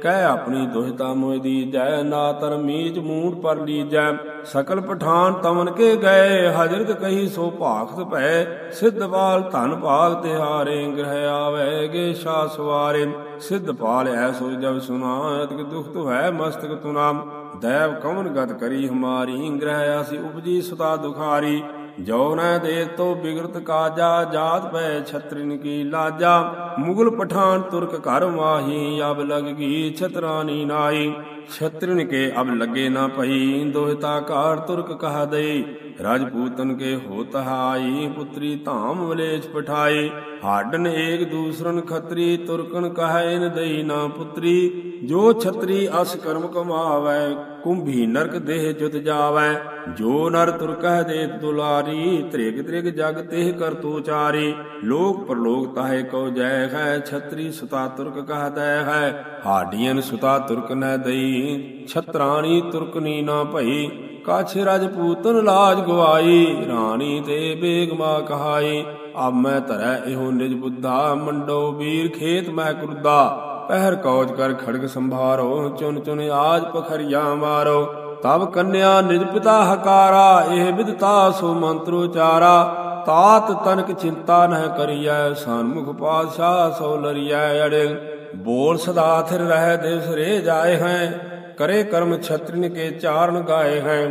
[SPEAKER 1] ਕਹਿ ਆਪਣੀ ਦੁਹਿਤਾ ਮੋਹਿ ਦੀਜੈ, ਨਾ ਧਰਮੀਜ ਮੂੰਡ ਪਰ ਲੀਜੈ। ਸਕਲ ਪਠਾਨ ਤਮਨ ਕੇ ਗਏ, ਹਜ਼ਰਤ ਕਹੀ ਸੋ ਭਾਖਤ ਭੈ। ਸਿੱਧਪਾਲ ਧਨ ਭਾਗ ਤਿਹਾਰੇ, ਗ੍ਰਹਿ ਆਵੈਗੇ ਸ਼ਾ ਸਵਾਰੇ। ਸਿੱਧਪਾਲ ਐਸੋ ਜਬ ਸੁਨਾ, ਅਤਿ ਦੁਖ ਤੁਹੈ ਮਸਤਕ ਤੁਨਾ। ਦੈਵ ਕਵਨ ਗਤ ਕਰੀ ਹਮਾਰੀ, ਗ੍ਰਹਿ ਆਸੀ ਉਪਜੀ ਸੁਤਾ ਦੁਖਾਰੀ। ਜੋ ਨ ਦੇ ਤੋ ਬਿਗੜਤ ਕਾਜਾ, ਜਾਤ ਪੈ ਛਤਰਿਨ ਕੀ ਲਾਜਾ। ਮੁਗਲ ਪਠਾਨ ਤੁਰਕ ਘਰ ਮਾਹੀ, ਅਬ ਲਗ ਗੀ ਛਤਰਾਨੀ ਨਾਈ। ਛਤਰਿਨ ਕੇ ਅਬ ਲਗੇ ਨਾ ਪਈ, ਦੋਹਿਤਾ ਕਾਰ ਤੁਰਕ ਕਹ ਦਈ। ਰਾਜਪੂਤਨ ਕੇ ਹੋਤ ਹਾਈ, ਪੁਤਰੀ ਧਾਮ ਮਲੇਛ ਪਠਾਈ। ਹਾਡਨ ਏਕ ਦੂਸਰਨ ਖਤਰੀ, ਤੁਰਕਨ ਕਹੈ ਇਨ ਦਈ ਨਾ ਪੁਤਰੀ। ਜੋ ਛਤਰੀ ਅਸ ਕਰਮ ਕਮਾਵੈ, ਕੁੰਭੀ ਨਰਕ ਦੇਹ ਜੁਤ ਜਾਵੈ। ਜੋ ਨਰ ਤੁਰਕਹਿ ਦੇਤ ਦੁਲਾਰੀ, ਤ੍ਰਿਗ ਤ੍ਰਿਗ ਜਗ ਤਿਹ ਕਰਤੂ ਚਾਰੀ। ਲੋਕ ਪਰਲੋਕ ਤਾਹੇ ਕੋ ਜੈ ਹੈ, ਛਤਰੀ ਸੁਤਾ ਤੁਰਕ ਕਹਦੈ ਹੈ। ਹਾਡੀਅਨ ਸੁਤਾ ਤੁਰਕ ਨਹਿ ਦਈ, ਛਤਰਾਣੀ ਤੁਰਕਨੀ ਨਾ ਭਈ। ਕਛ ਰਜਪੂਤਨ ਲਾਜ ਗਵਾਈ, ਰਾਣੀ ਤੇ ਬੇਗਮਾ ਕਹਾਈ। ਅਬ ਮੈਂ ਧਰੈ ਇਹੋ ਨਿਜ ਬੁੱਧਾ, ਮੰਡੋ ਵੀਰ ਖੇਤ ਮਹਿ ਕੁਰਦਾ। ਪਹਿਰ ਕੌਜ ਕਰ ਖੜਗ ਸੰਭਾਰੋ, ਚੁਨ ਚੁਨ ਆਜ ਪਖਰੀਆ ਮਾਰੋ। ਤਬ ਕੰਨਿਆ ਨਿਜ ਪਿਤਾ ਹਕਾਰਾ, ਇਹ ਵਿਦਤਾ ਸੋ ਮੰਤਰ ਉਚਾਰਾ। ਤਾਤ ਤਨਕ ਚਿੰਤਾ ਨਹਿ ਕਰੀਐ, ਸਨਮੁਖ ਪਾਤਸ਼ਾਹ ਸੋ ਲਰੀਐ ਅੜੇ। ਬੋਲ ਸਦਾ ਥਿਰ ਰਹਿ ਦਿਵਸ ਰੇ ਜਾਏ ਹੈ, करे कर्म छत्रिन के चारण गाए हैं।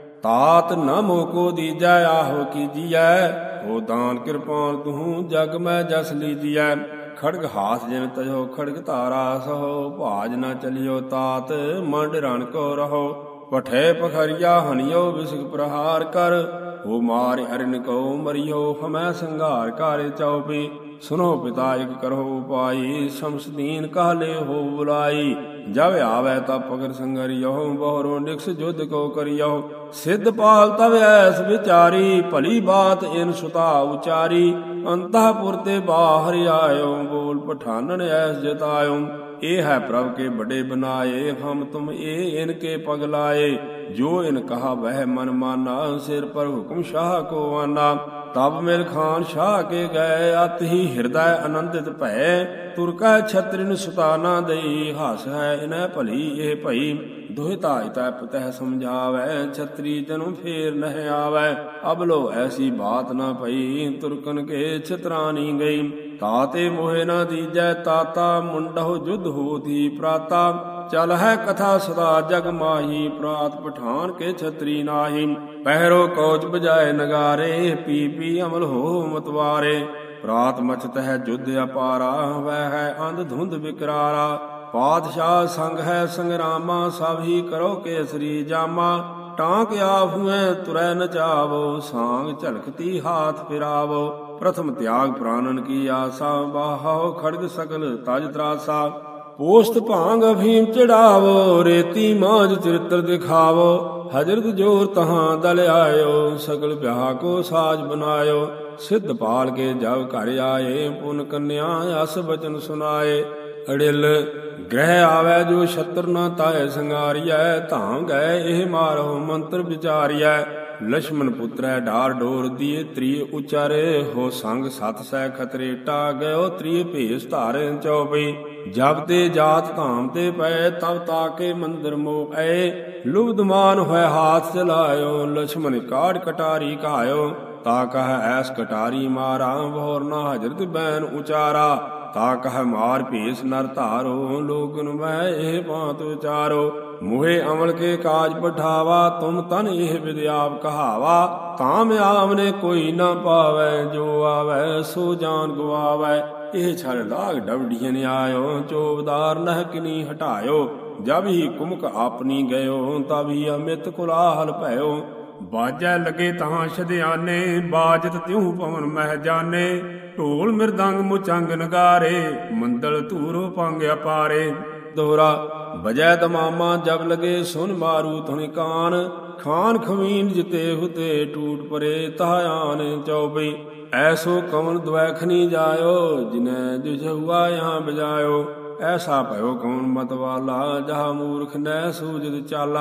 [SPEAKER 1] तात न मोको दीजै, आहो कीजिए, हो दान कृपान तुहूँ जग में जस लीजिए। खड़ग हाथ जिन तजो खड़ग तारा सहो, भाज न चलियो तात मंड रण को रहो। पठे पखरिया हनियो विसक प्रहार कर, हो मार अरिन को मरियो हमें संघार कार्य चौपी। सुनो पिता एक करहो उपाई, शमस दीन कहले हो बुलाई। जब आवे तब पगर संगरियो, बहरो निक्ष युद्ध को करियो। सिद्धपाल तब ऐस विचारी, भली बात इन सुता उचारी। अंतःपुर ते बाहर आयो, बोल पठानन ऐस जतायो। ए है प्रभ के बड़े बनाए, हम तुम ए इनके पग लाए। जो इन कहा वह मन माना, सिर पर हुक्म शाह को आना। तब मिल खान शाह के गए, अति ही हृदय आनंदित भय। तुरका छत्रिन सुताना दई, हस है इन्ह भली ये भई। दुहिता इतः पितः समझावै, छत्री जन्म फेर नह आवै। अब लो ऐसी बात न भई, तुरकन के छतरानी गई। ताते मोहे न दीजै ताता, मुंडहो युद्ध होती प्राता। चल है कथा सदा जग माही, प्रात पठान के छत्री नाही। पहरो कौच बजाए नगारे, पी पी अमल हो मतवारे। प्रात मचत है युद्ध अपारा, वह है अंध धुंध विकरारा। पातशाह संग है संग्रामा, सब ही करो केसरी जामा। टांक आफुए तुरै नचावो, सांग झलकती हाथ फिरावो। प्रथम त्याग प्राणन की आशा, बाहो खड़ग सकल तज त्रासा। पोस्त भांग अभीम चढ़ावो, रेती मांझ चरित्र दिखावो। हजरत जोर तहां दल आयो, सकल ब्याह को साज बनायो। सिद्धपाल के जब घर आए, पुन कन्या अस बचन सुनाए। अड़िल ग्रह आवे जो छत्र न ताए संगारिया, धाम गए एह मारो मंत्र विचारिया। लक्ष्मण पुत्र डार डोर दिए त्रिय उचारे, हो संग सत सै खतरेटा गयो त्रिय भेष धारे चौपई। जब ते जात धाम ते पै, तब ताके मंदिर मोह आए। लुब्धमान होय हाथ चलायो, लक्ष्मण काढ़ कटारी कहायो। ता कह ऐस कटारी मारा, भोर न हजरत बैन उचारा। ता कह मार भेष नर धारो, लोगन में एह बात विचारो। मुहे अमल के काज पठावा, तुम तन एह विद्याप कहावा। ताम आमने कोई न पावै, जो आवै सो जान गवावै। एह छल लाग डवडियन आयो, चोबदार नह किनी हटायो। जब ही कुमक आपनी गयो, तब ही अमित कुलाहल भयो। बाजै लगे तहां छदियाने, बाजत त्यों पवन मह जाने। ढोल मृदंग मुचंग नगारे, मंदल धूरो पंग अपारे। दोहरा बजै तमामा जब लगे, सुन मारू धुनि कान। खान खमीन जिते हुते, टूट परे तहायान चौबई। ऐसो कवन द्वैखनी जायो, जिन्हें जुझुआ यहाँ बजायो। ऐसा भयो कौन मतवाला, जहा मूर्ख न सूझत चाला।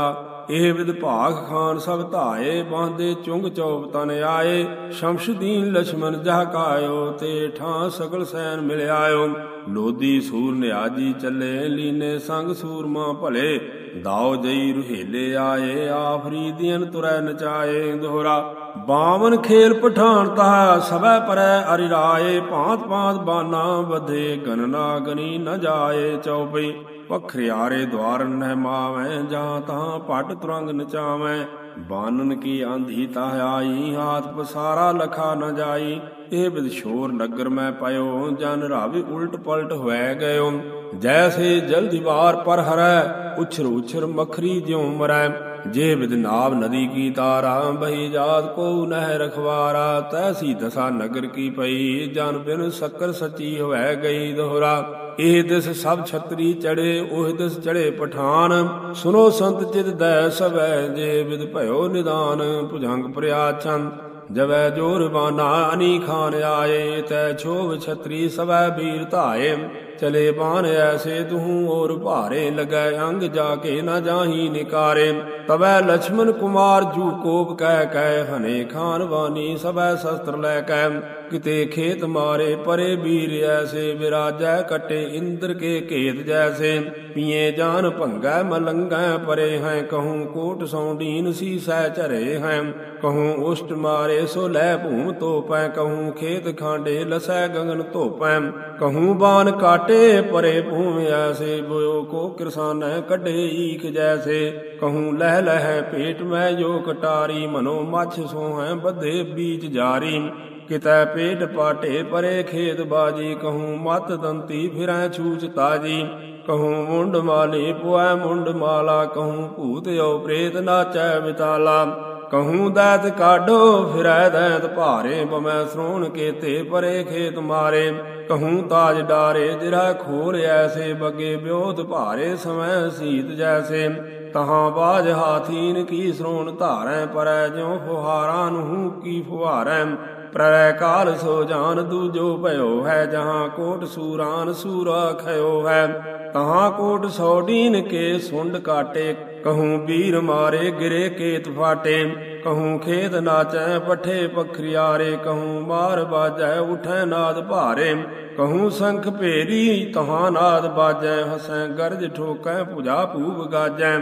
[SPEAKER 1] ਇਹ ਵਿਦ ਭਾਗ ਖਾਨ ਸਭ ਧਾਏ, ਬਾਂਦੇ ਚੁੰਗ ਚੌਪ ਤਨ ਆਏ। ਸ਼ਮਸ਼ਦੀਨ ਲਛਮਨ ਜਹ ਕਾਇਓ, ਤੇ ਠਾਂ ਸਗਲ ਸੈਨ ਮਿਲ ਆਇਓ। ਲੋਧੀ ਸੂਰ ਨਿਆਜੀ ਚੱਲੇ, ਲੀਨੇ ਸੰਗ ਸੂਰਮਾ ਭਲੇ। ਦਾਉ ਜਈ ਰੁਹੇਲੇ ਆਏ, ਆਫਰੀਦੀਨ ਤੁਰੈ ਨਚਾਏ। ਦੋਹਰਾ ਬਾਵਨ ਖੇਲ ਪਠਾਨ ਤਹਾ, ਸਭੈ ਪਰੈ ਅਰਿ ਰਾਏ। ਭਾਂਤ ਭਾਂਤ ਬਾਨਾ ਵਧੇ, ਗਨਨਾ ਗਨੀ ਨ ਜਾਏ। ਚਉਪਈ ਪਖਰਿਆਰੇ ਦਵਾਰ ਨਹਿ ਮਾਵੈ, ਜਾਂ ਤਾਂ ਪਟ ਤੁਰੰਗ ਨਚਾਵੈ। ਬਾਨਨ ਕੀ ਆਂਧੀ ਤਾਹ ਆਈ, ਹਾਥ ਪਸਾਰਾ ਲਖਾ ਨ ਜਾਈ। ਇਹ ਬਿਦ ਸ਼ੋਰ ਨਗਰ ਮੈਂ ਪਇਓ, ਜਨ ਰਾਵੀ ਉਲਟ ਪਲਟ ਹੋਇ ਗਇਓ। ਜੈਸੇ ਜਲ ਦੀਵਾਰ ਪਰ ਹਰੈ, ਉਛਰ ਉਛਰ ਮਖਰੀ ਜਿਉ ਮਰੈ। ਜੇ ਬਿਦ ਨਾਵ ਨਦੀ ਕੀ ਤਾਰਾ, ਬਹੀ ਜਾਤ ਕੋ ਨਹਿ ਰਖਵਾਰਾ। ਤੈਸੀ ਦਸਾ ਨਗਰ ਕੀ ਪਈ, ਜਨ ਬਿਨ ਸ਼ੱਕਰ ਸਚੀ ਹੋਇ ਗਈ। ਦੋਹਰਾ ਇਹ ਦਿਸ ਸਭ ਛਤਰੀ ਚੜੇ, ਉਹ ਦਿਸ ਚੜੇ ਪਠਾਨ। ਸੁਨੋ ਸੰਤ ਚਿਤ ਦੈ ਸਵੈ, ਜੇ ਬਿਦ ਭਇਓ ਨਿਦਾਨ। ਭੁਜੰਗ ਪ੍ਰਿਆ ਚੰਦ ਜਵੈ ਜੋਰ ਬਾਨਾ, ਅਨੀ ਖਾਨ ਆਏ। ਤੈ ਛੋਭ ਛਤਰੀ ਸਵੈ ਬੀਰ ਧਾਏ। ਚਲੇ ਬਾਨ ਐਸੇ ਤੂੰ ਔਰ ਭਾਰੇ, ਲੱਗੈ ਅੰਗ ਜਾ ਕੇ ਨ ਜਾਹੀ ਨਿਕਾਰੇ। ਤਵੈ ਲਛਮਨ ਕੁਮਾਰ ਜੂ ਕੋਪ ਕਹਿ ਕਹਿ, ਹਨੇ ਖਾਨ ਬਾਨੀ ਸਭੈ ਸ਼ਸਤਰ ਲੈ ਕੈ। ਕਿਤੇ ਖੇਤ ਮਾਰੇ ਪਰੇ ਬੀਰ ਐਸੇ, ਵਿਰਾਜੈ ਕਟੇ ਇੰਦਰ ਕੇ ਘੇਤ ਜੈਸੇ। ਪੀਏ ਜਾਨ ਭੰਗੈ ਮਲੰਗੈ ਪਰੇ ਹੈ, ਕਹੂੰ ਕੋਟ ਸੌਂਡੀਨ ਸੀਸੈ ਝਰੇ ਹੈ। ਕਹੂੰ ਉਸ਼ਟ ਮਾਰੇ ਸੋ ਲੈ ਭੂਮ ਤੋਪੈ, ਕਹੂੰ ਖੇਤ ਖਾਂਡੇ ਲਸੈ ਗਗਨ ਧੋਪੈ। ਕਹੂੰ ਬਾਨ ਕਾਟੇ ਪਰੇ ਭੂਮ ਐਸੇ, ਬੋਇਓ ਕੋ ਕਿਰਸਾਨੈ ਕੱਢੇ ਈਖ ਜੈਸੇ। ਕਹੂੰ ਲਹਿ ਲਹਿ ਪੇਟ ਮੈਂ ਜੋ ਕਟਾਰੀ, ਮਨੋ ਮੱਛ ਸੋਹੈ ਬੱਧੇ ਬੀਚ ਜਾਰੀ। ਕਿਤੈ ਪੇਟ ਪਾਟੇ ਪਰੇ ਖੇਤ ਬਾਜੀ, ਕਹੂੰ ਮਤ ਦੰਤੀ ਫਿਰੈ ਛੂਚ ਤਾਜੀ। ਕਹੂੰ ਮੁੰਡ ਮਾਲੀ ਪੁਐ ਮੁੰਡ ਮਾਲਾ, ਕਹੂੰ ਭੂਤ ਓ ਪ੍ਰੇਤ ਨਾਚੈ ਵਿਤਾਲਾ। ਕਹੂੰ ਦੈਤ ਕਾਢੋ ਫਿਰੈ ਦੈਤ ਭਾਰੇ, ਬਮੈ ਸ੍ਰੋਣ ਕੇਤੇ ਪਰੇ ਖੇਤ ਮਾਰੇ। ਕਹੂੰ ਤਾਜ ਡਾਰੇ ਜਿਰਹਿ ਖੋਲ ਐਸੇ, ਬੱਗੇ ਬਿਓਤ ਭਾਰੇ ਸਮੈ ਸੀਤ ਜੈਸੇ। ਤਹਾਂ ਬਾਜ ਹਾਥੀਨ ਕੀ ਸ੍ਰੋਣ ਧਾਰੈ, ਪਰੈ ਜਿਉ ਫੁਹਾਰਾਂ ਨੂੰ ਕੀ ਫੁਹਾਰੈ। ਪ੍ਰਲੈ ਕਾਲ ਸੋ ਜਾਨ ਦੂਜੋ ਭਇਓ ਹੈ, ਜਹਾਂ ਕੋਟ ਸੂਰਾਨ ਸੂਰਾ ਖਇਓ ਹੈ। ਤਹਾਂ ਕੋਟ ਸੌਡੀਨ ਕੇ ਸੁੰਡ ਕਾਟੇ, ਕਹੂੰ ਵੀਰ ਮਾਰੇ ਗਿਰੇ ਕੇਤ ਫਾਟੇ। ਕਹੂੰ ਖੇਤ ਨਾਚੈ ਪੱਠੇ ਪਖਰਿਆਰੇ, ਕਹੂੰ ਮਾਰ ਬਾਜੈ ਉਠੈ ਨਾਦ ਭਾਰੇ। ਕਹੂੰ ਸੰਖ ਭੇਰੀ ਤਹਾਂ ਨਾਦ ਬਾਜੈ, ਹਸੈ ਗਰਜ ਠੋਕੈ ਭੁਜਾ ਭੂਪ ਗਾਜੈ।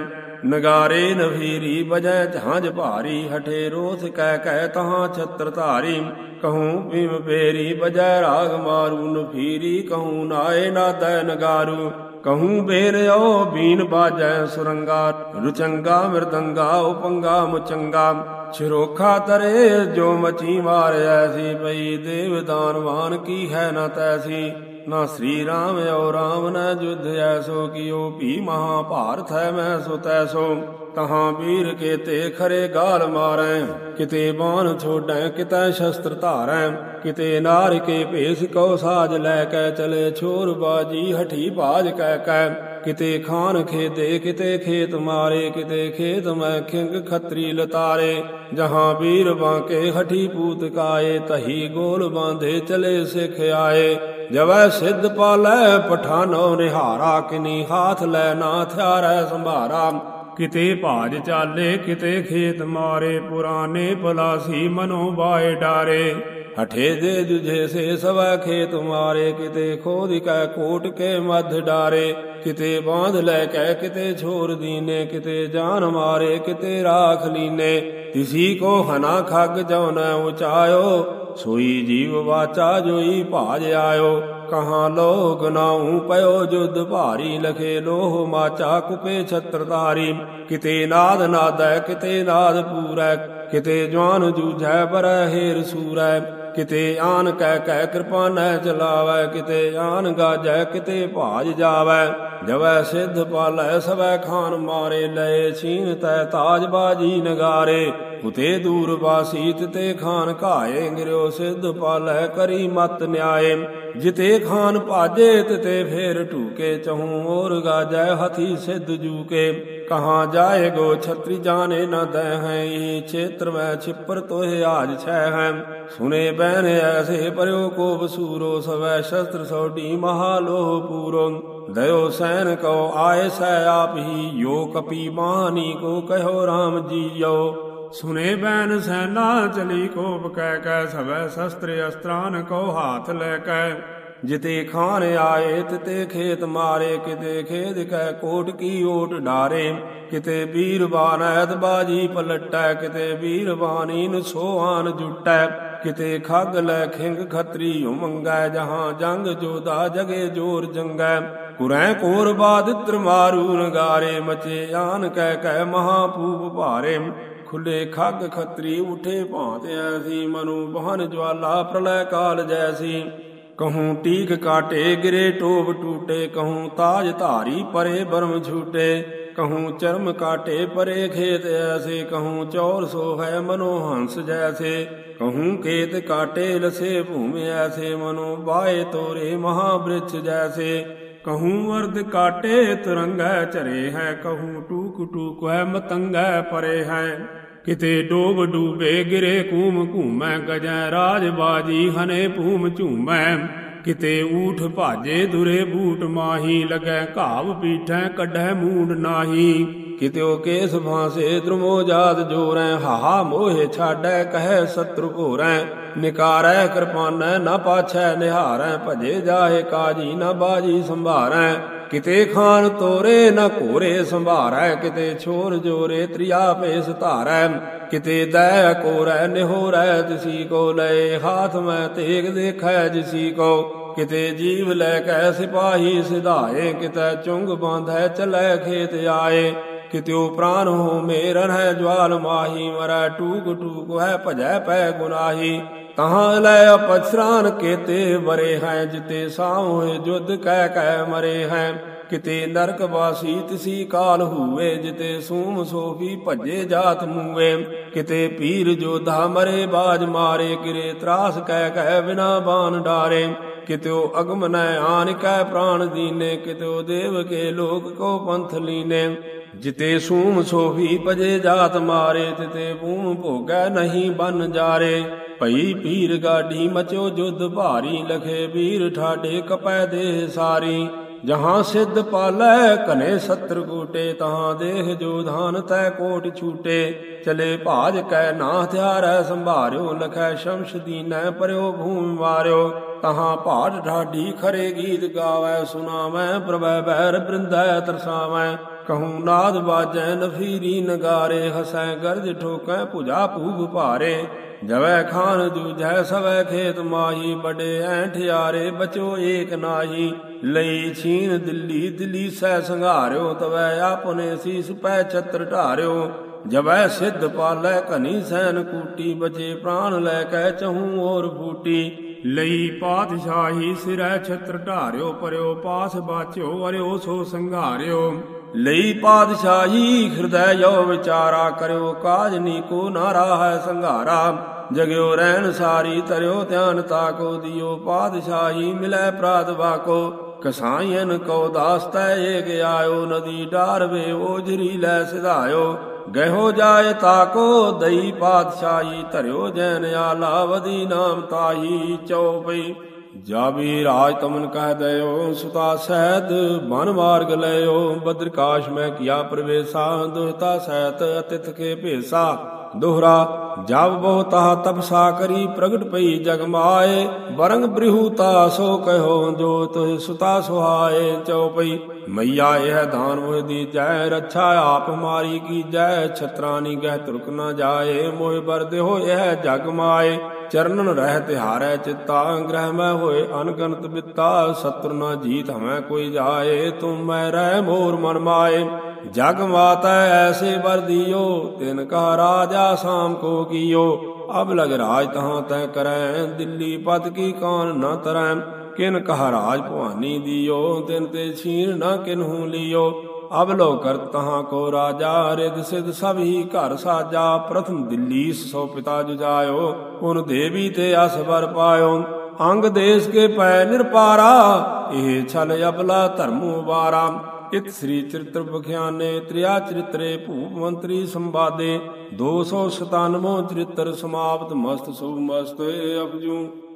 [SPEAKER 1] ਨਗਾਰੇ ਨਭੀਰੀ ਬਜੈ ਝਾਂਝ ਭਾਰੀ, ਹਠੇ ਰੋਥ ਕਹਿ ਕਹਿ ਤਹਾਂ ਛਤਰ ਧਾਰੀ। ਕਹੂੰ ਭੀਮ ਭੇਰੀ ਬਜੈ ਰਾਗ ਮਾਰੂ, ਨਭੀਰੀ ਕਹੂੰ ਨਾਏ ਨਾਦੈ ਨਗਾਰੂ। ਕਹੂੰ ਬੇਰਿਓ ਬੀਨ ਬਾਜੈ ਸੁਰੰਗਾ, ਰੁਚੰਗਾ ਮਿਰਦੰਗਾ ਉਪੰਗਾ ਮੁਚੰਗਾ। ਛਿਰੋਖਾ ਤਰੇ ਜੋ ਮਚੀ ਮਾਰ ਐਸੀ, ਪਈ ਦੇਵ ਦਾਨਵਾਨ ਕੀ ਹੈ ਨ ਤੈਸੀ। ਨਾ ਸ੍ਰੀ ਰਾਮ ਓ ਰਾਮ ਨ ਜੁਧ ਐਸੋ, ਕੀਓ ਭੀ ਮਹਾਭਾਰਤ ਹੈ ਮੈਂ ਸੋ ਤੈਸੋ। ਤਹਾਂ ਵੀਰ ਕੇਤੇ ਖਰੇ ਗਾਲ ਮਾਰੈ, ਕਿਤੇ ਬਾਣ ਛੋਡੈ ਕਿਤੈ ਸ਼ਸਤਰ ਧਾਰੈ। ਕਿਤੇ ਨਾਰ ਕੇ ਭੇਸ ਕਉ ਸਾਜ ਲੈ ਕੈ, ਚਲੇ ਛੋਰ ਬਾਜੀ ਹਠੀ ਬਾਜ ਕਹਿ ਕੈ। ਕਿਤੇ ਖਾਨ ਖੇਦੇ ਕਿਤੇ ਖੇਤ ਮਾਰੇ, ਕਿਤੇ ਖੇਤ ਮੈਂ ਖਿੰਗ ਖੱਤਰੀ ਲਤਾਰੇ। ਜਹਾਂ ਵੀਰ ਬਾਂਕੇ ਹਠੀ ਪੂਤ ਕਾਏ, ਤਹੀ ਗੋਲ ਬਾਂਧੇ ਚਲੇ ਸਿੱਖ ਆਏ। ਜਵੈ ਸਿੱਧ ਪਾਲੈ ਪਠਾਨੋ ਨਿਹਾਰਾ, ਕਿਨੀ ਹਾਥ ਲੈ ਨਾ ਥਿਆਰੈ ਸੰਭਾਰਾ। ਕਿਤੇ ਭਾਜ ਚਾਲੇ ਕਿਤੇ ਖੇਤ ਮਾਰੇ, ਪੁਰਾਨੇ ਪਲਾਸੀ ਮਨੋ ਬਾਏ ਡਾਰੇ। ਹਠੇ ਦੇ ਜੁਝੇ ਸੇ ਸਵੈ ਖੇਤ ਮਾਰੇ, ਕਿਤੇ ਖੋਦ ਕੈ ਕੋਟ ਕੇ ਮਧ ਡਾਰੇ। ਕਿਤੇ ਬਾਂਧ ਲੈ ਕੈ ਕਿਤੇ ਛੋਰ ਦੀਨੇ, ਕਿਤੇ ਜਾਨ ਮਾਰੇ ਕਿਤੇ ਰਾਖ ਲੀਨੇ। ਤਿਸੀ ਕੋ ਹਨਾ ਖੱਗ ਜਉ ਨ ਉਚਾਇਓ, ਸੋਈ ਜੀਵ ਵਾਚਾ ਜੋਈ ਭਾਜ ਆਇਓ। ਕਹਾਂ ਲੋਗ ਨਾਉ ਪਇਓ ਜੁਧ ਭਾਰੀ, ਲਖੇ ਲੋਹ ਮਾਚਾ ਕੁਪੇ ਛਤਰ ਧਾਰੀ। ਕਿਤੇ ਨਾਦ ਨਾਦੈ ਕਿਤੇ ਨਾਦ ਪੂਰੈ, ਕਿਤੇ ਜਵਾਨ ਜੂਝੈ ਬਰੈ ਹੇਰ ਸੂਰੈ। ਕਿਤੇ ਆਨ ਕਹਿ ਕਹਿ ਕਿਰਪਾਨੈ ਚਲਾਵੈ, ਕਿਤੇ ਆਨ ਗਾਜੈ ਕਿਤੇ ਭਾਜ ਜਾਵੈ। ਜਵੈ ਸਿੱਧ ਪਾਲੈ ਸਵੈ ਖਾਨ ਮਾਰੇ, ਲਏ ਛੀਨ ਤੈ ਤਾਜ ਬਾਜੀ ਨਗਾਰੇ। ਉਤੇ ਦੂਰ ਬਾਸੀ ਤਿਤੇ ਖਾਨ ਘਾਏ, ਗਿਰਿਓ ਸਿੱਧ ਪਾਲੈ ਕਰੀ ਮਤ ਨਿਆਏ। ਜਿਤੇ ਖਾਨ ਭਾਜੇ ਤਿਤੇ ਫੇਰ ਢੂਕੇ, ਚਹੂੰ ਔਰ ਗਾਜੈ ਹਥੀ ਸਿੱਧ ਜੂਕੇ। ਕਹਾਂ ਜਾਏ ਗੋ ਛਤਰੀ ਜਾਣੇ ਨ ਦੈ ਹੈ, ਇਹ ਛੇਤਰ ਮੈਂ ਛਿਪਰ ਤੋਹਿ ਆਜ ਛੈ ਹੈ। ਸੁਨੇ ਬੈਨ ਐਸੇ ਪਰਿਓ ਕੋ ਬਸੂਰੋ, ਸਵੈ ਸ਼ਸਤਰ ਸੌਡੀ ਮਹਾਲੋਹ ਪੂਰੋ। ਦਇਓ ਸੈਨ ਕਉ ਆਏ ਸੈ ਆਪ ਹੀ, ਯੋ ਕਪੀ ਮਾਨੀ ਕੋ ਕਹਿਓ ਰਾਮ ਜੀਓ। ਸੁਨੇ ਬੈਨ ਸੈਨਾ ਚਲੀ ਕੋਪ ਕਹਿ ਕੈ, ਸਵੈ ਸ਼ਸਤਰ ਅਸਤਰਾਨ ਕੋ ਹਾਥ ਲੈ ਕੈ। ਜਿਤੇ ਖਾਨ ਆਏ ਤਿਤੇ ਖੇਤ ਮਾਰੇ, ਕਿਤੇ ਖੇਦ ਕੈ ਕੋਟ ਕੀ ਓਟ ਡਾਰੇ। ਕਿਤੇ ਵੀਰ ਬਾਨੈਤ ਬਾਜੀ ਪਲਟੈ, ਕਿਤੇ ਵੀਰ ਬਾਨੀਨ ਸੋਹਾਨ ਜੁਟੈ। ਕਿਤੇ ਖੱਗ ਲੈ ਖਿੰਗ ਖਤਰੀ ਉਮੰਗੈ, ਜਹਾਂ ਜੰਗ ਜੋਧਾ ਜਗੇ ਜੋਰ ਜੰਗੈ। ਕੁਰੈ ਕੋਰ ਬਾਦਿਤ੍ਰ ਮਾਰੂ ਨਗਾਰੇ, ਮਚੇ ਆਨ ਕਹਿ ਕਹਿ ਮਹਾਪੂਪ ਭਾਰੇ। ਖੁੱਲੇ ਖੱਗ ਖਤਰੀ ਉਠੇ ਭਾਂਤ ਐਸੀ, ਮਨੁ ਬਹਨ ਜਵਾਲਾ ਪ੍ਰਲੈ ਕਾਲ ਜੈਸੀ। ਕਹੂੰ ਟੀਕ ਕਾਟੇ ਗਿਰੇ ਟੋਬ ਟੂਟੇ, ਕਹੂੰ ਤਾਜ ਧਾਰੀ ਪਰੇ ਬਰਮ ਝੂਟੇ। ਕਹੂੰ ਚਰਮ ਕਾਟੇ ਪਰੇ ਖੇਤ ਐਸੇ, ਕਹੂੰ ਚੌਰ ਸੋ ਹੈ ਮਨੋ ਹੰਸ ਜੈਸੇ। ਕਹੂੰ ਖੇਤ ਕਾਟੇ ਲਸੇ ਭੂਮਿ ਐਸੇ, ਮਨੋ ਬਾਏ ਤੋਰੇ ਮਹਾਬ੍ਰਿਛ ਜੈਸੇ। ਕਹੂੰ ਅਰਧ ਕਾਟੇ ਤੁਰੰਗੈ ਚਰੇ ਹੈ, ਕਹੂੰ ਟੂਕ ਟੂਕ ਹੈ ਮਤੰਗੈ ਪਰੇ ਹੈ। ਕਿਤੇ ਡੋਬ ਡੂਬੇ ਗਿਰੇ ਕੂਮ ਘੂਮੈ, ਗਜੈ ਰਾਜ ਬਾਜੀ ਹਨੇ ਭੂਮ ਝੂਮੈ। ਕਿਤੇ ਊਠ ਭਾਜੇ ਦੁਰੇ ਬੂਟ ਮਾਹੀ, ਲੱਗੈ ਘਾਵ ਪੀਠੈ ਕੱਢੈ ਮੂੰਡ ਨਾਹੀ। ਕਿਤਿਓ ਕੇਸ ਫਾਂਸੇ ਦ੍ਰੁਮੋ ਜਾਤ ਜੋਰੈ, ਹਾਹਾ ਮੋਹਿ ਛਾਡੈ ਕਹੈ ਸਤਰੂ ਘੋਰੈ। ਨਿਕਾਰੈ ਕਿਰਪਾਨੈ ਨ ਪਾਛੈ ਨਿਹਾਰੈ, ਭਜੇ ਜਾਹੇ ਕਾਜੀ ਨ ਬਾਜੀ ਸੰਭਾਰੈ। ਕਿਤੇ ਖਾਨ ਤੋਰੇ ਨ ਘੋਰੇ ਸੰਭਾਰੈ, ਕਿਤੇ ਛੋਰ ਜੋਰੇ ਤ੍ਰਿਆ ਭੇਸ ਧਾਰੈ। ਕਿਤੇ ਦੈ ਕੋਰੈ ਨਿਹੋਰੈ ਤਿਸੀ ਕੋ, ਲਏ ਹਾਥ ਮੈਂ ਤੇਗ ਦੇਖੈ ਜਿਸੀ ਕੋ। ਕਿਤੇ ਜੀਵ ਲੈ ਕੈ ਸਿਪਾਹੀ ਸਿਧਾਏ, ਕਿਤੇ ਚੁੰਗ ਬਾਂਧੈ ਚਲੈ ਖੇਤ ਆਏ। ਕਿਤਿਓ ਪ੍ਰਾਨ ਹੋ ਮੇਰਨ ਹੈ ਜਵਾਲ ਮਾਹੀ, ਮਰੈ ਟੂਕ ਟੂਕ ਹੈ ਭਜੈ ਪੈ ਗੁਨਾਹੀ। ਤਹਾਂ ਲੈ ਅਪਛਰਾਨ ਕੇਤੇ ਵਰੇ ਹੈ, ਜਿਤੇ ਸਾਹੋਏ ਜੁਧ ਕਹਿ ਕਹਿ ਮਰੇ ਹੈ। ਕਿਤੇ ਨਰਕ ਵਾਸੀ ਤਿਸੀ ਕਾਲ ਹੂਏ, ਜਿਤੇ ਸੂਮ ਸੋਫੀ ਭੱਜੇ ਜਾਤ ਮੂਏ। ਕਿਤੇ ਪੀਰ ਜੋਧਾ ਮਰੇ ਬਾਜ ਮਾਰੇ, ਗਿਰੇ ਤਰਾਸ ਕਹਿ ਕਹਿ ਬਿਨਾ ਬਾਨ ਡਾਰੇ। ਕਿਤਿਓ ਅਗਮ ਨੈ ਆਨ ਕੈ ਪ੍ਰਾਣ ਦੀਨੇ, ਕਿਤਿਓ ਦੇਵ ਕੇ ਲੋਕ ਕੋ ਪੰਥ ਲੀਨੇ। ਜਿਤੇ ਸੂਮ ਸੋਫੀ ਭਜੇ ਜਾਤ ਮਾਰੇ, ਤਿਤੇ ਭੂਮ ਭੋਗੈ ਨਹੀਂ ਬਨ ਜਾਰੇ। ਭਈ ਪੀਰ ਗਾਢੀ ਮਚੋ ਜੁਧ ਭਾਰੀ, ਲਖੇ ਵੀਰ ਠਾਡੇ ਕਪੈ ਦੇਹ ਸਾਰੀ। ਜਹਾਂ ਸਿੱਧ ਪਾਲੈ ਘਨੇ ਸਤਰ ਗੂਟੇ, ਤਹਾਂ ਦੇਹ ਜੋਧਾਨ ਤੈ ਕੋਟ ਛੂਟੇ। ਚਲੇ ਭਾਜ ਕੈ ਨਾ ਹਥਿਆਰੈ ਸੰਭਾਰਿਓ, ਲਖੈ ਸ਼ਮਸ਼ ਦੀਨੈ ਪਰਿਓ ਭੂਮਿ ਮਾਰਿਓ। ਤਹਾਂ ਭਾਟ ਢਾਡੀ ਖਰੇ ਗੀਤ ਗਾਵੈ, ਸੁਨਾਵੈ ਪ੍ਰਭੈ ਬੈਰ ਬ੍ਰਿੰਦੈ ਤਰਸਾਵੈ। ਕਹੂੰ ਨਾਦ ਬਾਜੈ ਨਫੀਰੀ ਨਗਾਰੇ, ਹਸੈ ਗਰਜ ਠੋਕੈ ਭੁਜਾ ਭੂਭ ਭਾਰੇ। ਜਵੈ ਖਾਨ ਦੂਜੈ ਸਵੈ ਖੇਤ ਮਾਹੀ, ਬੜੇ ਐਂਠਿਆਰੇ ਬਚੋ ਏਕ ਨਾਹੀ। ਲਈ ਛੀਨ ਦਿੱਲੀ ਦਿੱਲੀ ਸੈ ਸੰਘਾਰਿਓ, ਤਵੈ ਆਪਨੇ ਸੀਸ ਪੈ ਛਤਰ ਢਾਰਿਓ। ਜਬੈ ਸਿੱਧ ਪਾਲੈ ਘਨੀ ਸੈਨ ਕੂਟੀ, ਬਚੇ ਪ੍ਰਾਨ ਲੈ ਕੈ ਚਹੂੰ ਔਰ ਫੂਟੀ। ਲਈ ਪਾਤਸ਼ਾਹੀ ਸਿਰੈ ਛਤਰ ਢਾਰਿਓ, ਪਰਿਓ ਪਾਸ ਬਾਚਿਓ ਅਰਿਓ ਸੋ ਸੰਘਾਰਿਓ। ਲਈ ਪਾਤਸ਼ਾਹੀ ਹਿਰਦੈ ਜੋ ਵਿਚਾਰਾ, ਕਰਿਓ ਕਾਜ ਨੀਕੋ ਨਾ ਰਾਹੈ ਸੰਘਾਰਾ। ਜਗਿਓ ਰਹਿਣ ਸਾਰੀ ਤਰਿਓ ਧਿਆਨ ਤਾਕੋ, ਦਿਓ ਪਾਤਸ਼ਾਹੀ ਮਿਲੈ ਪ੍ਰਾਤ ਬਾਕੋ। ਕਸਾਈਨ ਕੋ ਦਾਸ ਤੈ ਏਕ ਆਇਓ, ਨਦੀ ਡਾਰਵੇ ਓਜਰੀ ਲੈ ਸਿਧਾਇਓ। ਗਇਓ ਜਾਏ ਤਾਕੋ ਦਈ ਪਾਤਸ਼ਾਹੀ, ਧਰਿਓ ਜੈਨ ਆਲਾ ਵਦੀ ਨਾਮ ਤਾਹੀ। ਚਉਪਈ ਜਾਬੀ ਰਾਜ ਤਮਨ ਕਹਿ ਦਇਓ, ਸੁਤਾ ਸਹਿਤ ਬਨ ਮਾਰਗ ਲਇਓ। ਬਦਰਕਾਸ਼ ਮੈਂ ਕੀਆ ਪ੍ਰਵੇਸ਼ਾ, ਦੁਹਤਾ ਸਹਿਤ ਅਤਿਥ ਕੇ ਭੇਸਾ। ਦੋਹਰਾ ਜਬ ਬਹੁ ਤਾਹ ਤਪਸਾ ਕਰੀ, ਪ੍ਰਗਟ ਪਈ ਜਗ ਮਾਏ। ਬਰੰਗ ਬ੍ਰਿਹੂਤਾ ਸੋ ਕਹਿਓ, ਜੋ ਤੁਹ ਸੁਤਾ ਸੁਹਾਏ। ਚਉਪਈ ਮਈਆ ਇਹ ਦਾਨ ਮੋਹਿ ਦੀਜੈ, ਰੱਛਾ ਆਪ ਮਾਰੀ ਕੀਜੈ। ਛਤਰਾਨੀ ਗਹਿ ਤੁਰਕ ਨ ਜਾਏ, ਮੋਹਿ ਬਰ ਦੇਹੋ ਇਹ ਜਗ ਮਾਏ। ਚਰਨਨ ਰਹਿ ਤਿਹਾਰੈ ਚਿੱਤਾ, ਗ੍ਰਹਿ ਮੈਂ ਹੋਏ ਅਨਗਨਤ ਬਿੱਤਾ। ਸਤਰ ਨ ਜੀਤ ਹਮੈ ਕੋਈ ਜਾਏ, ਤੁਮ ਮੈਂ ਰਹਿ ਮੋਰ ਮਨ ਮਾਏ। ਜਗ ਮਾਤੈ ਐਸੇ ਬਰ ਦਿਓ, ਤਿਨ ਕਾ ਰਾਜਾ ਸਾਮ ਕੋ ਕੀਓ। ਅਬ ਲਗ ਰਾਜ ਤਹਾਂ ਤੈ ਕਰੈ, ਦਿੱਲੀ ਪਦ ਕੀ ਕਾਨ ਨ ਤਰੈ। ਕਿਨ ਕਹ ਰਾਜ ਭਵਾਨੀ ਦਿਓ, ਤਿਨ ਤੇ ਛੀਨ ਨ ਕਿਨਹੂ ਲਿਓ। ਅਬ ਲੋ ਕਰਤ ਤਹਾਂ ਕੋ ਰਾਜਾ ਰਿਦ ਸਿਧ ਸਭ ਹੀ ਘਰ ਸਾਜਾ ਪ੍ਰਥਮ ਦਿੱਲੀ ਸੋ ਪਿਤਾ ਜੁਜਾਇਓ ਪੁਨ ਦੇਵੀ ਤੇ ਅਸ ਵਰ ਪਾਇਓ ਅੰਗ ਦੇਸ ਕੇ ਪੈ ਨਿਰਪਾਰਾ ਇਹ ਛਲ ਅਬਲਾ ਧਰਮੁ ਵਾਰਾ ਇਤ ਸ੍ਰੀ ਚਰਿਤ੍ਰ ਬਖਿਆਨੇ ਤ੍ਰਿਆ ਚਰਿਤਰੇ ਭੂਪ ਮੰਤਰੀ ਸੰਵਾਦੇ ਦੋ ਸੌ ਸਤਾਨਵੋਂ ਚਰਿਤ੍ਰ ਸਮਾਪਤ ਮਸਤ ਸੁਭ ਮਸਤ ਅਪਜੂ।